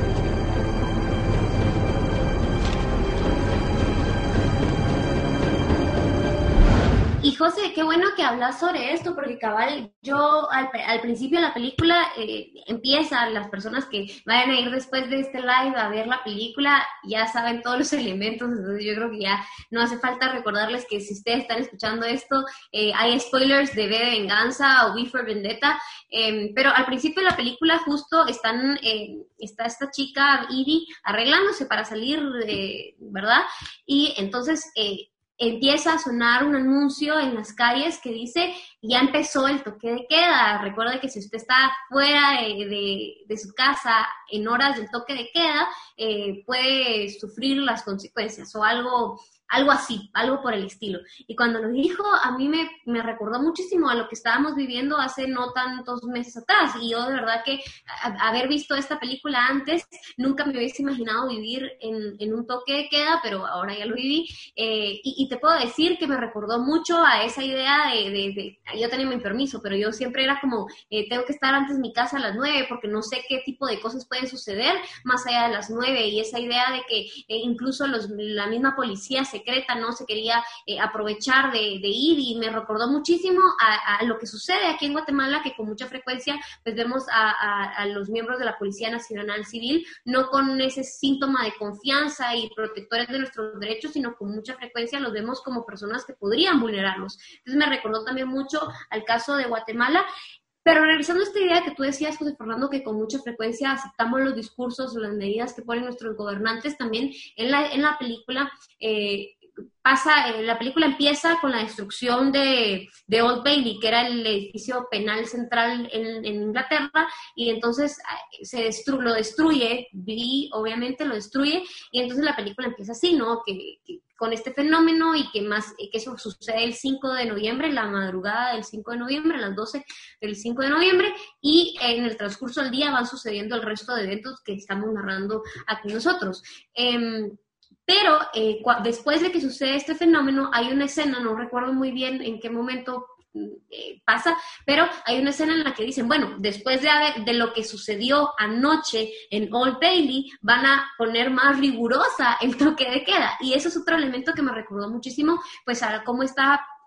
Speaker 3: Y José, qué bueno que hablas sobre esto, porque cabal, yo al, al principio de la película eh, empieza, las personas que vayan a ir después de este live a ver la película ya saben todos los elementos, entonces yo creo que ya no hace falta recordarles que si ustedes están escuchando esto, eh, hay spoilers de V de Venganza o V for Vendetta, eh, pero al principio de la película justo están, eh, está esta chica, Edie, arreglándose para salir, eh, ¿verdad? Y entonces... Eh, empieza a sonar un anuncio en las calles que dice, ya empezó el toque de queda. Recuerde que si usted está fuera de, de, de su casa en horas del toque de queda, eh, puede sufrir las consecuencias o algo... algo así, algo por el estilo. Y cuando lo dijo, a mí me, me recordó muchísimo a lo que estábamos viviendo hace no tantos meses atrás. Y yo de verdad que a, haber visto esta película antes, nunca me hubiese imaginado vivir en, en un toque de queda, pero ahora ya lo viví. Eh, y, y te puedo decir que me recordó mucho a esa idea de, de, de yo tenía mi permiso, pero yo siempre era como, eh, tengo que estar antes de mi casa a las nueve, porque no sé qué tipo de cosas pueden suceder más allá de las nueve. Y esa idea de que eh, incluso los, la misma policía se secreta, no se quería eh, aprovechar de, de ir, y me recordó muchísimo a, a lo que sucede aquí en Guatemala, que con mucha frecuencia pues vemos a, a, a los miembros de la Policía Nacional Civil no con ese síntoma de confianza y protectores de nuestros derechos, sino con mucha frecuencia los vemos como personas que podrían vulnerarlos. Entonces me recordó también mucho al caso de Guatemala. Pero regresando a esta idea que tú decías, José Fernando, que con mucha frecuencia aceptamos los discursos o las medidas que ponen nuestros gobernantes, también en la, en la película eh, pasa, eh, la película empieza con la destrucción de, de Old Bailey, que era el edificio penal central en, en Inglaterra, y entonces eh, se destru lo destruye, Billy obviamente lo destruye, y entonces la película empieza así, ¿no? Que, que con este fenómeno, y que más que eso sucede el cinco de noviembre, la madrugada del cinco de noviembre, a las doce del cinco de noviembre, y en el transcurso del día van sucediendo el resto de eventos que estamos narrando aquí nosotros. Eh, pero eh, después de que sucede este fenómeno, hay una escena, no recuerdo muy bien en qué momento Eh, pasa, pero hay una escena en la que dicen, bueno, después de, haber, de lo que sucedió anoche en Old Bailey, van a poner más rigurosa el toque de queda, y eso es otro elemento que me recordó muchísimo, pues a cómo está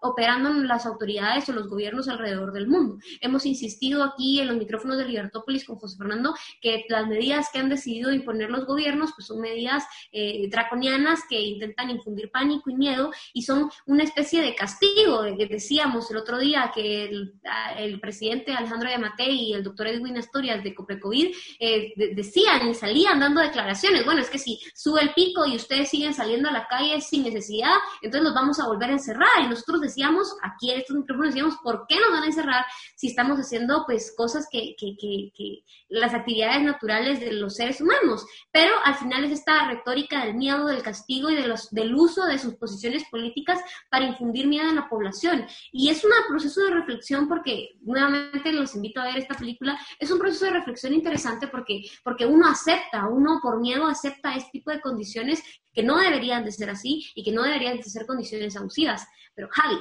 Speaker 3: operando las autoridades o los gobiernos alrededor del mundo. Hemos insistido aquí en los micrófonos de Libertópolis con José Fernando que las medidas que han decidido imponer los gobiernos pues son medidas eh, draconianas que intentan infundir pánico y miedo y son una especie de castigo. De, decíamos el otro día que el, el presidente Alejandro Yamatei y el doctor Edwin Asturias de Coprecovid eh, de, decían y salían dando declaraciones, bueno, es que si sube el pico y ustedes siguen saliendo a la calle sin necesidad, entonces los vamos a volver a encerrar. Y nosotros decíamos, aquí en estos micrófonos decíamos, ¿por qué nos van a encerrar si estamos haciendo pues cosas que, que, que, que las actividades naturales de los seres humanos? Pero al final es esta retórica del miedo, del castigo y de los, del uso de sus posiciones políticas para infundir miedo en la población. Y es un proceso de reflexión porque, nuevamente los invito a ver esta película, es un proceso de reflexión interesante porque, porque uno acepta, uno por miedo acepta este tipo de condiciones que no deberían de ser así y que no deberían de ser condiciones abusivas. Pero Javi.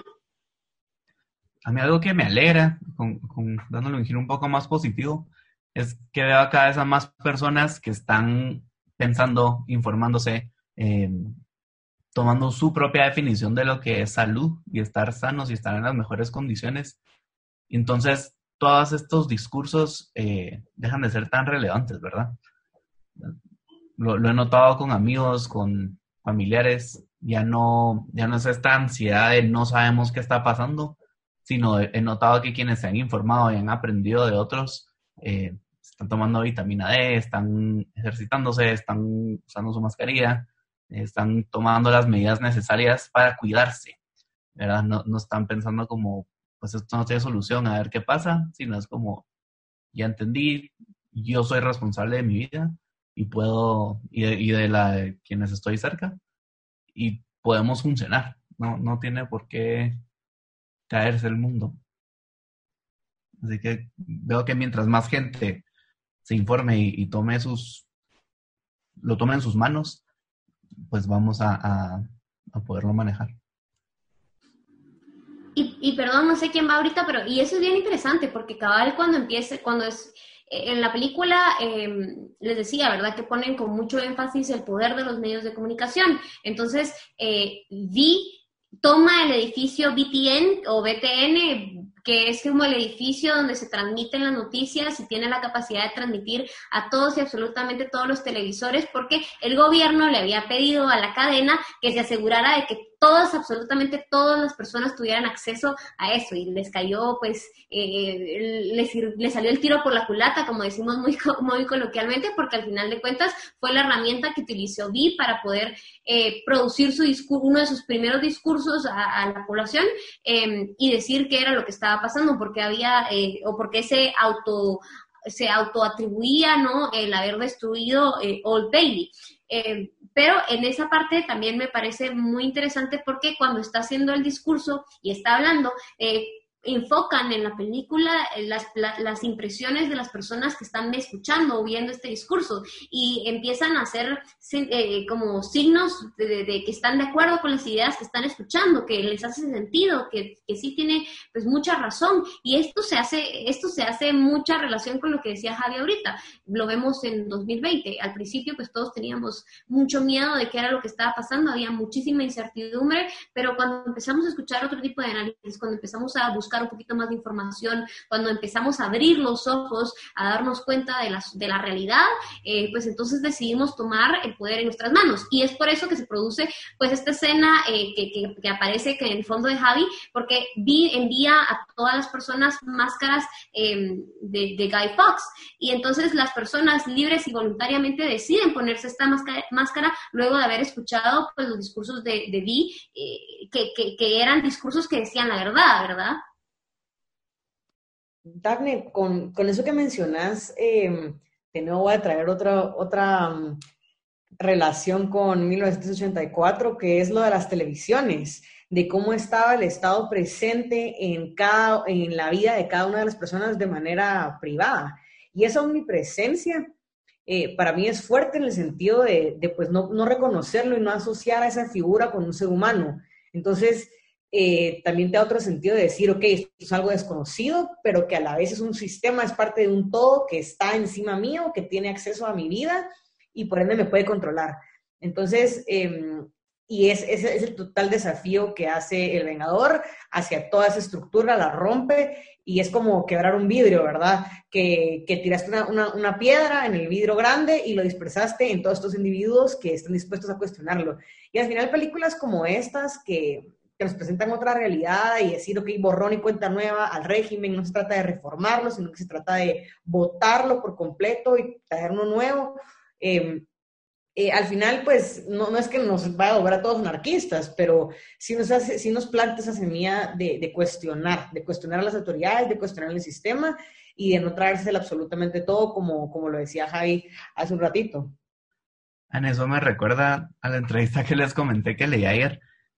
Speaker 6: A mí algo que me alegra, con, con, dándole un giro un poco más positivo, es que veo cada vez a más personas que están pensando, informándose, eh, tomando su propia definición de lo que es salud y estar sanos y estar en las mejores condiciones. Entonces, todos estos discursos eh, dejan de ser tan relevantes, ¿verdad? Lo, lo he notado con amigos, con familiares. Ya no, ya no es esta ansiedad de no sabemos qué está pasando, sino he notado que quienes se han informado y han aprendido de otros eh, están tomando vitamina D, están ejercitándose, están usando su mascarilla, están tomando las medidas necesarias para cuidarse, ¿verdad? No, no están pensando como, pues esto no tiene solución, a ver qué pasa, sino es como, ya entendí, yo soy responsable de mi vida y puedo, y de, y de la de quienes estoy cerca, y podemos funcionar, no, no tiene por qué caerse el mundo. Así que veo que mientras más gente se informe y, y tome sus, lo tome en sus manos, pues vamos a, a, a poderlo manejar.
Speaker 3: Y, y perdón, no sé quién va ahorita, pero y eso es bien interesante, porque cabal cuando empiece, cuando es, en la película eh, les decía, ¿verdad? Que ponen con mucho énfasis el poder de los medios de comunicación. Entonces, eh, Vi toma el edificio B T N o B T N, que es como el edificio donde se transmiten las noticias y tiene la capacidad de transmitir a todos y absolutamente todos los televisores, porque el gobierno le había pedido a la cadena que se asegurara de que todas, absolutamente todas las personas tuvieran acceso a eso, y les cayó, pues, eh, les, les salió el tiro por la culata, como decimos muy, muy coloquialmente, porque al final de cuentas fue la herramienta que utilizó Vi para poder eh, producir su discurso, uno de sus primeros discursos a, a la población eh, y decir qué era lo que estaba pasando, porque había, eh, o porque se auto se autoatribuía, ¿no?, el haber destruido eh, Old Bailey. Eh, pero en esa parte también me parece muy interesante porque cuando está haciendo el discurso y está hablando, eh, enfocan en la película las, las impresiones de las personas que están escuchando o viendo este discurso y empiezan a hacer eh, como signos de, de, de que están de acuerdo con las ideas que están escuchando, que les hace sentido, que, que sí tiene pues mucha razón, y esto se hace esto se hace mucha relación con lo que decía Javi ahorita. Lo vemos en dos mil veinte. Al principio pues todos teníamos mucho miedo de qué era lo que estaba pasando, había muchísima incertidumbre, pero cuando empezamos a escuchar otro tipo de análisis, cuando empezamos a buscar un poquito más de información, cuando empezamos a abrir los ojos, a darnos cuenta de la, de la realidad, eh, pues entonces decidimos tomar el poder en nuestras manos. Y es por eso que se produce pues esta escena eh, que, que, que aparece que en el fondo de Javi, porque Vi envía a todas las personas máscaras eh, de, de Guy Fawkes, y entonces las personas libres y voluntariamente deciden ponerse esta máscara, máscara luego de haber escuchado pues los discursos de, de Vi, eh, que, que, que eran discursos que decían la verdad, ¿verdad?
Speaker 7: Daphne, con, con eso que mencionas, eh, de nuevo voy a traer otra, otra um, relación con mil novecientos ochenta y cuatro, que es lo de las televisiones, de cómo estaba el Estado presente en, cada, en la vida de cada una de las personas de manera privada. Y esa omnipresencia eh, para mí es fuerte en el sentido de, de pues, no, no reconocerlo y no asociar a esa figura con un ser humano. Entonces, Eh, también te da otro sentido de decir, ok, esto es algo desconocido, pero que a la vez es un sistema, es parte de un todo que está encima mío, que tiene acceso a mi vida y por ende me puede controlar. Entonces, eh, y es, es, es el total desafío que hace el Vengador hacia toda esa estructura, la rompe, y es como quebrar un vidrio, ¿verdad? Que, que tiraste una, una, una piedra en el vidrio grande y lo dispersaste en todos estos individuos que están dispuestos a cuestionarlo. Y al final películas como estas que, que nos presentan otra realidad y decir, ok, borrón y cuenta nueva al régimen, no se trata de reformarlo, sino que se trata de botarlo por completo y traer uno nuevo. Eh, Eh, al final, pues, no, no es que nos vaya a volver a todos anarquistas, pero sí nos, hace, sí nos planta esa semilla de, de cuestionar, de cuestionar a las autoridades, de cuestionar el sistema y de no traérselo absolutamente todo, como, como lo decía Javi hace un ratito.
Speaker 6: En eso me recuerda a la entrevista que les comenté que leí ayer.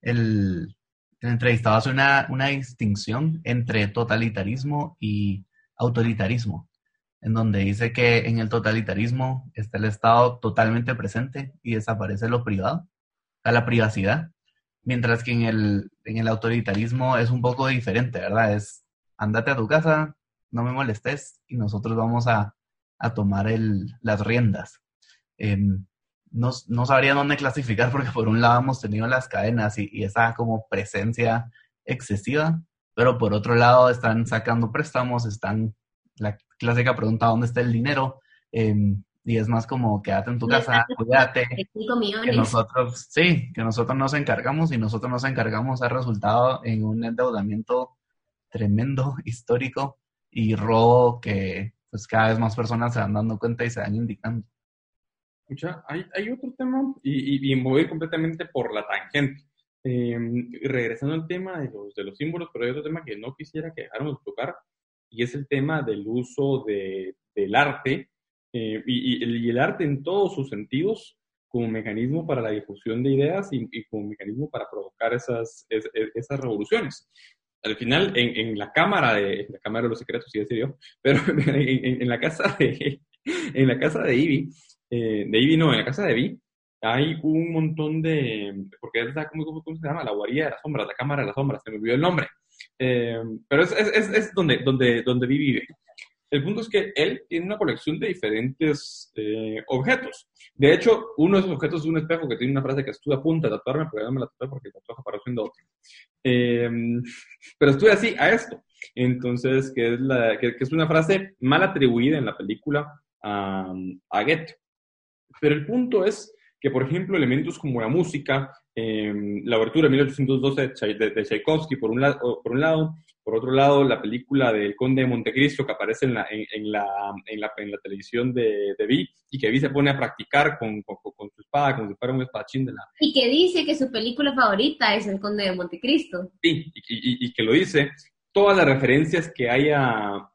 Speaker 6: El, el entrevistado hace una, una distinción entre totalitarismo y autoritarismo, en donde dice que en el totalitarismo está el Estado totalmente presente y desaparece lo privado, a la privacidad, mientras que en el, en el autoritarismo es un poco diferente, ¿verdad? Es, ándate a tu casa, no me molestes, y nosotros vamos a, a tomar el, las riendas. Eh, no, no sabría dónde clasificar, porque por un lado hemos tenido las cadenas y, y esa como presencia excesiva, pero por otro lado están sacando préstamos, están... La clásica pregunta, ¿dónde está el dinero? Eh, y es más como, quédate en tu casa, cuídate. Que nosotros, sí, que nosotros nos encargamos y nosotros nos encargamos ha resultado en un endeudamiento tremendo, histórico y robo que pues cada vez más personas se van dando cuenta y se van indicando.
Speaker 2: Escucha, hay, hay otro tema y, y, y me voy completamente por la tangente. Eh, regresando al tema de los, de los símbolos, pero hay otro tema que no quisiera que dejáramos de tocar, y es el tema del uso de, del arte eh, y, y, el, y el arte en todos sus sentidos como mecanismo para la difusión de ideas y, y como mecanismo para provocar esas, es, esas revoluciones. Al final, en, en la cámara de en la cámara de los secretos, sí decía yo, pero en, en, en la casa de en la casa de Ivy, eh, de Ivy no, en la casa de Vi, hay un montón de, porque es la, ¿cómo, cómo se llama? La guarida de las sombras, la cámara de las sombras, se me olvidó el nombre. Eh, pero es, es, es, es donde, donde, donde Vi vive. El punto es que él tiene una colección de diferentes eh, objetos. De hecho, uno de esos objetos es un espejo que tiene una frase que estuve a punto de tatuarme, pero ya no me la tatué porque el tatuaje paró siendo otro. Eh, pero estuve así a esto. Entonces, que es, la, que, que es una frase mal atribuida en la película a, a Goethe. Pero el punto es que, por ejemplo, elementos como la música, eh, la obertura de mil ochocientos doce de, de, de Tchaikovsky, por un, lado, por un lado, por otro lado, la película del Conde de Montecristo que aparece en la, en, en la, en la, en la televisión de, de Vi, y que Vi se pone a practicar con, con, con su espada, como si fuera un espadachín de la...
Speaker 3: Y que dice que su película favorita es El Conde de Montecristo.
Speaker 2: Sí, y, y, y que lo dice. Todas las referencias que hay a...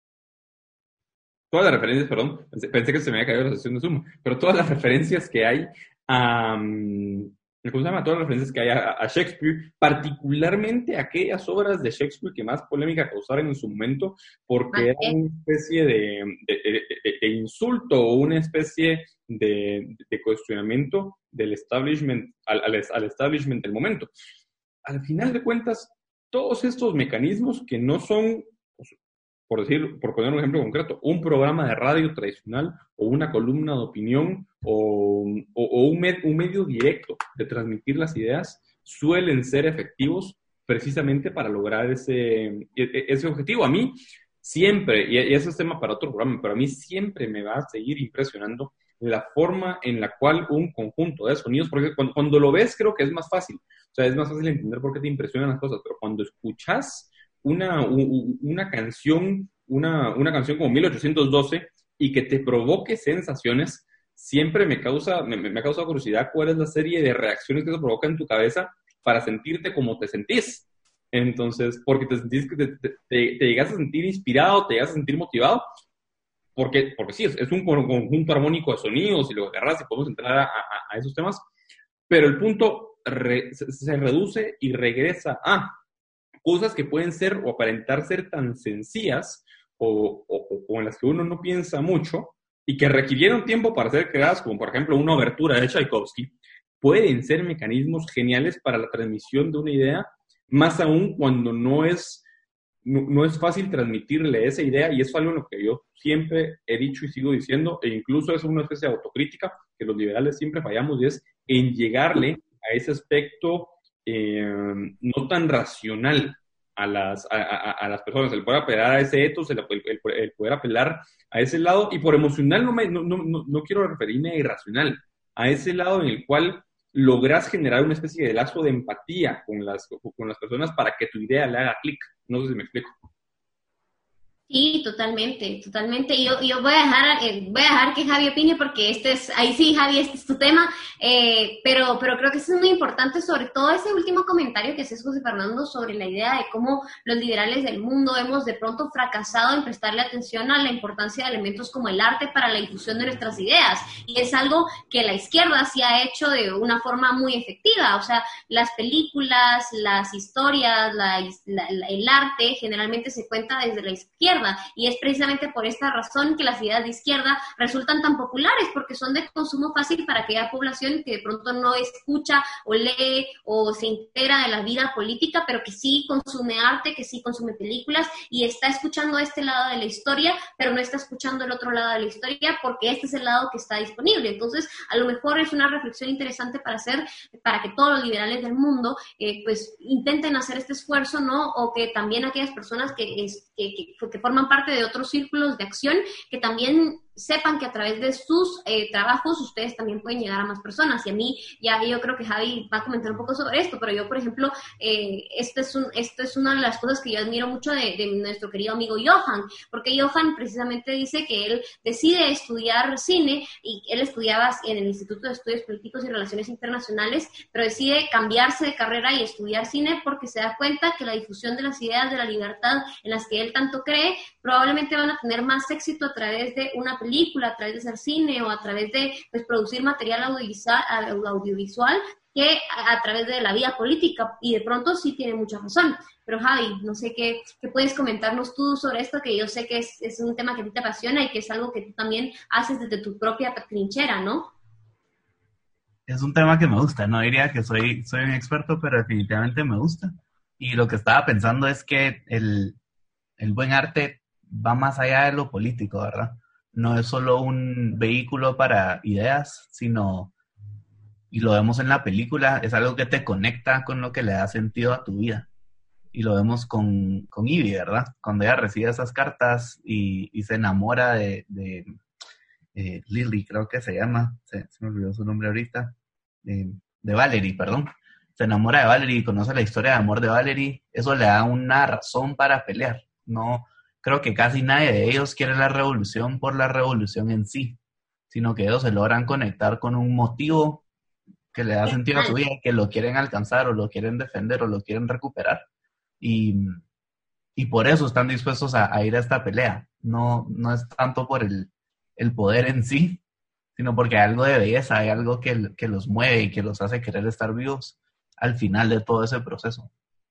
Speaker 2: Todas las referencias, perdón, pensé, pensé que se me había caído la sesión de Zoom, pero todas las referencias que hay a... Um, ¿Cómo se llama? Todas las referencias que hay a, a Shakespeare, particularmente aquellas obras de Shakespeare que más polémica causaron en su momento, porque era una especie de, de, de, de, de insulto o una especie de, de cuestionamiento del establishment, al, al, al establishment del momento. Al final de cuentas, todos estos mecanismos que no son, por decir, por poner un ejemplo concreto, un programa de radio tradicional o una columna de opinión o, o, o un, med, un medio directo de transmitir las ideas, suelen ser efectivos precisamente para lograr ese, ese objetivo. A mí siempre, y ese es tema para otro programa, pero a mí siempre me va a seguir impresionando la forma en la cual un conjunto de sonidos, porque cuando, cuando lo ves creo que es más fácil, o sea, es más fácil entender por qué te impresionan las cosas, pero cuando escuchas Una, una canción, una, una canción como mil ochocientos doce y que te provoque sensaciones, siempre me causa, me, me causa curiosidad cuál es la serie de reacciones que se provoca en tu cabeza para sentirte como te sentís. Entonces, porque te sentís que te, te, te, te llegas a sentir inspirado, te llegas a sentir motivado, porque, porque sí, es, es un conjunto armónico de sonidos y lo agarras y podemos entrar a, a, a esos temas, pero el punto re, se, se reduce y regresa a cosas que pueden ser o aparentar ser tan sencillas o, o, o en las que uno no piensa mucho y que requirieron tiempo para ser creadas, como por ejemplo una obertura de Tchaikovsky, pueden ser mecanismos geniales para la transmisión de una idea, más aún cuando no es, no, no es fácil transmitirle esa idea, y eso es algo en lo que yo siempre he dicho y sigo diciendo, e incluso es una especie de autocrítica que los liberales siempre fallamos, y es en llegarle a ese aspecto eh, no tan racional a las, a, a, a las personas, el poder apelar a ese ethos, el, el, el poder apelar a ese lado, y por emocional no, me, no, no, no quiero referirme a irracional, a ese lado en el cual logras generar una especie de lazo de empatía con las, con las personas para que tu idea le haga clic. No sé si me explico.
Speaker 3: Sí, totalmente, totalmente. Yo, yo voy a dejar, eh, voy a dejar que Javi opine porque este es, ahí sí, Javi, este es tu tema, eh, pero, pero creo que eso es muy importante, sobre todo ese último comentario que haces, José Fernando, sobre la idea de cómo los liberales del mundo hemos de pronto fracasado en prestarle atención a la importancia de elementos como el arte para la difusión de nuestras ideas, y es algo que la izquierda sí ha hecho de una forma muy efectiva. O sea, las películas, las historias, la, la, la, el arte generalmente se cuenta desde la izquierda, y es precisamente por esta razón que las ideas de izquierda resultan tan populares, porque son de consumo fácil para aquella población que de pronto no escucha o lee o se integra en la vida política, pero que sí consume arte, que sí consume películas y está escuchando este lado de la historia, pero no está escuchando el otro lado de la historia porque este es el lado que está disponible. Entonces, a lo mejor es una reflexión interesante para hacer, para que todos los liberales del mundo eh, pues intenten hacer este esfuerzo, ¿no? O que también aquellas personas que, es, que, que, que forman parte de otros círculos de acción, que también sepan que a través de sus eh, trabajos ustedes también pueden llegar a más personas. Y a mí, ya yo creo que Javi va a comentar un poco sobre esto, pero yo, por ejemplo, eh, esto, es un, esto es una de las cosas que yo admiro mucho de, de nuestro querido amigo Johan, porque Johan precisamente dice que él decide estudiar cine, y él estudiaba en el Instituto de Estudios Políticos y Relaciones Internacionales, pero decide cambiarse de carrera y estudiar cine porque se da cuenta que la difusión de las ideas de la libertad en las que él tanto cree probablemente van a tener más éxito a través de una película, a través de hacer cine o a través de pues, producir material audiovisual, audiovisual que a, a través de la vida política, y de pronto sí tiene mucha razón. Pero Javi, no sé qué, qué puedes comentarnos tú sobre esto, que yo sé que es, es un tema que a ti te apasiona y que es algo que tú también haces desde tu propia trinchera, ¿no?
Speaker 6: Es un tema que me gusta, no diría que soy, soy un experto, pero definitivamente me gusta. Y lo que estaba pensando es que el, el buen arte va más allá de lo político, ¿verdad? No es solo un vehículo para ideas, sino, y lo vemos en la película, es algo que te conecta con lo que le da sentido a tu vida. Y lo vemos con, con Ivy, ¿verdad? Cuando ella recibe esas cartas y, y se enamora de, de eh, Lily, creo que se llama, se, se me olvidó su nombre ahorita, de, de Valerie, perdón. Se enamora de Valerie y conoce la historia de amor de Valerie, eso le da una razón para pelear. No, creo que casi nadie de ellos quiere la revolución por la revolución en sí, sino que ellos se logran conectar con un motivo que le da sentido a su vida, que lo quieren alcanzar o lo quieren defender o lo quieren recuperar. Y, y por eso están dispuestos a, a ir a esta pelea. No, no es tanto por el, el poder en sí, sino porque hay algo de belleza, hay algo que, que los mueve y que los hace querer estar vivos al final de todo ese proceso.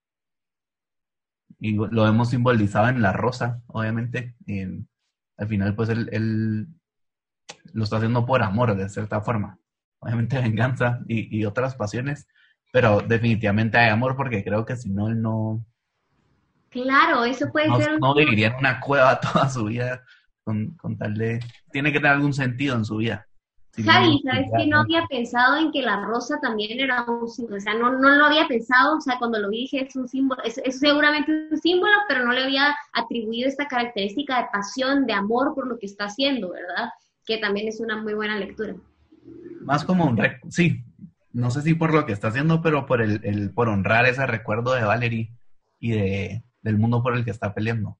Speaker 6: Y lo hemos simbolizado en la rosa, obviamente. Y al final, pues, él, él lo está haciendo por amor, de cierta forma. Obviamente venganza y, y otras pasiones, pero definitivamente hay amor, porque creo que si no, él no...
Speaker 3: Claro, eso puede
Speaker 6: no,
Speaker 3: ser...
Speaker 6: No viviría en una cueva toda su vida con, con tal de... Tiene que tener algún sentido en su vida. Si
Speaker 3: Javi,
Speaker 6: no,
Speaker 3: ¿sabes
Speaker 6: ya,
Speaker 3: que no había pensado en que la rosa también era un símbolo? O sea, no, no lo había pensado, o sea, cuando lo vi dije, es un símbolo, es, es seguramente un símbolo, pero no le había atribuido esta característica de pasión, de amor por lo que está haciendo, ¿verdad? Que también es una muy buena lectura.
Speaker 6: Más como un... Rec- sí, no sé si por lo que está haciendo, pero por el, el por honrar ese recuerdo de Valerie y de, del mundo por el que está peleando.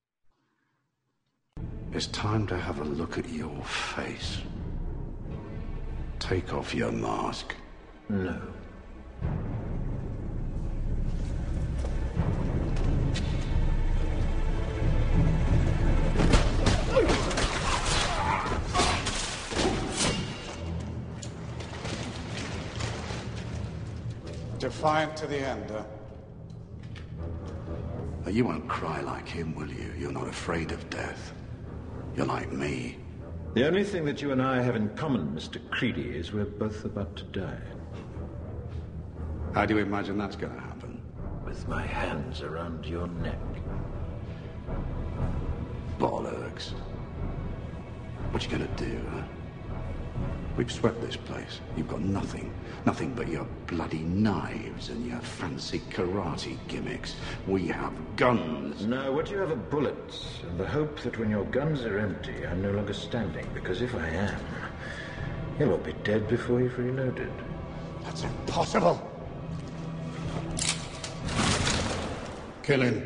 Speaker 11: It's time to have a look at your face. Take off your mask.
Speaker 5: No.
Speaker 11: Defiant to the end, huh?
Speaker 12: You won't cry like him, will you? You're not afraid of death. You're like me.
Speaker 5: The only thing that you and I have in common, Mister Creedy, is we're both about to die.
Speaker 11: How do you imagine that's going to happen?
Speaker 5: With my hands around your neck.
Speaker 12: Bollocks. What you gonna do, huh? What We've swept this place. You've got nothing. Nothing but your bloody knives and your fancy karate gimmicks. We have guns.
Speaker 5: No, what you have are bullets, and the hope that when your guns are empty, I'm no longer standing, because if I am, you'll all be dead before you've reloaded.
Speaker 12: That's impossible. Kill him.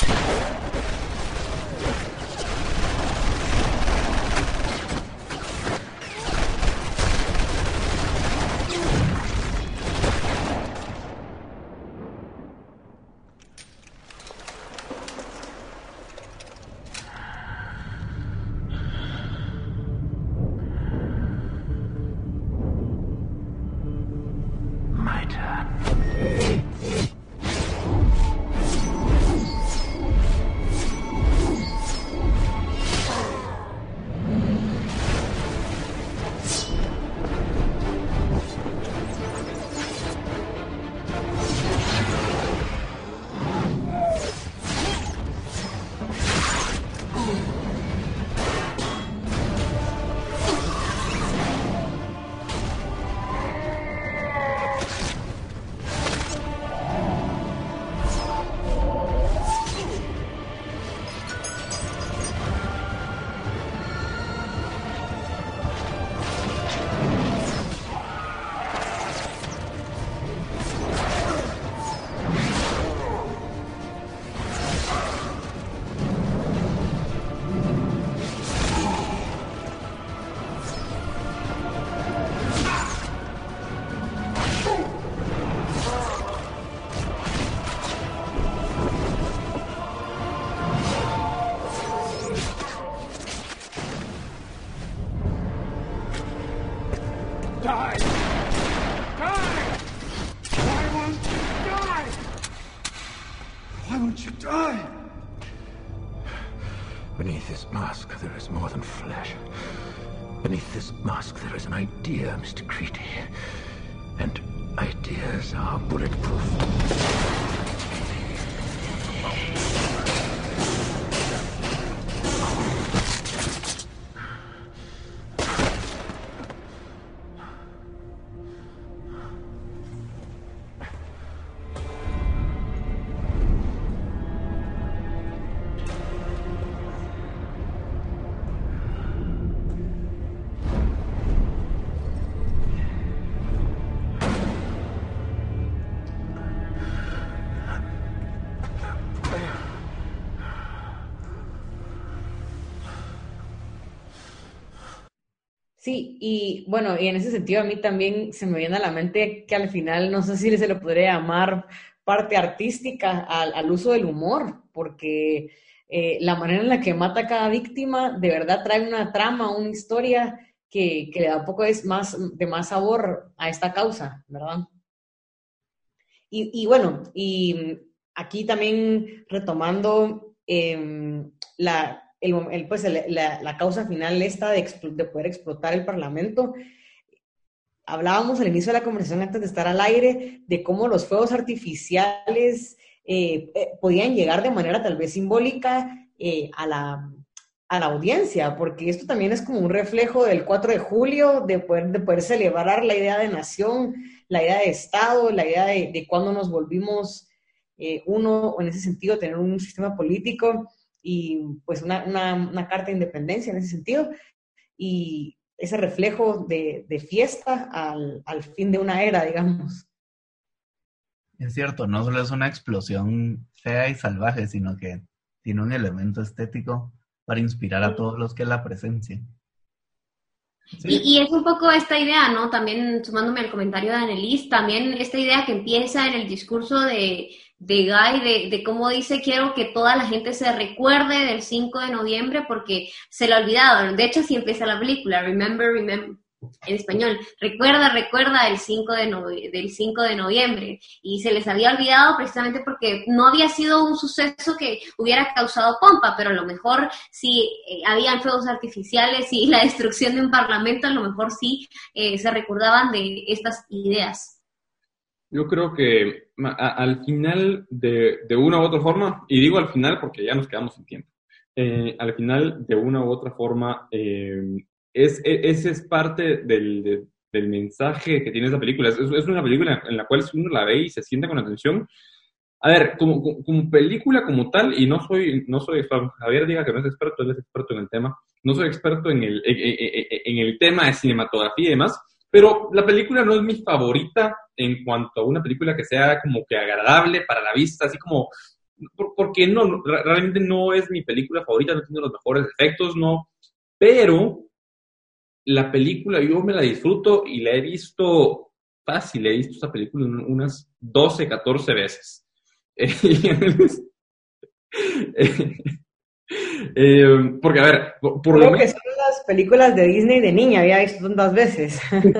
Speaker 13: Die! Die! Why won't you die? Why won't you die?
Speaker 5: Beneath this mask, there is more than flesh. Beneath this mask, there is an idea, Mister Creedy. And ideas are bulletproof.
Speaker 7: Sí, y bueno, y en ese sentido a mí también se me viene a la mente que al final no sé si se le podría llamar parte artística al, al uso del humor, porque eh, la manera en la que mata a cada víctima de verdad trae una trama, una historia que, que le da un poco de más, de más sabor a esta causa, ¿verdad? Y, y bueno, y aquí también retomando eh, la... El, el, pues el, la, la causa final esta de, de poder explotar el Parlamento. Hablábamos al inicio de la conversación antes de estar al aire de cómo los fuegos artificiales eh, eh, podían llegar de manera tal vez simbólica eh, a, la, a la audiencia, porque esto también es como un reflejo del cuatro de julio, de poder, de poder celebrar la idea de nación, la idea de Estado, la idea de, de cuándo nos volvimos eh, uno, en ese sentido, tener un sistema político y pues una, una, una carta de independencia en ese sentido, y ese reflejo de, de fiesta al, al fin de una era, digamos.
Speaker 6: Es cierto, no solo es una explosión fea y salvaje, sino que tiene un elemento estético para inspirar a todos los que la presencien.
Speaker 3: Sí. Y, y es un poco esta idea, ¿no? También sumándome al comentario de Annelies, también esta idea que empieza en el discurso de, de Guy, de, de cómo dice, quiero que toda la gente se recuerde del cinco de noviembre porque se lo ha olvidado. De hecho, así empieza la película, remember, remember, en español, recuerda, recuerda el cinco de novie- del cinco de noviembre. Y se les había olvidado precisamente porque no había sido un suceso que hubiera causado pompa, pero a lo mejor si eh, habían fuegos artificiales y la destrucción de un parlamento, a lo mejor sí eh, se recordaban de estas ideas.
Speaker 2: Yo creo que a, al final, de, de una u otra forma, y digo al final porque ya nos quedamos sin tiempo, eh, al final, de una u otra forma, eh, es, ese es parte del, de, del mensaje que tiene esa película. Es, es una película en la cual si uno la ve y se siente con atención. A ver, como, como, como película como tal, y no soy, no soy experto, Javier diga que no es experto, él es experto en el tema, no soy experto en el, en, en, en el tema de cinematografía y demás, pero la película no es mi favorita en cuanto a una película que sea como que agradable para la vista, así como, porque no, realmente no es mi película favorita, no tiene los mejores efectos, no, pero la película yo me la disfruto y la he visto fácil, he visto esa película unas doce, catorce veces. eh, eh, porque, a ver, por, por
Speaker 7: Creo
Speaker 2: lo
Speaker 7: que
Speaker 2: menos...
Speaker 7: son las películas de Disney de niña, había visto tantas veces.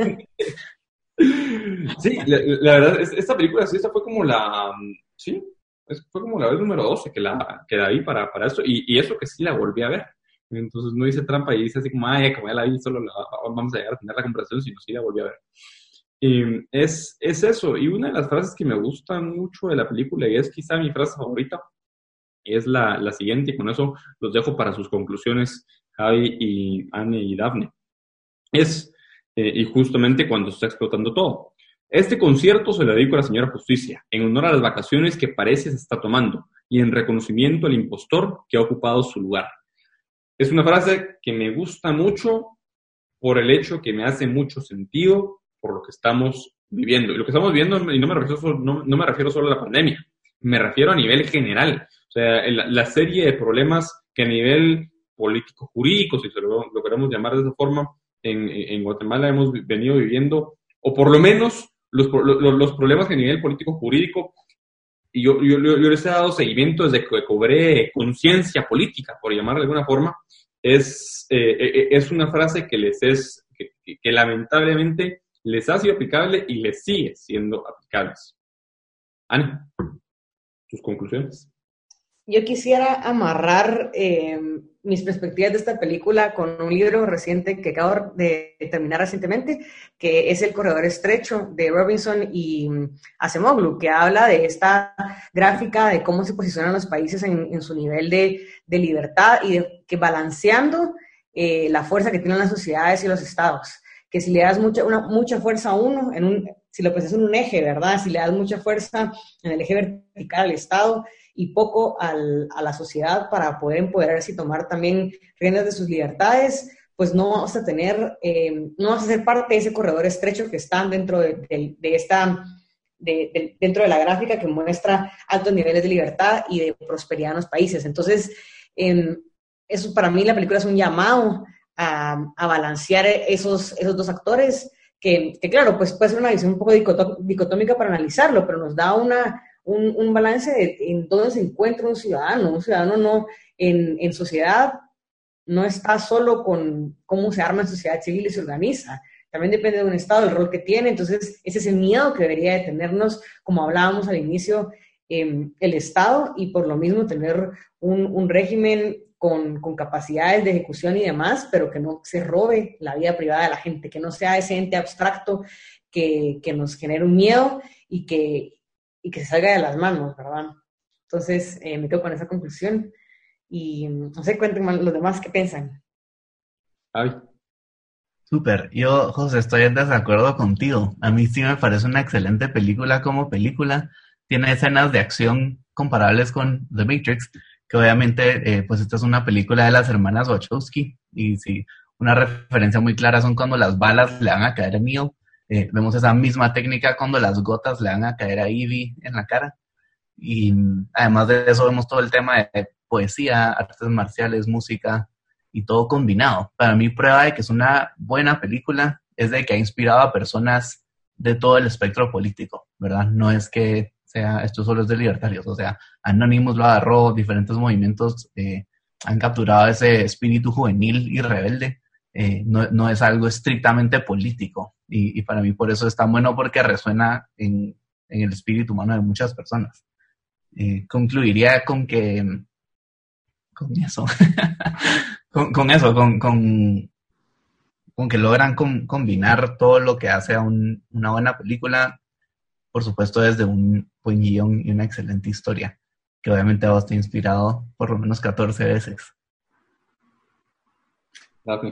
Speaker 2: Sí, la, la verdad, es, esta película sí, esta fue como la... Sí, es, fue como la vez número doce que la, que la vi para, para eso, y, y eso que sí la volví a ver. Entonces no hice trampa y dice así como, ay, como ya la vi, solo la, vamos a llegar a tener la conversación, sino sí la volví a ver. Y es, es eso, y una de las frases que me gustan mucho de la película, y es quizá mi frase favorita, es la, la siguiente, y con eso los dejo para sus conclusiones, Javi y Anne y Daphne. Es, eh, y justamente cuando está explotando todo. Este concierto se lo dedico a la señora Justicia, en honor a las vacaciones que parece se está tomando, y en reconocimiento al impostor que ha ocupado su lugar. Es una frase que me gusta mucho por el hecho que me hace mucho sentido por lo que estamos viviendo. Y lo que estamos viviendo, y no me refiero solo, no, no me refiero solo a la pandemia, me refiero a nivel general. O sea, la, la serie de problemas que a nivel político-jurídico, si se lo, lo queremos llamar de esa forma, en, en Guatemala hemos venido viviendo, o por lo menos los, los, los problemas que a nivel político-jurídico, y yo, yo, yo, yo les he dado seguimiento desde que cobré conciencia política, por llamarlo de alguna forma, es, eh, es una frase que les es, que, que, que lamentablemente les ha sido aplicable y les sigue siendo aplicable. Ana, tus conclusiones.
Speaker 7: Yo quisiera amarrar eh, mis perspectivas de esta película con un libro reciente que acabo de terminar recientemente, que es El corredor estrecho de Robinson y Acemoglu, que habla de esta gráfica de cómo se posicionan los países en, en su nivel de, de libertad y de que balanceando eh, la fuerza que tienen las sociedades y los estados. Que si le das mucha, una, mucha fuerza a uno, en un, si lo pones en un eje, ¿verdad? Si le das mucha fuerza en el eje vertical al Estado y poco al, a la sociedad para poder empoderarse y tomar también riendas de sus libertades, pues no vamos a tener, eh, no vamos a ser parte de ese corredor estrecho que están dentro de, de, de esta, de, de, dentro de la gráfica que muestra altos niveles de libertad y de prosperidad en los países. Entonces, eh, eso para mí la película es un llamado A, a balancear esos, esos dos actores, que, que claro, pues puede ser una visión un poco dicotómica para analizarlo, pero nos da una, un, un balance de, en dónde se encuentra un ciudadano. Un ciudadano no, en, en sociedad no está solo con cómo se arma en sociedad civil y se organiza, también depende de un Estado, el rol que tiene. Entonces ese es el miedo que debería de tenernos, como hablábamos al inicio, eh, el Estado, y por lo mismo tener un, un régimen Con, con capacidades de ejecución y demás, pero que no se robe la vida privada de la gente, que no sea ese ente abstracto que, que nos genere un miedo y que, y que se salga de las manos, ¿verdad? Entonces, eh, me quedo con esa conclusión y no sé, cuéntenme los demás qué piensan.
Speaker 2: Ay.
Speaker 6: Súper, yo, José, estoy en desacuerdo contigo. A mí sí me parece una excelente película como película. Tiene escenas de acción comparables con The Matrix, que obviamente, eh, pues esta es una película de las hermanas Wachowski, y sí, una referencia muy clara son cuando las balas le van a caer a Neo. Eh, vemos esa misma técnica cuando las gotas le van a caer a Evie en la cara, y además de eso vemos todo el tema de poesía, artes marciales, música, y todo combinado. Para mí, prueba de que es una buena película es de que ha inspirado a personas de todo el espectro político, ¿verdad? No es que sea, esto solo es de libertarios, o sea, Anonymous lo agarró, diferentes movimientos eh, han capturado ese espíritu juvenil y rebelde, eh, no, no es algo estrictamente político, y, y para mí por eso es tan bueno, porque resuena en, en el espíritu humano de muchas personas. Eh, concluiría con que, con eso, con, con eso, con, con, con que logran com, combinar todo lo que hace a un, una buena película, por supuesto desde un buen guión y una excelente historia, que obviamente a vos te ha inspirado por lo menos catorce veces.
Speaker 2: Gracias.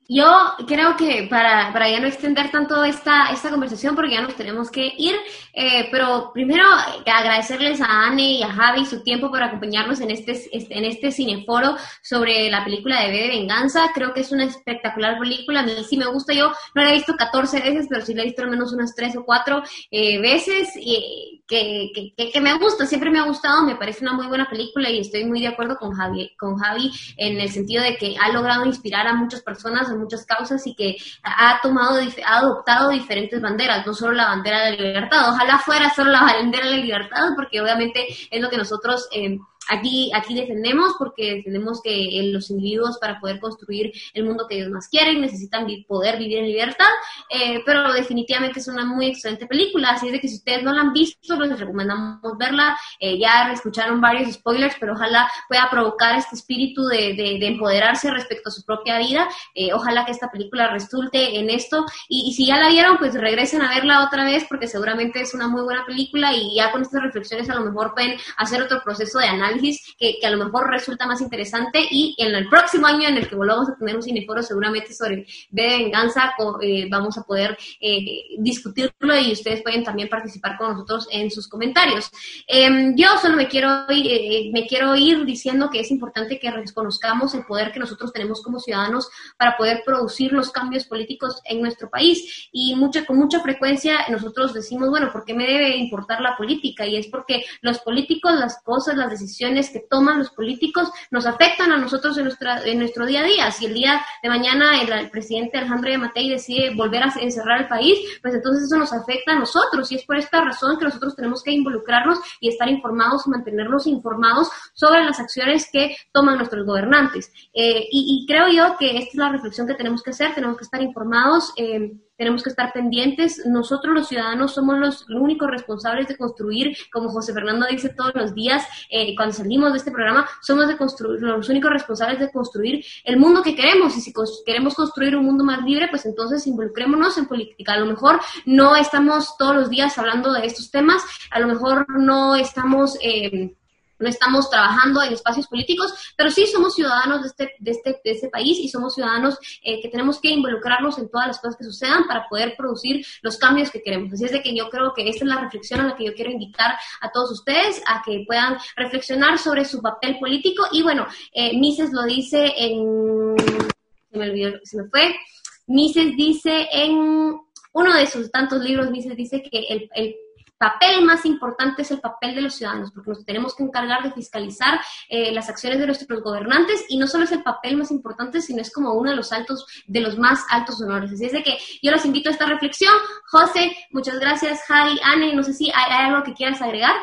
Speaker 3: Yo creo que para, para ya no extender tanto esta, esta conversación, porque ya nos tenemos que ir, eh, pero primero agradecerles a Anne y a Javi su tiempo por acompañarnos en este, en este cineforo sobre la película de V de Venganza. Creo que es una espectacular película, a mí sí me gusta, yo no la he visto catorce veces, pero sí la he visto al menos unas tres o cuatro eh, veces, y que, que, que me gusta, siempre me ha gustado, me parece una muy buena película y estoy muy de acuerdo con Javi, con Javi en el sentido de que ha logrado inspirar a muchas personas, a muchas causas, y que ha tomado, ha adoptado diferentes banderas, no solo la bandera de la libertad. Ojalá fuera solo la bandera de la libertad, porque obviamente es lo que nosotros eh, aquí, aquí defendemos, porque defendemos que eh, los individuos, para poder construir el mundo que ellos más quieren, necesitan vi- poder vivir en libertad, eh, pero definitivamente es una muy excelente película, así es de que si ustedes no la han visto, les recomendamos verla. Eh, ya escucharon varios spoilers, pero ojalá pueda provocar este espíritu de, de, de empoderarse respecto a su propia vida. Eh, ojalá que esta película resulte en esto, y, y si ya la vieron, pues regresen a verla otra vez, porque seguramente es una muy buena película, y ya con estas reflexiones a lo mejor pueden hacer otro proceso de análisis Que, que a lo mejor resulta más interesante, y en el próximo año en el que volvamos a tener un cineforo seguramente sobre V de Venganza, eh, vamos a poder eh, discutirlo, y ustedes pueden también participar con nosotros en sus comentarios. Eh, yo solo me quiero, ir, eh, me quiero ir diciendo que es importante que reconozcamos el poder que nosotros tenemos como ciudadanos para poder producir los cambios políticos en nuestro país, y mucha, con mucha frecuencia nosotros decimos, bueno, ¿por qué me debe importar la política? Y es porque los políticos, las cosas, las decisiones que toman los políticos nos afectan a nosotros en, nuestra, en nuestro día a día. Si el día de mañana el, el presidente Alejandro Yamatei decide volver a encerrar el país, pues entonces eso nos afecta a nosotros, y es por esta razón que nosotros tenemos que involucrarnos y estar informados y mantenernos informados sobre las acciones que toman nuestros gobernantes. Eh, y, y creo yo que esta es la reflexión que tenemos que hacer, tenemos que estar informados, eh, tenemos que estar pendientes. Nosotros los ciudadanos somos los únicos responsables de construir, como José Fernando dice todos los días, eh, cuando salimos de este programa, somos de construir, los únicos responsables de construir el mundo que queremos, y si cos- queremos construir un mundo más libre, pues entonces involucrémonos en política. A lo mejor no estamos todos los días hablando de estos temas, a lo mejor no estamos... Eh, no estamos trabajando en espacios políticos, pero sí somos ciudadanos de este, de este, de este país, y somos ciudadanos eh, que tenemos que involucrarnos en todas las cosas que sucedan para poder producir los cambios que queremos. Así es de que yo creo que esta es la reflexión a la que yo quiero invitar a todos ustedes, a que puedan reflexionar sobre su papel político. Y bueno, eh, Mises lo dice en... Se me olvidó, se me fue. Mises dice en uno de sus tantos libros, Mises dice que el, el papel más importante es el papel de los ciudadanos, porque nos tenemos que encargar de fiscalizar eh, las acciones de nuestros gobernantes, y no solo es el papel más importante, sino es como uno de los altos, de los más altos honores. Así es de que yo los invito a esta reflexión. José, muchas gracias. Javi, Anne, no sé si hay, hay algo que quieras agregar.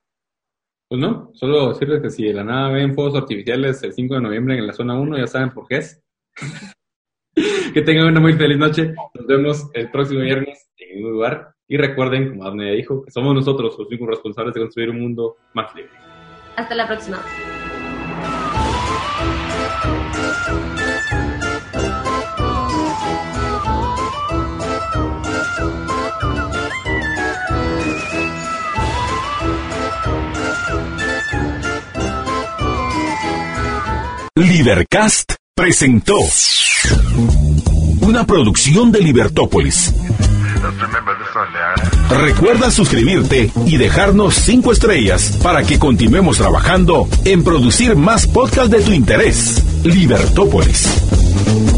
Speaker 2: Pues no, solo decirles que si de la nada ven fuegos artificiales el cinco de noviembre en la zona uno, ya saben por qué es. Que tengan una muy feliz noche. Nos vemos el próximo viernes en el mismo lugar. Y recuerden, como Adne ya dijo, que somos nosotros los únicos responsables de construir un mundo más libre.
Speaker 3: Hasta la próxima.
Speaker 1: Libercast presentó una producción de Libertópolis. Recuerda suscribirte y dejarnos cinco estrellas para que continuemos trabajando en producir más podcasts de tu interés. Libertópolis.